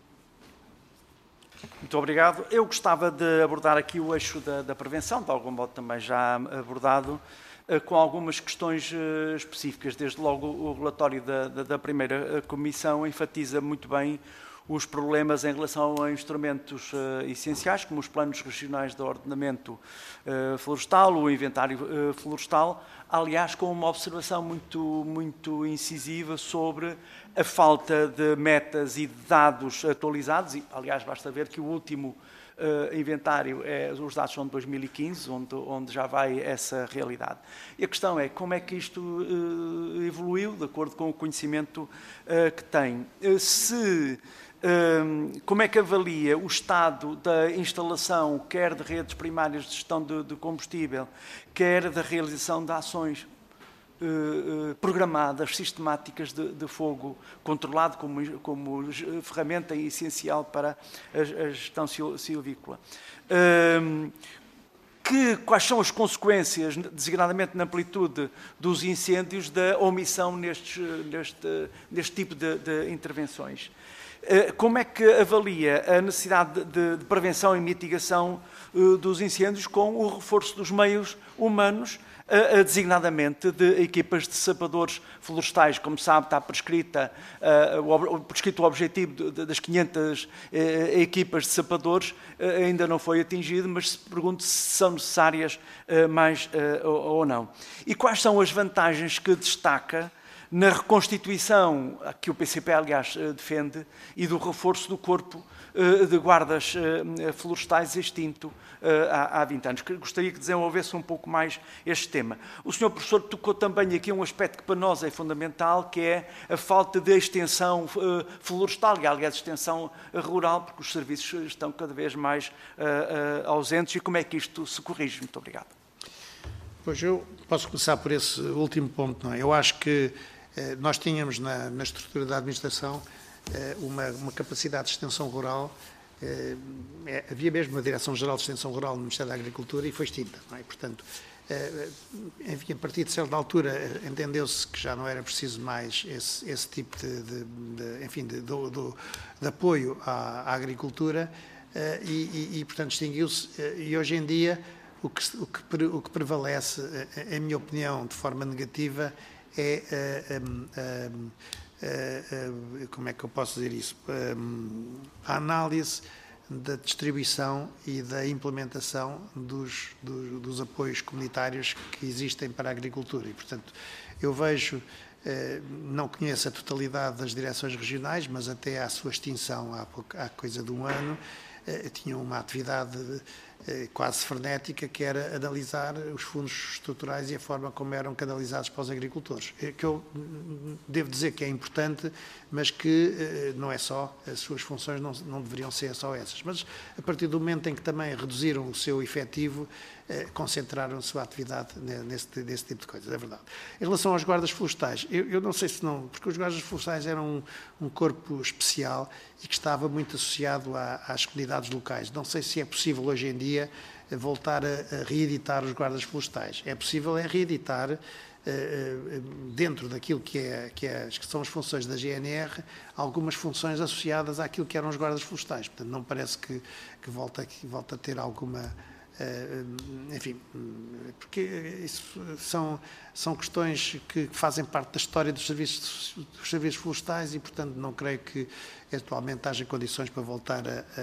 S8: Muito obrigado. Eu gostava de abordar aqui o eixo da prevenção, de algum modo também já abordado, com algumas questões específicas. Desde logo, o relatório da primeira comissão enfatiza muito bem os problemas em relação a instrumentos essenciais, como os planos regionais de ordenamento florestal, o inventário florestal, aliás, com uma observação muito incisiva sobre a falta de metas e de dados atualizados. E, aliás, basta ver que o último inventário, os dados são de 2015, onde já vai essa realidade. E a questão é como é que isto evoluiu, de acordo com o conhecimento que tem. Como é que avalia o estado da instalação, quer de redes primárias de gestão de combustível, quer da realização de ações programadas, sistemáticas de fogo controlado como ferramenta essencial para a gestão silvícola? Quais são as consequências, designadamente na amplitude dos incêndios, da omissão neste tipo de intervenções? Como é que avalia a necessidade de prevenção e mitigação dos incêndios com o reforço dos meios humanos, designadamente de equipas de sapadores florestais? Como sabe, está prescrito o objetivo das 500 equipas de sapadores, ainda não foi atingido, mas se pergunto se são necessárias mais ou não. E quais são as vantagens que destaca na reconstituição, que o PCP, aliás, defende, e do reforço do corpo de guardas florestais extinto há 20 anos. Gostaria que desenvolvesse um pouco mais este tema. O Sr. Professor tocou também aqui um aspecto que para nós é fundamental, que é a falta de extensão florestal e, aliás, extensão rural, porque os serviços estão cada vez mais ausentes. E como é que isto se corrige? Muito obrigado.
S2: Pois eu posso começar por esse último ponto, não é? Eu acho que nós tínhamos na estrutura da administração uma capacidade de extensão rural, havia mesmo uma Direção-Geral de Extensão Rural no Ministério da Agricultura e foi extinta, não é? Portanto, enfim, a partir de certa altura entendeu-se que já não era preciso mais esse tipo de apoio à agricultura e portanto, extinguiu-se e hoje em dia o que prevalece, em minha opinião, de forma negativa, é como é que eu posso dizer isso? A análise da distribuição e da implementação dos apoios comunitários que existem para a agricultura. E, portanto, eu vejo, não conheço a totalidade das direções regionais, mas até à sua extinção há coisa de um ano, tinham uma atividade quase frenética, que era analisar os fundos estruturais e a forma como eram canalizados para os agricultores. Que eu devo dizer que é importante, mas que não é só, as suas funções não deveriam ser só essas. Mas a partir do momento em que também reduziram o seu efetivo, concentraram a sua atividade nesse tipo de coisas, é verdade. Em relação aos guardas florestais, eu não sei se não, porque os guardas florestais eram um corpo especial e que estava muito associado às comunidades locais. Não sei se é possível hoje em dia voltar a reeditar os guardas florestais. É possível reeditar dentro daquilo que são as funções da GNR, algumas funções associadas àquilo que eram os guardas florestais. Portanto, não parece que volta a ter alguma enfim, porque isso são questões que fazem parte da história dos serviços florestais e, portanto, não creio que atualmente haja condições para voltar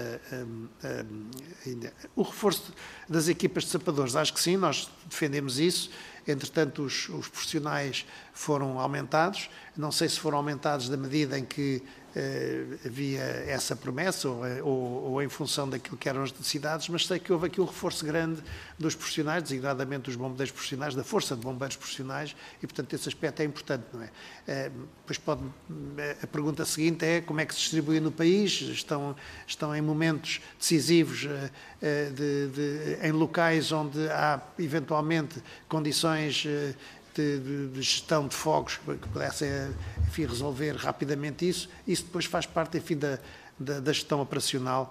S2: o reforço das equipas de sapadores. Acho que sim, nós defendemos isso. Entretanto, os profissionais foram aumentados. Não sei se foram aumentados da medida em que havia essa promessa ou em função daquilo que eram as necessidades, mas sei que houve aqui um reforço grande dos profissionais, designadamente dos bombeiros profissionais, da força de bombeiros profissionais, e, portanto, esse aspecto é importante, não é? Pois a pergunta seguinte é como é que se distribui no país, estão em momentos decisivos em locais onde há, eventualmente, condições de gestão de fogos que pudessem, enfim, resolver rapidamente isso. Isso depois faz parte, enfim, da gestão operacional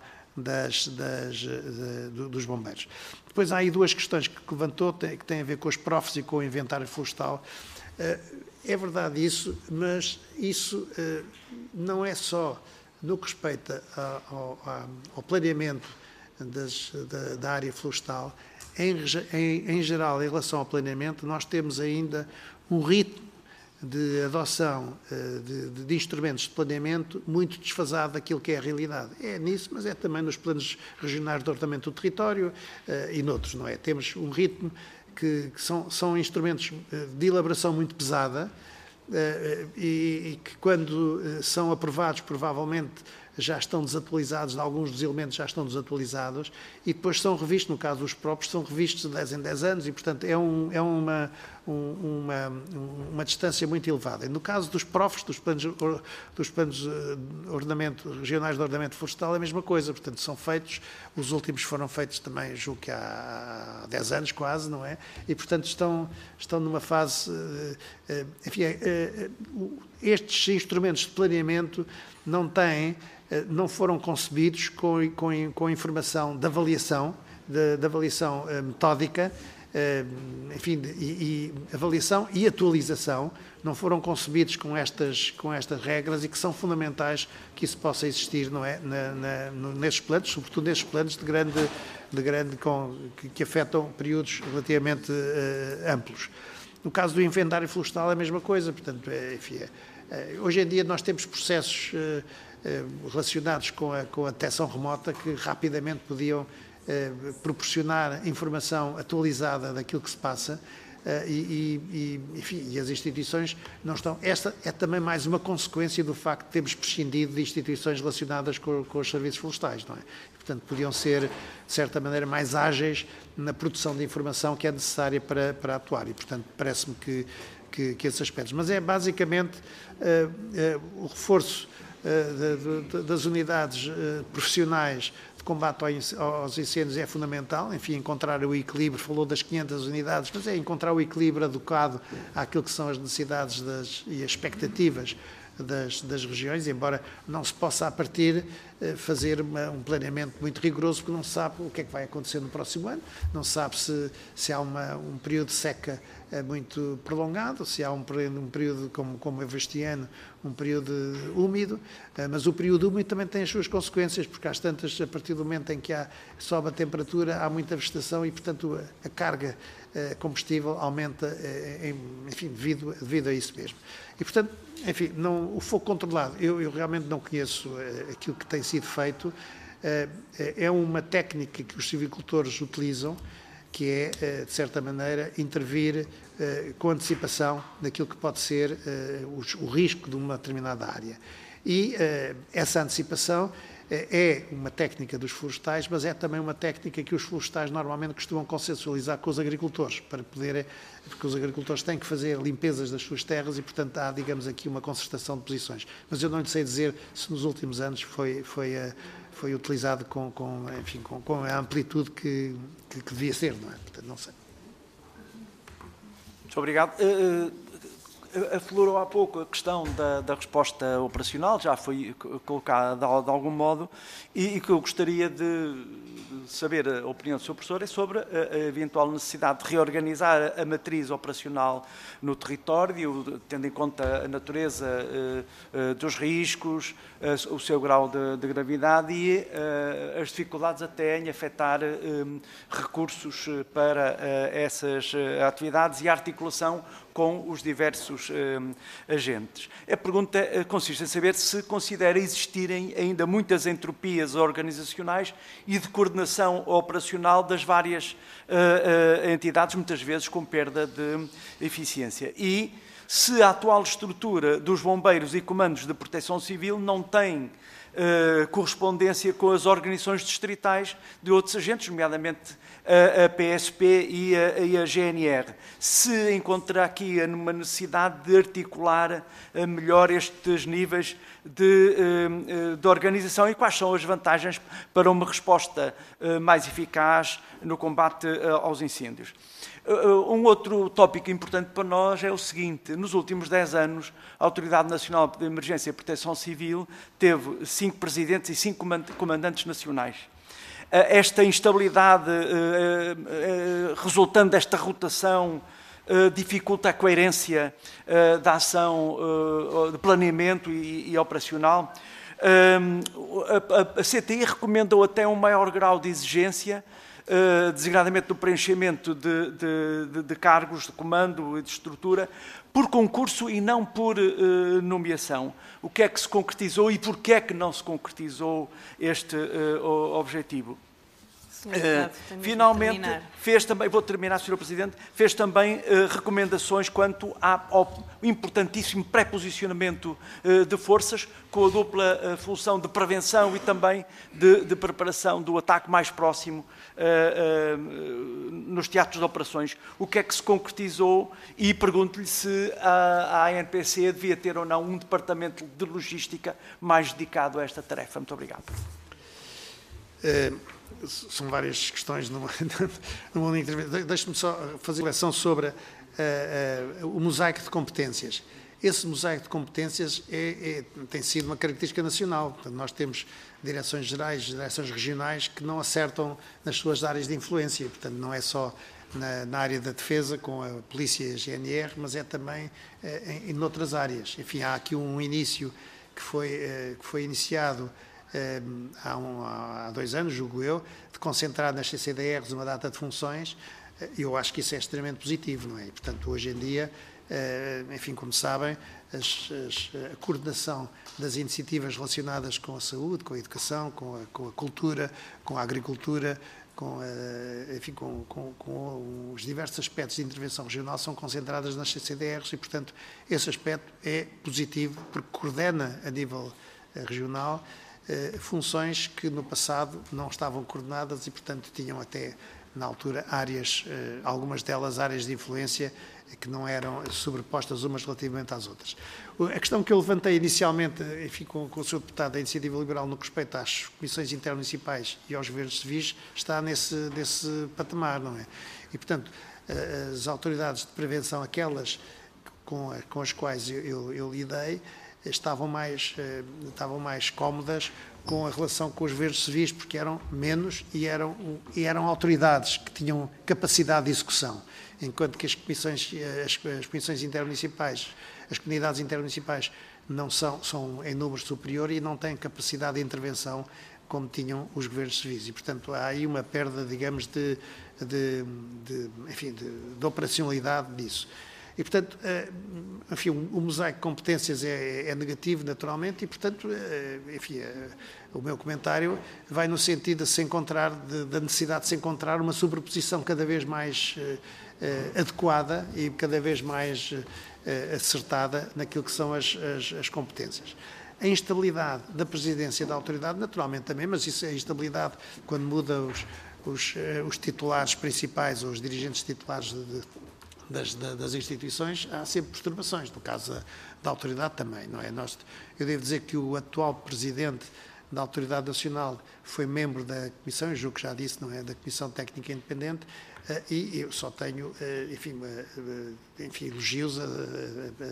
S2: dos bombeiros. Depois há aí duas questões que levantou, que têm a ver com os profs e com o inventário florestal. É verdade isso, mas isso não é só no que respeita ao planeamento da área florestal. Em geral, em relação ao planeamento, nós temos ainda um ritmo de adoção de instrumentos de planeamento muito desfasado daquilo que é a realidade. É nisso, mas é também nos planos regionais de ordenamento do território e noutros, não é? Temos um ritmo que são instrumentos de elaboração muito pesada e que, quando são aprovados, provavelmente já estão desatualizados, alguns dos elementos já estão desatualizados, e depois são revistos, no caso dos próprios, são revistos de 10 em 10 anos, e, portanto, é uma distância muito elevada. E no caso dos PROFs, dos planos regionais de ordenamento florestal, é a mesma coisa, portanto, são feitos, os últimos foram feitos também, julgo que há 10 anos quase, não é? E, portanto, estão numa fase, enfim, estes instrumentos de planeamento não foram concebidos com informação de avaliação, de avaliação metódica, enfim, e avaliação e atualização, não foram concebidos com estas regras, e que são fundamentais que isso possa existir, não é? Nestes planos, sobretudo nestes planos que afetam períodos relativamente amplos. No caso do inventário florestal é a mesma coisa, portanto, enfim, hoje em dia nós temos processos relacionados com a detecção remota que rapidamente podiam proporcionar informação atualizada daquilo que se passa enfim, e as instituições não estão. Esta é também mais uma consequência do facto de termos prescindido de instituições relacionadas com os serviços florestais, não é? Portanto, podiam ser, de certa maneira, mais ágeis na produção de informação que é necessária para atuar, e, portanto, parece-me que esses aspectos. Mas é basicamente o reforço das unidades profissionais de combate aos incêndios é fundamental, enfim, encontrar o equilíbrio, falou das 500 unidades, mas é encontrar o equilíbrio adequado àquilo que são as necessidades e as expectativas das regiões, embora não se possa, a partir, fazer um planeamento muito rigoroso, porque não se sabe o que é que vai acontecer no próximo ano, não se sabe se há um período de seca muito prolongado, se há um período como este ano, um período úmido, mas o período úmido também tem as suas consequências, porque às tantas, a partir do momento em que sobe a temperatura, há muita vegetação e, portanto, a carga combustível aumenta, enfim, devido a isso mesmo. E, portanto, enfim, o fogo controlado, eu realmente não conheço aquilo que tem sido feito. É uma técnica que os silvicultores utilizam, que é, de certa maneira, intervir com antecipação naquilo que pode ser o risco de uma determinada área. E essa antecipação é uma técnica dos florestais, mas é também uma técnica que os florestais normalmente costumam consensualizar com os agricultores, porque os agricultores têm que fazer limpezas das suas terras e, portanto, há, digamos, aqui uma concertação de posições. Mas eu não lhe sei dizer se nos últimos anos foi utilizado com a amplitude que devia ser, não é? Portanto, não sei.
S8: Muito obrigado. Aflorou há pouco a questão da resposta operacional, já foi colocada de algum modo, e que eu gostaria de saber a opinião do Sr. Professor é sobre a eventual necessidade de reorganizar a matriz operacional no território, tendo em conta a natureza dos riscos, o seu grau de gravidade e as dificuldades até em afetar recursos para essas atividades e a articulação com os diversos agentes. A pergunta consiste em saber se considera existirem ainda muitas entropias organizacionais e de coordenação operacional das várias entidades, muitas vezes com perda de eficiência. E se a atual estrutura dos bombeiros e comandos de proteção civil não tem correspondência com as organizações distritais de outros agentes, nomeadamente a PSP e a GNR. Se encontra aqui uma necessidade de articular melhor estes níveis de organização e quais são as vantagens para uma resposta mais eficaz no combate aos incêndios. Um outro tópico importante para nós é o seguinte: nos últimos 10 anos, a Autoridade Nacional de Emergência e Proteção Civil teve 5 presidentes e 5 comandantes nacionais. Esta instabilidade resultante desta rotação dificulta a coerência da ação de planeamento e operacional. A CTI recomendou até um maior grau de exigência, designadamente do preenchimento de cargos de comando e de estrutura, por concurso e não por nomeação. O que é que se concretizou e porquê é que não se concretizou este objetivo? Finalmente, fez também, vou terminar, Sr. Presidente, fez também recomendações quanto ao importantíssimo pré-posicionamento de forças, com a dupla função de prevenção e também de preparação do ataque mais próximo nos teatros de operações. O que é que se concretizou? E pergunto-lhe se a ANPC devia ter ou não um departamento de logística mais dedicado a esta tarefa. Muito obrigado.
S2: São várias questões numa única intervenção. Deixe-me só fazer uma reflexão sobre o mosaico de competências. Esse mosaico de competências tem sido uma característica nacional. Portanto, nós temos direções gerais, direções regionais que não acertam nas suas áreas de influência. Portanto, não é só na área da defesa, com a polícia e a GNR, mas é também em outras áreas. Enfim, há aqui um início que foi iniciado há 2 anos, julgo eu, de concentrar nas CCDRs uma data de funções. Eu acho que isso é extremamente positivo, não é? E, portanto, hoje em dia, enfim, como sabem, a coordenação das iniciativas relacionadas com a saúde, com a educação, com a cultura, com a agricultura, enfim, com os diversos aspectos de intervenção regional são concentradas nas CCDRs e, portanto, esse aspecto é positivo porque coordena a nível regional funções que no passado não estavam coordenadas e, portanto, tinham até, na altura, áreas, algumas delas áreas de influência que não eram sobrepostas umas relativamente às outras. A questão que eu levantei inicialmente, enfim, com o Sr. Deputado da Iniciativa Liberal no que respeita às comissões intermunicipais e aos governos civis, está nesse patamar, não é? E, portanto, as autoridades de prevenção, aquelas com as quais eu lidei, estavam mais cómodas com a relação com os governos civis, porque eram menos e eram autoridades que tinham capacidade de execução, enquanto que as comissões intermunicipais, as comunidades intermunicipais não são em número superior e não têm capacidade de intervenção como tinham os governos civis. E, portanto, há aí uma perda, digamos, de operacionalidade disso. E, portanto, enfim, o mosaico de competências é negativo, naturalmente, e, portanto, enfim, o meu comentário vai no sentido de se encontrar, da necessidade de se encontrar uma sobreposição cada vez mais adequada e cada vez mais acertada naquilo que são as competências. A instabilidade da presidência da autoridade, naturalmente também, mas isso é a instabilidade quando muda os titulares principais ou os dirigentes titulares das instituições, há sempre perturbações. No caso da autoridade também, não é? Eu devo dizer que o atual presidente da Autoridade Nacional foi membro da Comissão, eu julgo que já disse, não é? Da Comissão Técnica Independente, e eu só tenho, enfim, elogios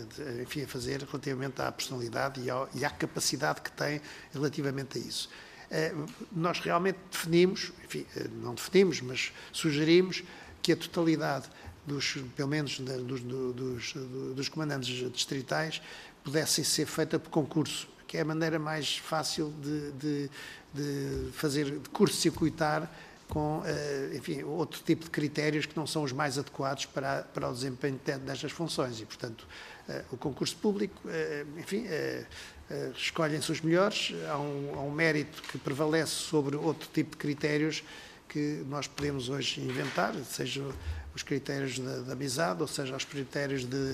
S2: a fazer relativamente à personalidade e à capacidade que tem relativamente a isso. nós realmente definimos, enfim, não definimos, mas sugerimos que a totalidade pelo menos dos comandantes distritais, pudessem ser feita por concurso, que é a maneira mais fácil de curto-circuitar com, enfim, outro tipo de critérios que não são os mais adequados para o desempenho destas funções. E, portanto, o concurso público, enfim, escolhem-se os melhores, há um mérito que prevalece sobre outro tipo de critérios que nós podemos hoje inventar, seja os critérios da amizade, ou seja, os critérios de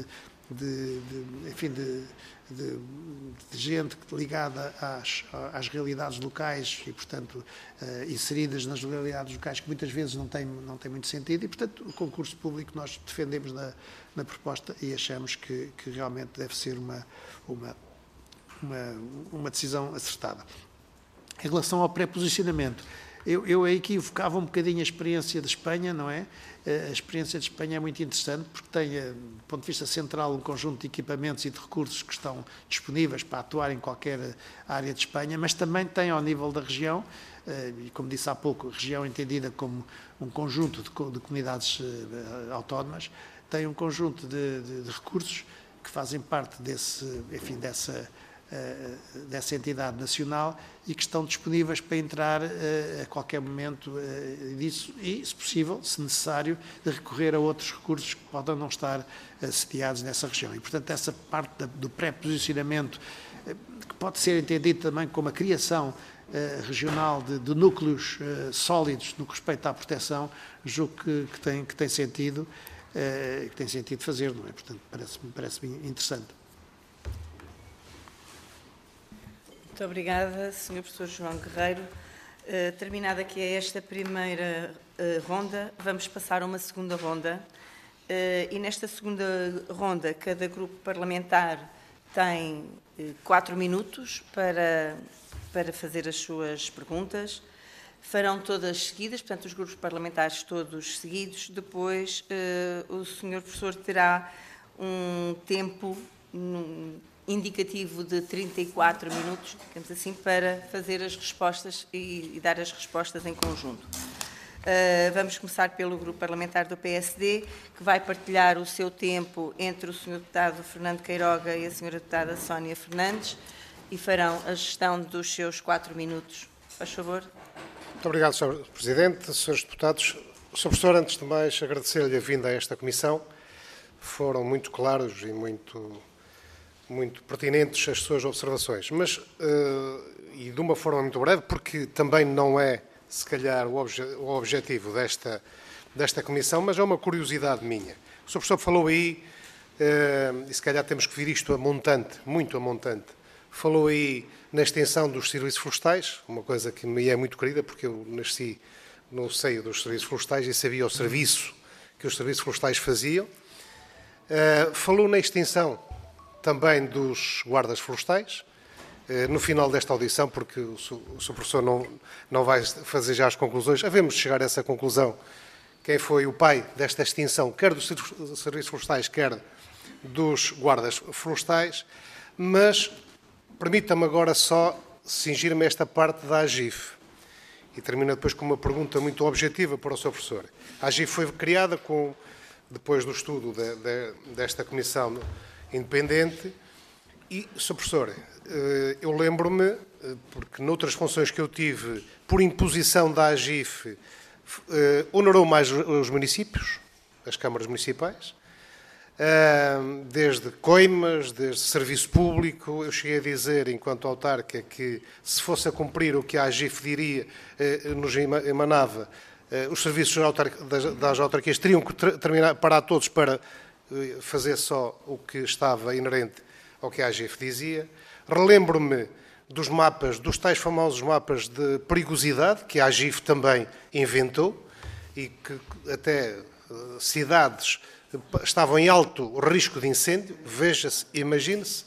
S2: gente ligada às realidades locais e, portanto, inseridas nas realidades locais, que muitas vezes não tem muito sentido. E, portanto, o concurso público nós defendemos na proposta e achamos que realmente deve ser uma decisão acertada. Em relação ao pré-posicionamento, eu aí que evocava um bocadinho a experiência de Espanha, não é? A experiência de Espanha é muito interessante porque tem, do ponto de vista central, um conjunto de equipamentos e de recursos que estão disponíveis para atuar em qualquer área de Espanha, mas também tem ao nível da região, e como disse há pouco, a região entendida como um conjunto de comunidades autónomas, tem um conjunto de recursos que fazem parte dessa entidade nacional e que estão disponíveis para entrar a qualquer momento disso e, se possível, se necessário, de recorrer a outros recursos que podem não estar sediados nessa região. E, portanto, essa parte do pré-posicionamento, que pode ser entendido também como a criação regional de núcleos sólidos no que respeita à proteção, julgo que tem sentido fazer, não é? Portanto, parece-me interessante.
S1: Muito obrigada, Sr. Professor João Guerreiro. Terminada aqui esta primeira ronda, vamos passar a uma segunda ronda. E nesta segunda ronda, cada grupo parlamentar tem 4 minutos para fazer as suas perguntas. Farão todas seguidas, portanto, os grupos parlamentares todos seguidos. Depois, o Sr. Professor terá um tempo indicativo de 34 minutos, digamos assim, para fazer as respostas e dar as respostas em conjunto. Vamos começar pelo grupo parlamentar do PSD, que vai partilhar o seu tempo entre o Sr. Deputado Fernando Queiroga e a Sra. Deputada Sónia Fernandes e farão a gestão dos seus 4 minutos. Faz favor.
S9: Muito obrigado, Sr. Presidente, Srs. Deputados. Sr. Professor, antes de mais, agradecer-lhe a vinda a esta comissão. Foram muito claros e muito pertinentes as suas observações, mas, e de uma forma muito breve, porque também não é, se calhar, o objetivo desta comissão, mas é uma curiosidade minha. O Sr. Professor falou aí, e se calhar temos que vir isto a montante, muito a montante, falou aí na extensão dos serviços florestais, uma coisa que me é muito querida, porque eu nasci no seio dos serviços florestais e sabia o serviço que os serviços florestais faziam. Falou na extensão também dos guardas florestais, no final desta audição, porque o Sr. Professor não vai fazer já as conclusões, havemos de chegar a essa conclusão, quem foi o pai desta extinção, quer dos serviços florestais, quer dos guardas florestais, mas permita-me agora só cingir-me a esta parte da AGIF, e termino depois com uma pergunta muito objetiva para o Sr. Professor. A AGIF foi criada depois do estudo desta comissão independente e, Sr. Professor, eu lembro-me, porque noutras funções que eu tive, por imposição da AGIF, honorou mais os municípios, as câmaras municipais, desde coimas, desde serviço público. Eu cheguei a dizer, enquanto autarca, que se fosse a cumprir o que a AGIF diria, nos emanava, os serviços das autarquias teriam que parar todos para fazer só o que estava inerente ao que a AGIF dizia. Relembro-me dos mapas, dos tais famosos mapas de perigosidade, que a AGIF também inventou, e que até cidades estavam em alto risco de incêndio, veja-se, imagine-se.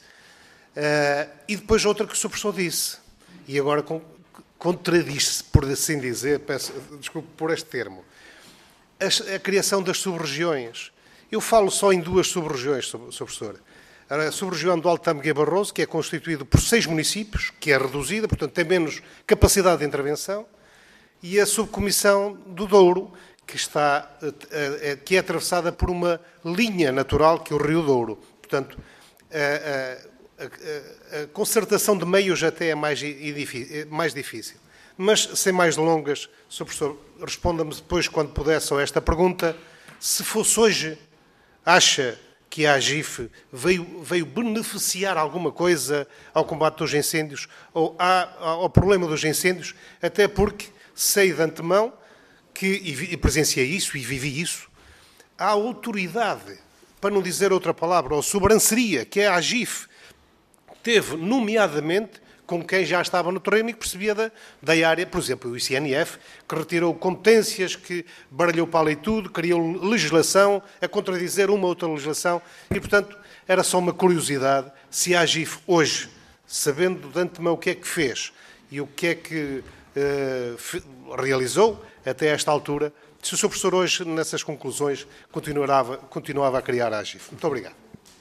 S9: E depois outra que o Sr. Professor disse, e agora contradiz-se, por assim dizer, peço desculpe por este termo, a criação das sub-regiões. Eu falo só em 2 sub-regiões, Sr. Professor. a sub-região do Alto Tâmega e Barroso, que é constituído por 6 municípios, que é reduzida, portanto tem menos capacidade de intervenção, e a subcomissão do Douro, que é atravessada por uma linha natural, que é o Rio Douro. Portanto, a concertação de meios até é mais difícil. Mas, sem mais delongas, Sr. Professor, responda-me depois, quando puder, só esta pergunta. Se fosse hoje, acha que a AGIF veio beneficiar alguma coisa ao combate dos incêndios ou ao problema dos incêndios, até porque sei de antemão e presenciei isso e vivi isso, a autoridade, para não dizer outra palavra, ou sobranceria, que é a AGIF, teve, nomeadamente, com quem já estava no terreno e que percebia da área, por exemplo, o ICNF, que retirou competências, que baralhou para ali tudo, criou legislação, a contradizer uma ou outra legislação, e, portanto, era só uma curiosidade se a AGIF hoje, sabendo de antemão o que é que fez e o que é que realizou até esta altura, se o Sr. Professor hoje, nessas conclusões, continuava a criar a AGIF. Muito obrigado.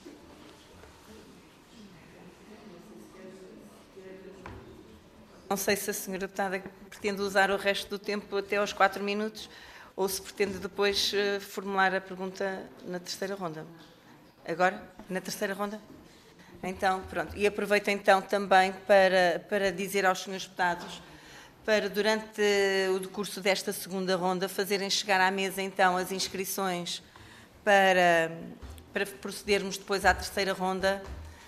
S1: Não sei se a senhora deputada pretende usar o resto do tempo até aos 4 minutos ou se pretende depois formular a pergunta na terceira ronda. Agora? Na terceira ronda? Então, pronto. E aproveito então também para dizer aos senhores deputados para, durante o decurso desta segunda ronda, fazerem chegar à mesa então as inscrições para procedermos depois à terceira ronda,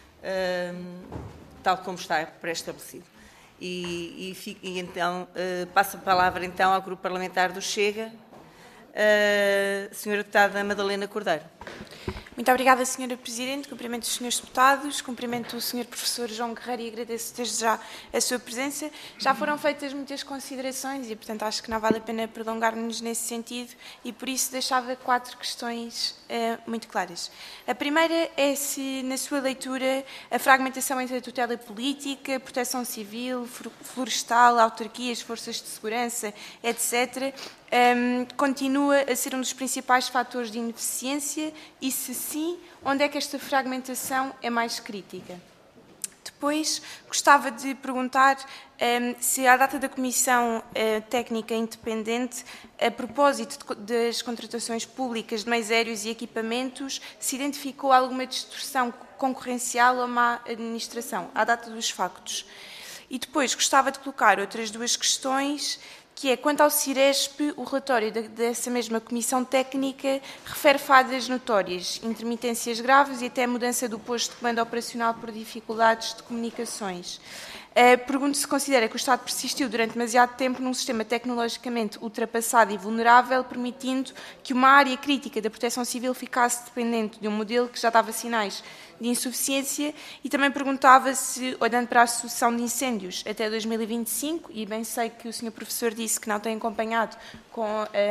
S1: tal como está pré-estabelecido. E então passo a palavra então ao Grupo Parlamentar do Chega, Sra. Deputada Madalena Cordeiro.
S10: Muito obrigada, Sra. Presidente. Cumprimento os Srs. Deputados, cumprimento o Sr. Professor João Guerreiro e agradeço desde já a sua presença. Já foram feitas muitas considerações e, portanto, acho que não vale a pena prolongar-nos nesse sentido e, por isso, deixava 4 questões muito claras. A primeira é se, na sua leitura, a fragmentação entre a tutela política, proteção civil, florestal, autarquias, forças de segurança, etc., continua a ser um dos principais fatores de ineficiência e, se sim, onde é que esta fragmentação é mais crítica? Depois, gostava de perguntar se, à data da Comissão Técnica Independente, a propósito das contratações públicas de meios aéreos e equipamentos, se identificou alguma distorção concorrencial ou má administração, à data dos factos. E depois, gostava de colocar outras 2 questões, que é, quanto ao Ciresp, o relatório dessa mesma Comissão Técnica refere falhas notórias, intermitências graves e até mudança do posto de comando operacional por dificuldades de comunicações. Pergunto se considera que o Estado persistiu durante demasiado tempo num sistema tecnologicamente ultrapassado e vulnerável, permitindo que uma área crítica da proteção civil ficasse dependente de um modelo que já dava sinais de insuficiência, e também perguntava se, olhando para a sucessão de incêndios até 2025, e bem sei que o Sr. Professor disse que não tem acompanhado com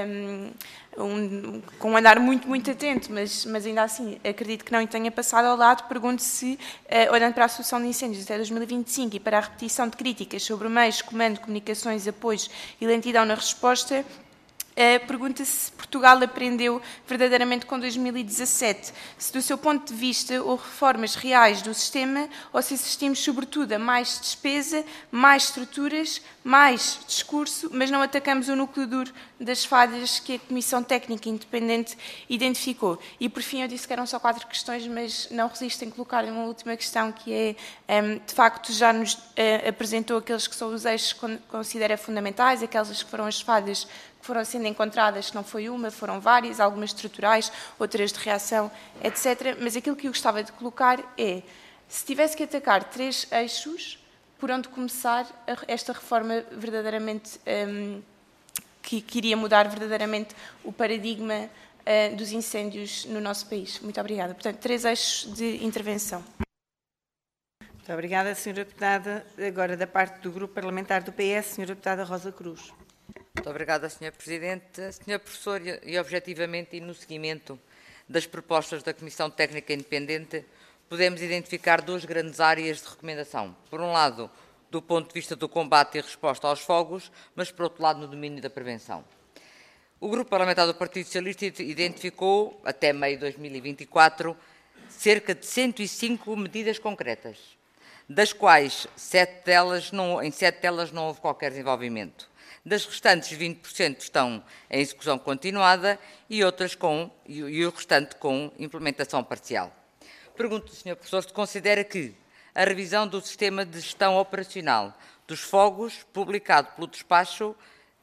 S10: um andar muito atento, mas ainda assim acredito que não tenha passado ao lado, pergunto se, olhando para a sucessão de incêndios até 2025 e para a repetição de críticas sobre meios, comando, comunicações, apoios e lentidão na resposta, pergunta se Portugal aprendeu verdadeiramente com 2017, se do seu ponto de vista houve reformas reais do sistema ou se assistimos sobretudo a mais despesa, mais estruturas, mais discurso, mas não atacamos o núcleo duro das falhas que a Comissão Técnica Independente identificou. E por fim eu disse que eram só 4 questões, mas não resisto em colocar uma última questão que é, de facto já nos apresentou aqueles que são os eixos que considera fundamentais, aquelas que foram as falhas que foram sendo encontradas, que não foi uma, foram várias, algumas estruturais, outras de reação, etc. Mas aquilo que eu gostava de colocar é, se tivesse que atacar 3 eixos, por onde começar esta reforma verdadeiramente, que iria mudar verdadeiramente o paradigma dos incêndios no nosso país. Muito obrigada. Portanto, 3 eixos de intervenção.
S1: Muito obrigada, Sra. Deputada. Agora, da parte do Grupo Parlamentar do PS, Sra. Deputada Rosa Cruz.
S5: Muito obrigada, Sr. Presidente. Sr. Professor, e objetivamente e no seguimento das propostas da Comissão Técnica Independente, podemos identificar 2 grandes áreas de recomendação. Por um lado, do ponto de vista do combate e resposta aos fogos, mas por outro lado, no domínio da prevenção. O Grupo Parlamentar do Partido Socialista identificou, até meio de 2024, cerca de 105 medidas concretas, das quais em 7 delas não houve qualquer desenvolvimento. Das restantes, 20% estão em execução continuada e o restante com implementação parcial. Pergunto, Sr. Professor, se considera que a revisão do Sistema de Gestão Operacional dos Fogos, publicado pelo despacho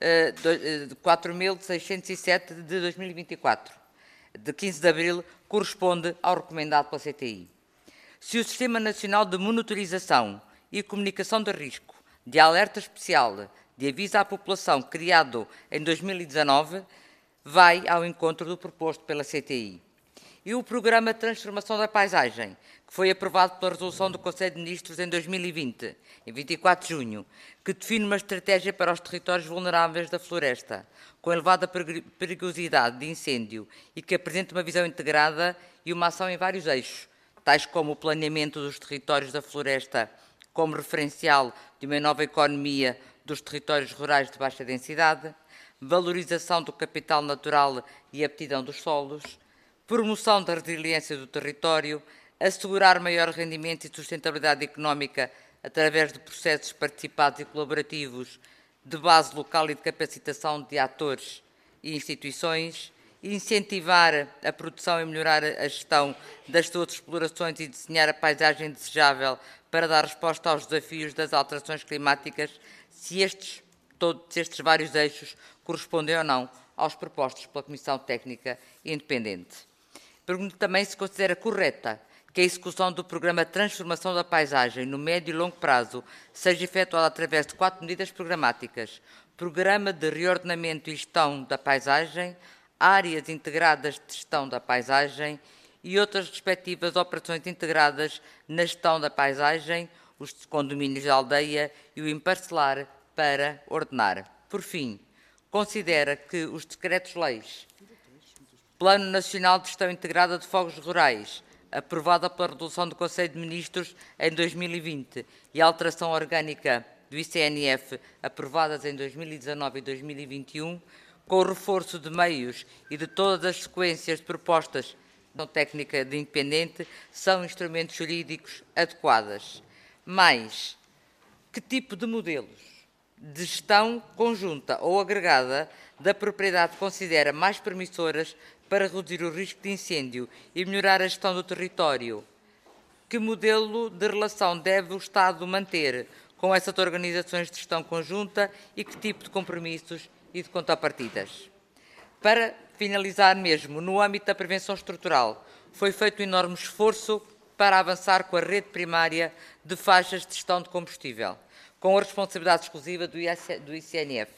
S5: 4.607 de 2024, de 15 de abril, corresponde ao recomendado pela CTI. Se o Sistema Nacional de Monitorização e Comunicação de Risco, de Alerta Especial, de Aviso à População, criado em 2019, vai ao encontro do proposto pela CTI. E o Programa de Transformação da Paisagem, que foi aprovado pela Resolução do Conselho de Ministros em 2020, em 24 de junho, que define uma estratégia para os territórios vulneráveis da floresta, com elevada perigosidade de incêndio e que apresenta uma visão integrada e uma ação em vários eixos, tais como o planeamento dos territórios da floresta como referencial de uma nova economia dos territórios rurais de baixa densidade, valorização do capital natural e aptidão dos solos, promoção da resiliência do território, assegurar maior rendimento e sustentabilidade económica através de processos participados e colaborativos de base local e de capacitação de atores e instituições, incentivar a produção e melhorar a gestão das suas explorações e desenhar a paisagem desejável para dar resposta aos desafios das alterações climáticas, se todos estes vários eixos correspondem ou não aos propostos pela Comissão Técnica Independente. Pergunto também se considera correta que a execução do Programa de Transformação da Paisagem no médio e longo prazo seja efetuada através de 4 medidas programáticas: Programa de Reordenamento e Gestão da Paisagem, Áreas Integradas de Gestão da Paisagem e outras respectivas operações integradas na gestão da paisagem, os condomínios de aldeia e o emparcelar para ordenar. Por fim, considera que os decretos-leis, Plano Nacional de Gestão Integrada de Fogos Rurais, aprovada pela Resolução do Conselho de Ministros em 2020, e a alteração orgânica do ICNF, aprovadas em 2019 e 2021, com o reforço de meios e de todas as sequências de propostas da técnica de independente, são instrumentos jurídicos adequados. Mas, que tipo de modelos de gestão conjunta ou agregada da propriedade considera mais permissoras para reduzir o risco de incêndio e melhorar a gestão do território? Que modelo de relação deve o Estado manter com essas organizações de gestão conjunta e que tipo de compromissos e de contrapartidas? Para finalizar mesmo, no âmbito da prevenção estrutural, foi feito um enorme esforço para avançar com a rede primária de faixas de gestão de combustível, com a responsabilidade exclusiva do ICNF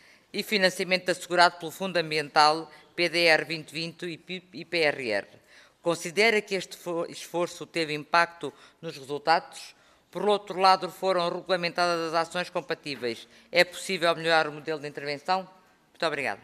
S5: e financiamento assegurado pelo Fundo Ambiental, PDR 2020 e PRR. Considera que este esforço teve impacto nos resultados? Por outro lado, foram regulamentadas as ações compatíveis. É possível melhorar o modelo de intervenção? Muito obrigada.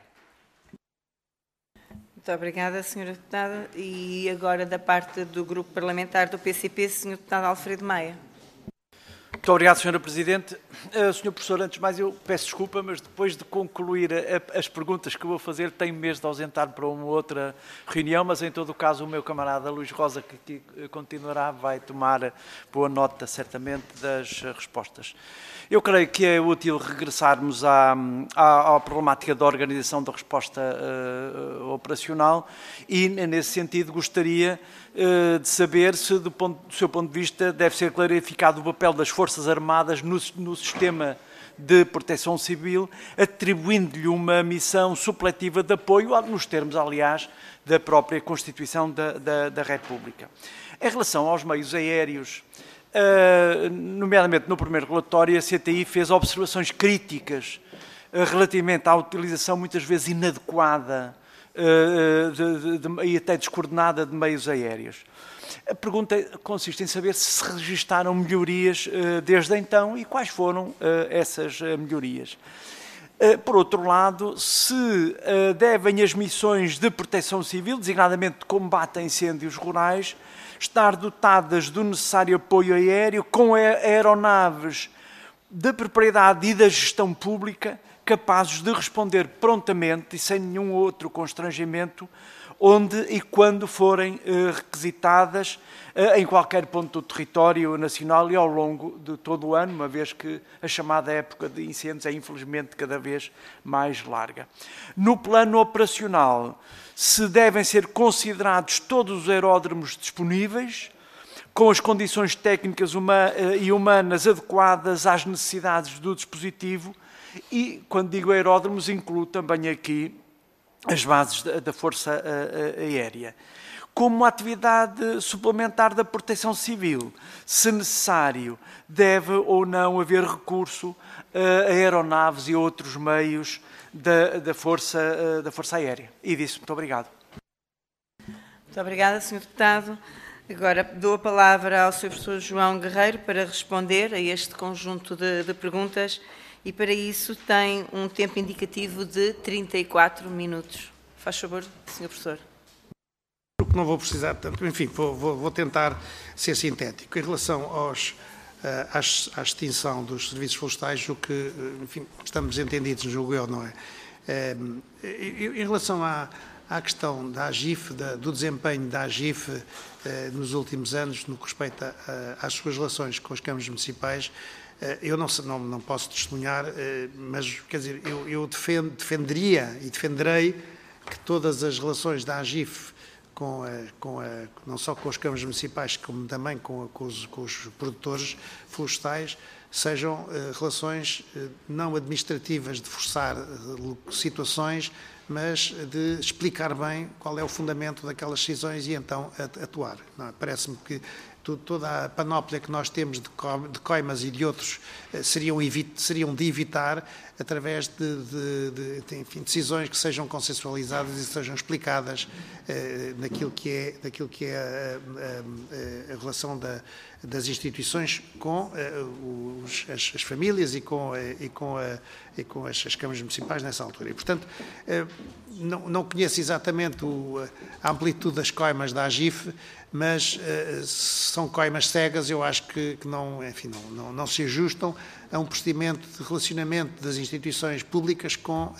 S1: Muito obrigada, Sra. Deputada. E agora, da parte do Grupo Parlamentar do PCP, Sr. Deputado Alfredo Maia.
S8: Muito obrigado, Sra. Presidente. Sr. Professor, antes de mais, eu peço desculpa, mas depois de concluir as perguntas que vou fazer, tenho mesmo de ausentar para uma outra reunião, mas em todo o caso o meu camarada Luís Rosa, que aqui continuará, vai tomar boa nota, certamente, das respostas. Eu creio que é útil regressarmos à problemática da organização da resposta operacional e, nesse sentido, gostaria de saber se, do seu ponto de vista, deve ser clarificado o papel das Forças Armadas no sistema de proteção civil, atribuindo-lhe uma missão supletiva de apoio, nos termos, aliás, da própria Constituição da República. Em relação aos meios aéreos, nomeadamente no primeiro relatório, a CTI fez observações críticas relativamente à utilização muitas vezes inadequada e até descoordenada de meios aéreos. A pergunta consiste em saber se se registaram melhorias desde então e quais foram essas melhorias. Por outro lado, se devem as missões de proteção civil, designadamente de combate a incêndios rurais, estar dotadas do necessário apoio aéreo com aeronaves da propriedade e da gestão pública capazes de responder prontamente e sem nenhum outro constrangimento, onde e quando forem requisitadas em qualquer ponto do território nacional e ao longo de todo o ano, uma vez que a chamada época de incêndios é infelizmente cada vez mais larga. No plano operacional, se devem ser considerados todos os aeródromos disponíveis, com as condições técnicas e humanas adequadas às necessidades do dispositivo, e, quando digo aeródromos, incluo também aqui as bases da Força Aérea. Como uma atividade suplementar da Proteção Civil, se necessário, deve ou não haver recurso a aeronaves e outros meios da Força Aérea. E disso, muito obrigado.
S1: Muito obrigada, Sr. Deputado. Agora dou a palavra ao Sr. Professor João Guerreiro para responder a este conjunto de perguntas e para isso tem um tempo indicativo de 34 minutos. Faz favor, Sr. Professor.
S2: Não vou precisar tanto, enfim, vou tentar ser sintético. Em relação à extinção dos serviços florestais, o que, enfim, estamos entendidos, julgo eu, não é? Em relação à questão da AGIF, do desempenho da AGIF nos últimos anos, no que respeita às suas relações com as câmaras municipais, eu não posso testemunhar, mas, quer dizer, eu defenderia e defenderei que todas as relações da AGIF, não só com as câmaras municipais, como também com os produtores florestais, sejam relações não administrativas de forçar situações, mas de explicar bem qual é o fundamento daquelas decisões e então atuar. Parece-me que toda a panóplia que nós temos de coimas e de outros seriam de evitar através de decisões que sejam consensualizadas e sejam explicadas naquilo que é a relação das instituições com as famílias e com as câmaras municipais nessa altura. E, portanto, não conheço exatamente a amplitude das coimas da AGIF, mas são coimas cegas, eu acho que não se ajustam a um procedimento de relacionamento das instituições públicas com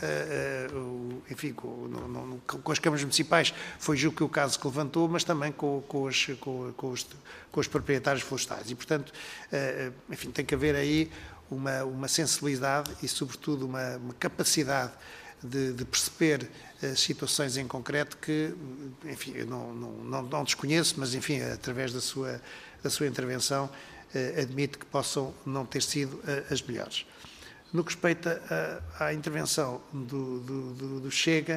S2: as câmaras municipais. Foi, julgo que o caso que levantou, mas também com os proprietários florestais. E, portanto, enfim, tem que haver aí uma sensibilidade e, sobretudo, uma capacidade de perceber situações em concreto que, enfim, eu não desconheço, mas, enfim, através da sua intervenção, admito que possam não ter sido as melhores. No que respeita à intervenção do Chega,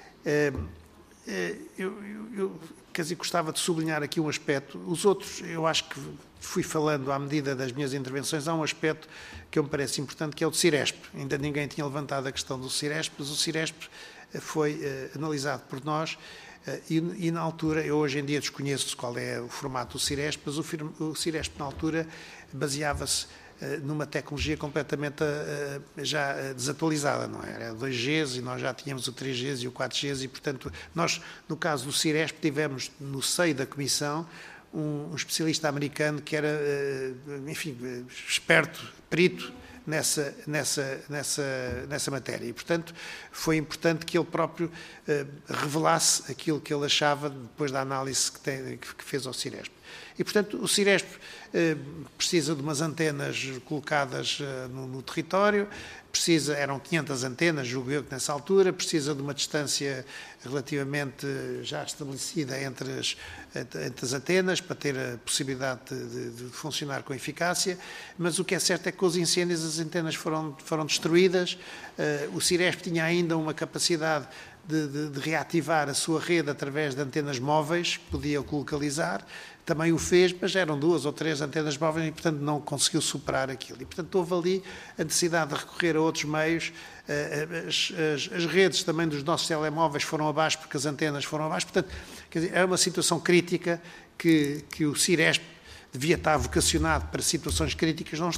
S2: eu quer dizer, gostava de sublinhar aqui um aspecto. Os outros, eu acho que fui falando à medida das minhas intervenções, há um aspecto que me parece importante, que é o do Ciresp. Ainda ninguém tinha levantado a questão do Ciresp, mas o Ciresp foi analisado por nós e na altura, eu hoje em dia desconheço qual é o formato do Ciresp, mas o Ciresp na altura baseava-se numa tecnologia completamente já desatualizada, não é? Era 2Gs e nós já tínhamos o 3Gs e o 4Gs e, portanto, nós, no caso do Ciresp, tivemos no seio da Comissão um especialista americano que era, enfim, esperto, perito nessa matéria. E, portanto, foi importante que ele próprio revelasse aquilo que ele achava depois da análise que fez ao Ciresp. E, portanto, o Ciresp precisa de umas antenas colocadas no território, eram 500 antenas, julgo eu que nessa altura, precisa de uma distância relativamente já estabelecida entre as antenas para ter a possibilidade de funcionar com eficácia, mas o que é certo é que com os incêndios as antenas foram destruídas, o Ciresp tinha ainda uma capacidade de reativar a sua rede através de antenas móveis, que podia localizar, também o fez, mas eram 2 ou 3 antenas móveis e, portanto, não conseguiu superar aquilo. E, portanto, houve ali a necessidade de recorrer a outros meios. As redes também dos nossos telemóveis foram abaixo, porque as antenas foram abaixo. Portanto, quer dizer, é uma situação crítica que o Ciresp devia estar vocacionado para situações críticas, não estava.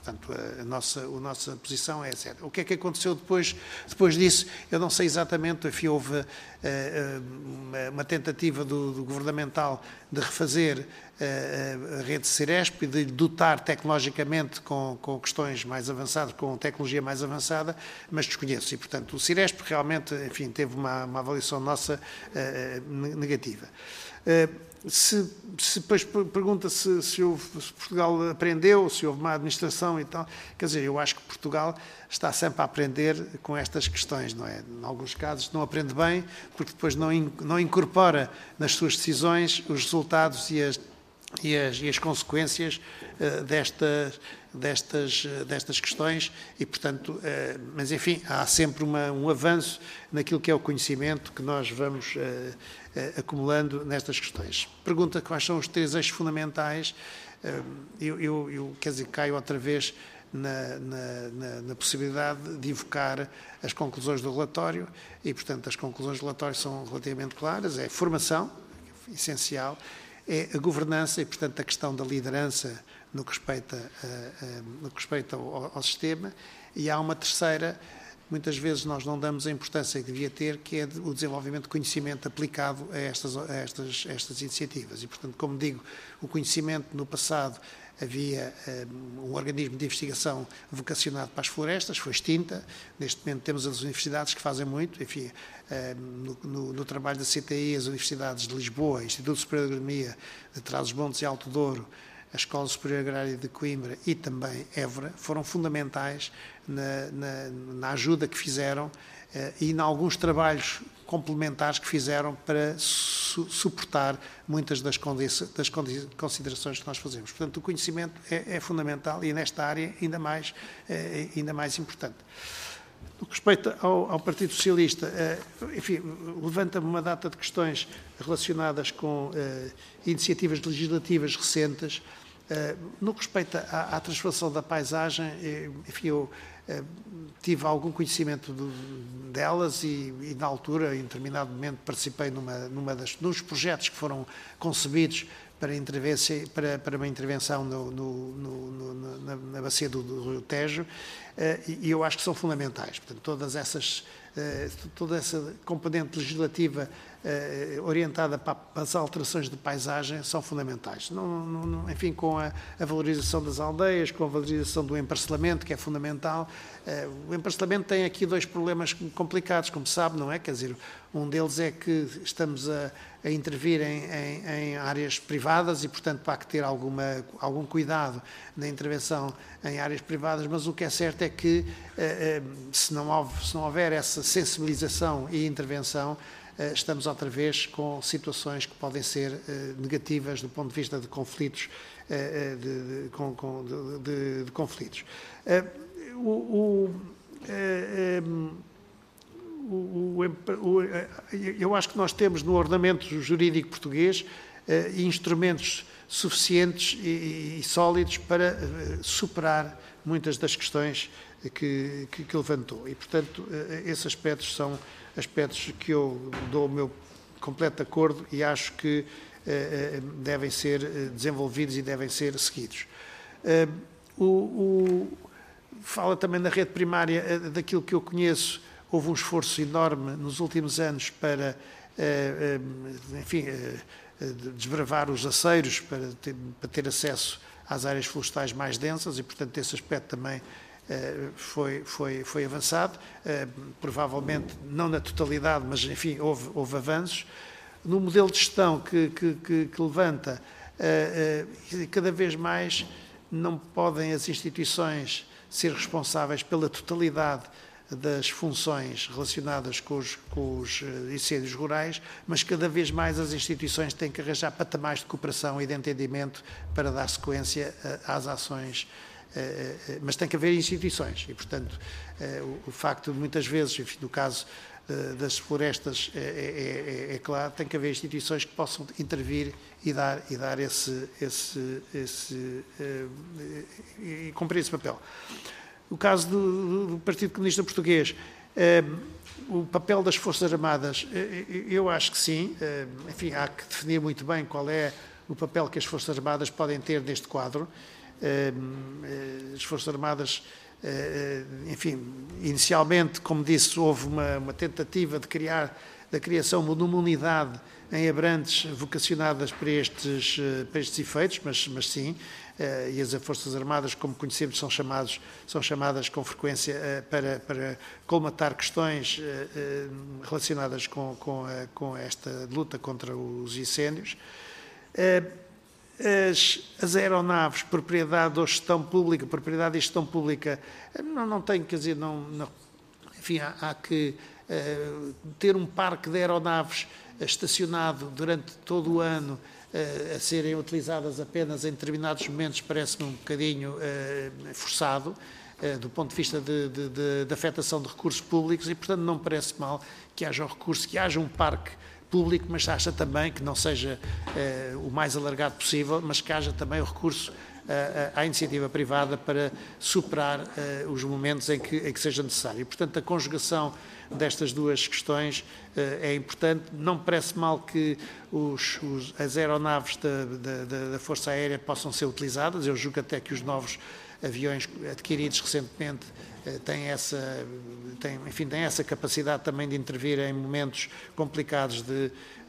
S2: Portanto, a nossa posição é certa. O que é que aconteceu depois disso? Eu não sei exatamente, enfim, houve uma tentativa do governamental de refazer a rede Ciresp e de dotar tecnologicamente com questões mais avançadas, com tecnologia mais avançada, mas desconheço. E, portanto, o Ciresp realmente, enfim, teve uma avaliação nossa negativa. Depois pergunta se Portugal aprendeu, se houve má administração e tal. Quer dizer, eu acho que Portugal está sempre a aprender com estas questões, não é? Em alguns casos não aprende bem, porque depois não incorpora nas suas decisões os resultados e as consequências destas questões e, portanto, mas enfim, há sempre um avanço naquilo que é o conhecimento que nós vamos acumulando nestas questões. Pergunta quais são os 3 eixos fundamentais. Eu quer dizer, caio outra vez na possibilidade de invocar as conclusões do relatório e, portanto, as conclusões do relatório são relativamente claras. É formação, essencial, é a governança e, portanto, a questão da liderança no que respeita ao sistema, e há uma terceira, muitas vezes nós não damos a importância que devia ter, que é o desenvolvimento de conhecimento aplicado a estas iniciativas. E, portanto, como digo, o conhecimento no passado havia um organismo de investigação vocacionado para as florestas, foi extinta. Neste momento temos as universidades que fazem muito, enfim, no trabalho da CTI, as universidades de Lisboa, Instituto Superior de Agronomia de Trás-os-Montes e Alto Douro, a Escola Superior Agrária de Coimbra e também Évora, foram fundamentais na ajuda que fizeram e em alguns trabalhos complementares que fizeram para suportar muitas das considerações que nós fazemos. Portanto, o conhecimento é fundamental e nesta área ainda mais importante. No que respeita ao Partido Socialista, enfim, levanta-me uma data de questões relacionadas com iniciativas legislativas recentes. No que respeita à transformação da paisagem, enfim, eu tive algum conhecimento delas e na altura, em determinado momento, participei nos projetos que foram concebidos para uma intervenção na bacia do Rio Tejo, e eu acho que são fundamentais. Portanto, toda essa componente legislativa orientada para as alterações de paisagem são fundamentais. Enfim, com a valorização das aldeias, com a valorização do emparcelamento, que é fundamental. O emparcelamento tem aqui 2 problemas complicados, como se sabe, não é? Quer dizer, um deles é que estamos a intervir em áreas privadas e, portanto, há que ter algum cuidado na intervenção em áreas privadas, mas o que é certo é que, se não houver essa sensibilização e intervenção, estamos outra vez com situações que podem ser negativas do ponto de vista de conflitos. De conflitos. Eu acho que nós temos no ordenamento jurídico português instrumentos suficientes e sólidos para superar muitas das questões que levantou. E, portanto, esses aspectos são aspectos que eu dou o meu completo acordo e acho que devem ser desenvolvidos e devem ser seguidos. Fala também na rede primária, daquilo que eu conheço, houve um esforço enorme nos últimos anos para, enfim, desbravar os aceiros, para ter acesso às áreas florestais mais densas e, portanto, esse aspecto também foi avançado, provavelmente não na totalidade, mas, enfim, houve avanços. No modelo de gestão que levanta, cada vez mais não podem as instituições ser responsáveis pela totalidade das funções relacionadas com os incêndios rurais, mas cada vez mais as instituições têm que arranjar patamares de cooperação e de entendimento para dar sequência às ações, mas tem que haver instituições e, portanto, o facto de muitas vezes, enfim, no caso das florestas, é claro, tem que haver instituições que possam intervir e dar e cumprir esse papel. No caso do Partido Comunista Português, o papel das Forças Armadas, eu acho que sim. Enfim, há que definir muito bem qual é o papel que as Forças Armadas podem ter neste quadro. as Forças Armadas, enfim, inicialmente, como disse, houve uma tentativa da criação de uma unidade em Abrantes vocacionadas para estes efeitos, mas sim, e as Forças Armadas, como conhecemos, são chamadas com frequência para colmatar questões relacionadas com esta luta contra os incêndios. As aeronaves, propriedade ou gestão pública, propriedade e gestão pública, não tem, quer dizer, enfim, há que ter um parque de aeronaves estacionado durante todo o ano, a serem utilizadas apenas em determinados momentos, parece-me um bocadinho forçado, do ponto de vista de afetação de recursos públicos, e, portanto, não me parece mal que haja um recurso, que haja um parque público, mas acha também que não seja o mais alargado possível, mas que haja também o recurso à iniciativa privada para superar os momentos em que seja necessário. E, portanto, a conjugação destas duas questões é importante. Não me parece mal que as aeronaves da Força Aérea possam ser utilizadas. Eu julgo até que os novos aviões adquiridos recentemente têm essa capacidade também de intervir em momentos complicados de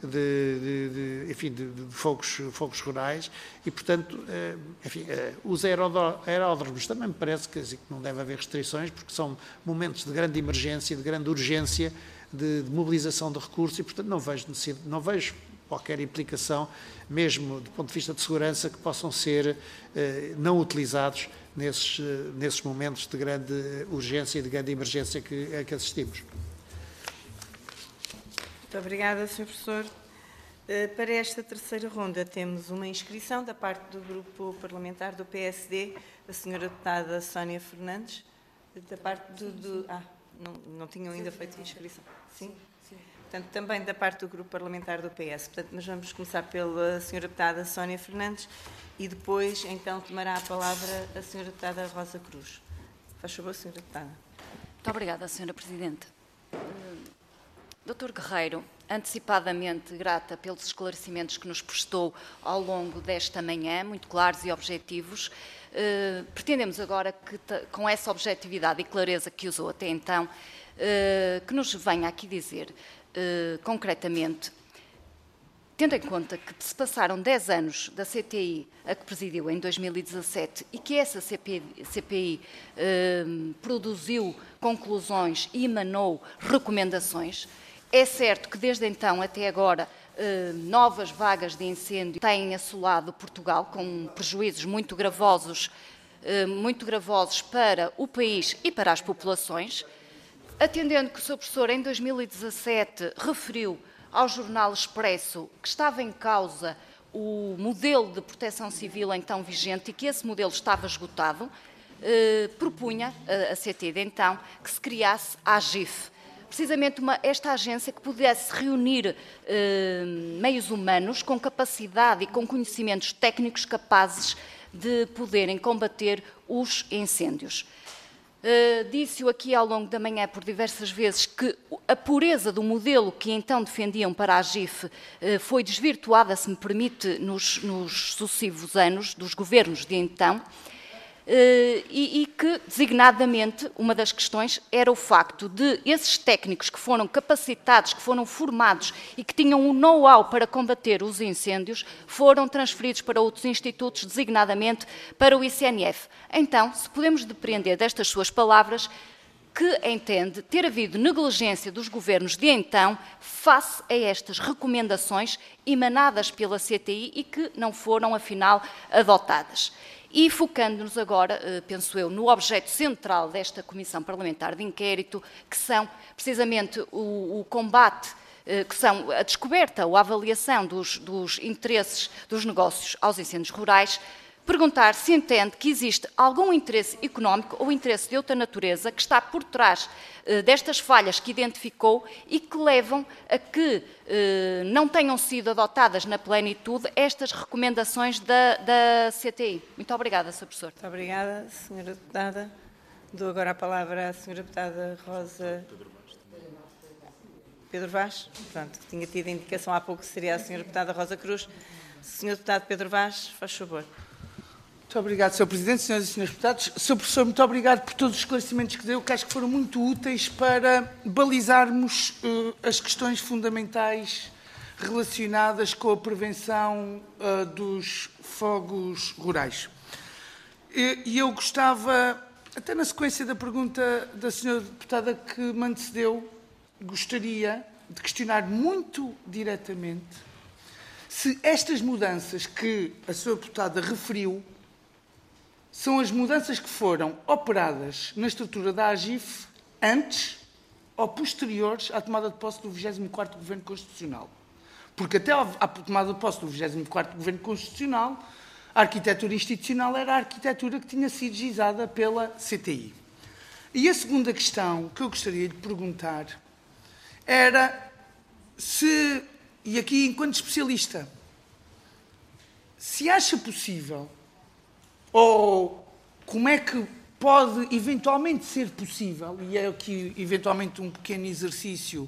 S2: fogos rurais e, portanto, enfim, os aeródromos também me parece que não deve haver restrições, porque são momentos de grande emergência, de grande urgência, de mobilização de recursos e, portanto, não vejo qualquer implicação, mesmo do ponto de vista de segurança, que possam ser não utilizados nesses momentos de grande urgência e de grande emergência a que assistimos.
S1: Muito obrigada, Sr. Professor. Para esta terceira ronda temos uma inscrição da parte do Grupo Parlamentar do PSD, a Sra. Deputada Sónia Fernandes, da parte não tinham ainda feito a inscrição. Sim? Sim. Portanto, também da parte do Grupo Parlamentar do PS. Portanto, mas vamos começar pela Sra. Deputada Sónia Fernandes e depois, então, tomará a palavra a Sra. Deputada Rosa Cruz. Faz favor, Sra. Deputada.
S3: Muito obrigada, Sra. Presidente. Dr. Guerreiro, antecipadamente grata pelos esclarecimentos que nos prestou ao longo desta manhã, muito claros e objetivos. Pretendemos agora que, com essa objetividade e clareza que usou até então, que nos venha aqui dizer concretamente, tendo em conta que se passaram 10 anos da CTI a que presidiu em 2017 e que essa CPI produziu conclusões e emanou recomendações, é certo que desde então até agora novas vagas de incêndio têm assolado Portugal com prejuízos muito gravosos para o país e para as populações. Atendendo que o Sr. Professor em 2017 referiu ao Jornal Expresso que estava em causa o modelo de proteção civil então vigente e que esse modelo estava esgotado, propunha a CT de então que se criasse a AGIF, precisamente esta agência que pudesse reunir meios humanos com capacidade e com conhecimentos técnicos capazes de poderem combater os incêndios. Disse-o aqui ao longo da manhã por diversas vezes que a pureza do modelo que então defendiam para a AGIF foi desvirtuada, se me permite, nos sucessivos anos dos governos de então, e que, designadamente, uma das questões era o facto de esses técnicos que foram capacitados, que foram formados e que tinham um know-how para combater os incêndios, foram transferidos para outros institutos, designadamente para o ICNF. Então, se podemos depreender destas suas palavras, que entende ter havido negligência dos governos de então face a estas recomendações emanadas pela CTI e que não foram, afinal, adotadas. E focando-nos agora, penso eu, no objeto central desta Comissão Parlamentar de Inquérito, que são precisamente o combate, que são a descoberta ou a avaliação dos interesses dos negócios aos incêndios rurais, perguntar se entende que existe algum interesse económico ou interesse de outra natureza que está por trás destas falhas que identificou e que levam a que não tenham sido adotadas na plenitude estas recomendações da CTI. Muito obrigada, Sr. Professor.
S1: Muito obrigada, Sra. Deputada. Dou agora a palavra à Sra. Deputada Rosa Pedro Vaz. Pronto, tinha tido a indicação há pouco que seria a Sra. Deputada Rosa Cruz. Sr. Deputado Pedro Vaz, faz favor.
S8: Muito
S11: Muito obrigado, Sr. Presidente, senhoras e senhores deputados. Sr. Professor, muito obrigado por todos os esclarecimentos que deu, que acho que foram muito úteis para balizarmos as questões fundamentais relacionadas com a prevenção dos fogos rurais. E eu gostava, até na sequência da pergunta da senhora deputada que me antecedeu, gostaria de questionar muito diretamente se estas mudanças que a senhora deputada referiu são as mudanças que foram operadas na estrutura da AGIF antes ou posteriores à tomada de posse do 24º Governo Constitucional. Porque até à tomada de posse do 24º Governo Constitucional, a arquitetura institucional era a arquitetura que tinha sido gizada pela CTI. E a segunda questão que eu gostaria de perguntar era se, e aqui enquanto especialista, se acha possível, ou como é que pode eventualmente ser possível, e é aqui eventualmente um pequeno exercício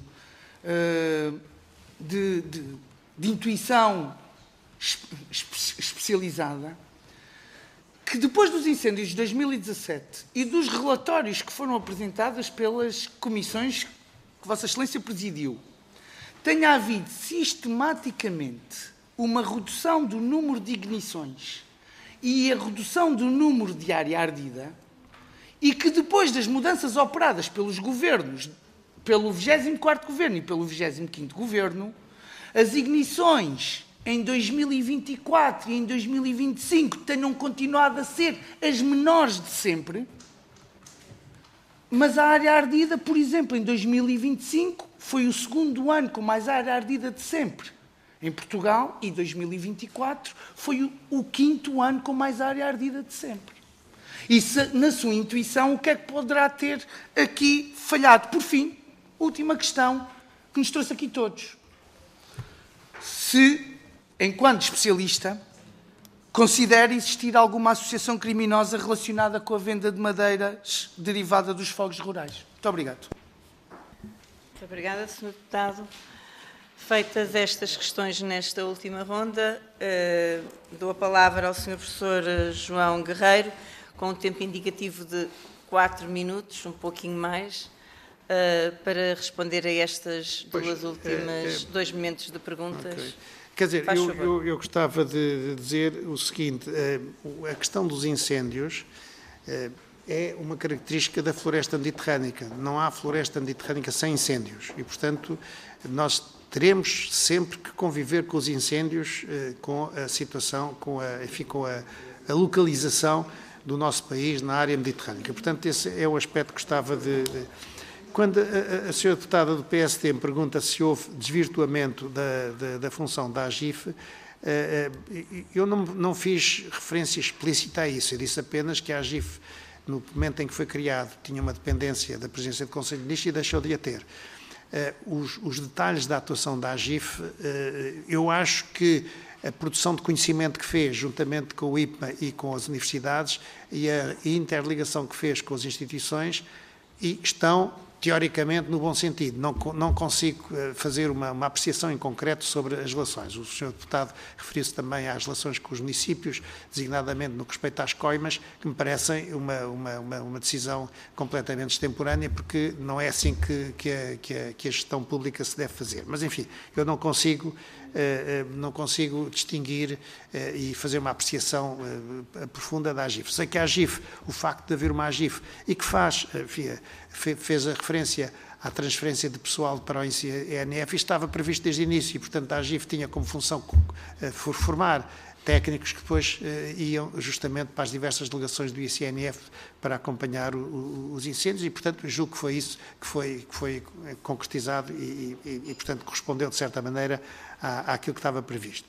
S11: de intuição especializada, que depois dos incêndios de 2017 e dos relatórios que foram apresentados pelas comissões que Vossa Excelência presidiu, tenha havido sistematicamente uma redução do número de ignições e a redução do número de área ardida, e que depois das mudanças operadas pelos governos, pelo 24º Governo e pelo 25º Governo, as ignições em 2024 e em 2025 tenham continuado a ser as menores de sempre, mas a área ardida, por exemplo, em 2025 foi o segundo ano com mais área ardida de sempre em Portugal, e 2024 foi o quinto ano com mais área ardida de sempre. E se, na sua intuição, o que é que poderá ter aqui falhado? Por fim, última questão que nos trouxe aqui todos. Se, enquanto especialista, considera existir alguma associação criminosa relacionada com a venda de madeiras derivada dos fogos rurais. Muito obrigado.
S1: Muito obrigada, Sr. Deputado. Feitas estas questões nesta última ronda, dou a palavra ao Sr. Professor João Guerreiro, com um tempo indicativo de 4 minutos, um pouquinho mais, para responder a estas duas últimas, 2 momentos de perguntas. Okay.
S2: Quer dizer, eu gostava de dizer o seguinte, a questão dos incêndios é uma característica da floresta mediterrânica. Não há floresta mediterrânica sem incêndios e, portanto, nós teremos sempre que conviver com os incêndios, com a situação, com a localização do nosso país na área mediterrânica. Portanto, esse é o aspecto que gostava de... Quando a senhora deputada do PSD me pergunta se houve desvirtuamento da função da AGIF, eu não fiz referência explícita a isso. Eu disse apenas que a AGIF, no momento em que foi criado, tinha uma dependência da presidência do Conselho de Ministros e deixou de a ter. Os detalhes da atuação da AGIF, eu acho que a produção de conhecimento que fez, juntamente com o IPMA e com as universidades, e a interligação que fez com as instituições, estão, teoricamente, no bom sentido. Não consigo fazer uma apreciação em concreto sobre as relações. O Sr. Deputado referiu-se também às relações com os municípios, designadamente no que respeita às coimas, que me parecem uma decisão completamente extemporânea, porque não é assim que a gestão pública se deve fazer. Mas, enfim, eu não consigo distinguir e fazer uma apreciação profunda da AGIF. Sei que a AGIF, o facto de haver uma AGIF e que fez a referência à transferência de pessoal para o ICNF, estava previsto desde o início e, portanto, a AGIF tinha como função formar técnicos que depois iam justamente para as diversas delegações do ICNF para acompanhar os incêndios e, portanto, julgo que foi isso que foi concretizado e, portanto, correspondeu, de certa maneira, àquilo que estava previsto.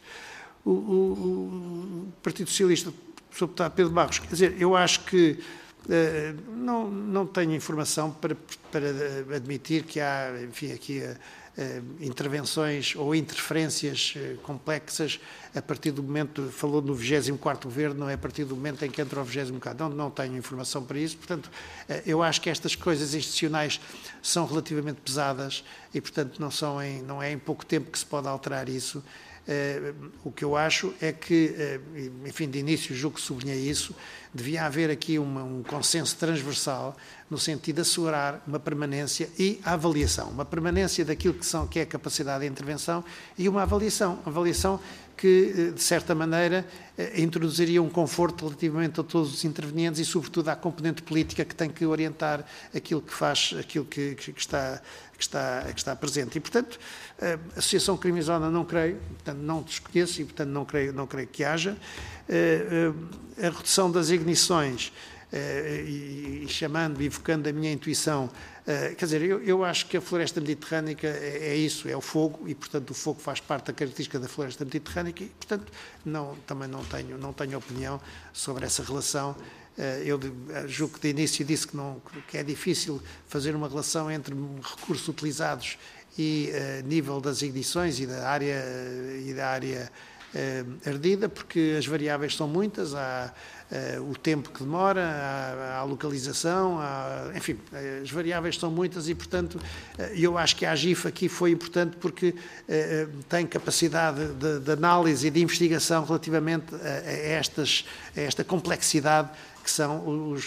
S2: O Partido Socialista, o Sr. Deputado Pedro Barros, quer dizer, eu acho que não tenho informação para admitir que há, enfim, aqui intervenções ou interferências complexas a partir do momento, falou no 24º Governo, não é a partir do momento em que entra o 24º, não tenho informação para isso, portanto, eu acho que estas coisas institucionais são relativamente pesadas e, portanto, não é em pouco tempo que se pode alterar isso. O que eu acho é que, enfim, de início julgo que sublinhei isso, devia haver aqui um consenso transversal no sentido de assegurar uma permanência e a avaliação. Uma permanência daquilo que é a capacidade de intervenção e uma avaliação. Avaliação que, de certa maneira, introduziria um conforto relativamente a todos os intervenientes e, sobretudo, à componente política que tem que orientar aquilo que faz, aquilo que está presente. E, portanto, a associação criminosa não creio, portanto, não desconheço e, portanto, não creio que haja. A redução das ignições, e chamando, evocando a minha intuição, quer dizer, eu acho que a floresta mediterrânica é isso, é o fogo, e, portanto, o fogo faz parte da característica da floresta mediterrânica e, portanto, também não tenho opinião sobre essa relação. Eu julgo que de início disse que é difícil fazer uma relação entre recursos utilizados e nível das ignições e da área ardida, porque as variáveis são muitas, há o tempo que demora, há a localização, enfim, as variáveis são muitas e, portanto, eu acho que a AGIF aqui foi importante porque tem capacidade de análise e de investigação relativamente a esta complexidade que são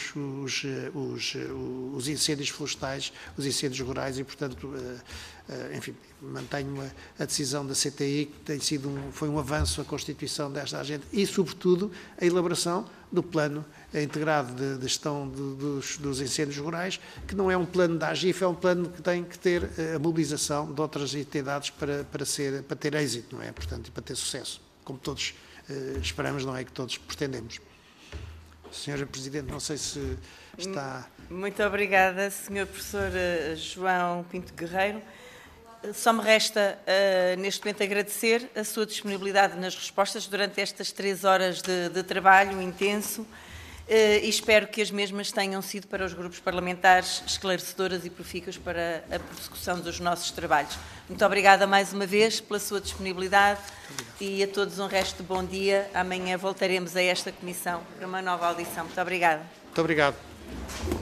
S2: os incêndios florestais, os incêndios rurais e, portanto, enfim, mantenho a decisão da CTI, que foi um avanço a constituição desta agenda e, sobretudo, a elaboração do plano integrado de gestão dos incêndios rurais, que não é um plano da AGIF, é um plano que tem que ter a mobilização de outras entidades para ter êxito, não é? Portanto, e para ter sucesso, como todos esperamos, não é? Que todos pretendemos. Senhora Presidente, não sei se está...
S1: Muito obrigada, Sr. Professor João Pinto Guerreiro. Só me resta, neste momento, agradecer a sua disponibilidade nas respostas durante estas 3 horas de trabalho intenso e espero que as mesmas tenham sido para os grupos parlamentares esclarecedoras e profícuas para a prossecução dos nossos trabalhos. Muito obrigada mais uma vez pela sua disponibilidade e a todos um resto de bom dia. Amanhã voltaremos a esta comissão para uma nova audição. Muito obrigada.
S2: Muito obrigado.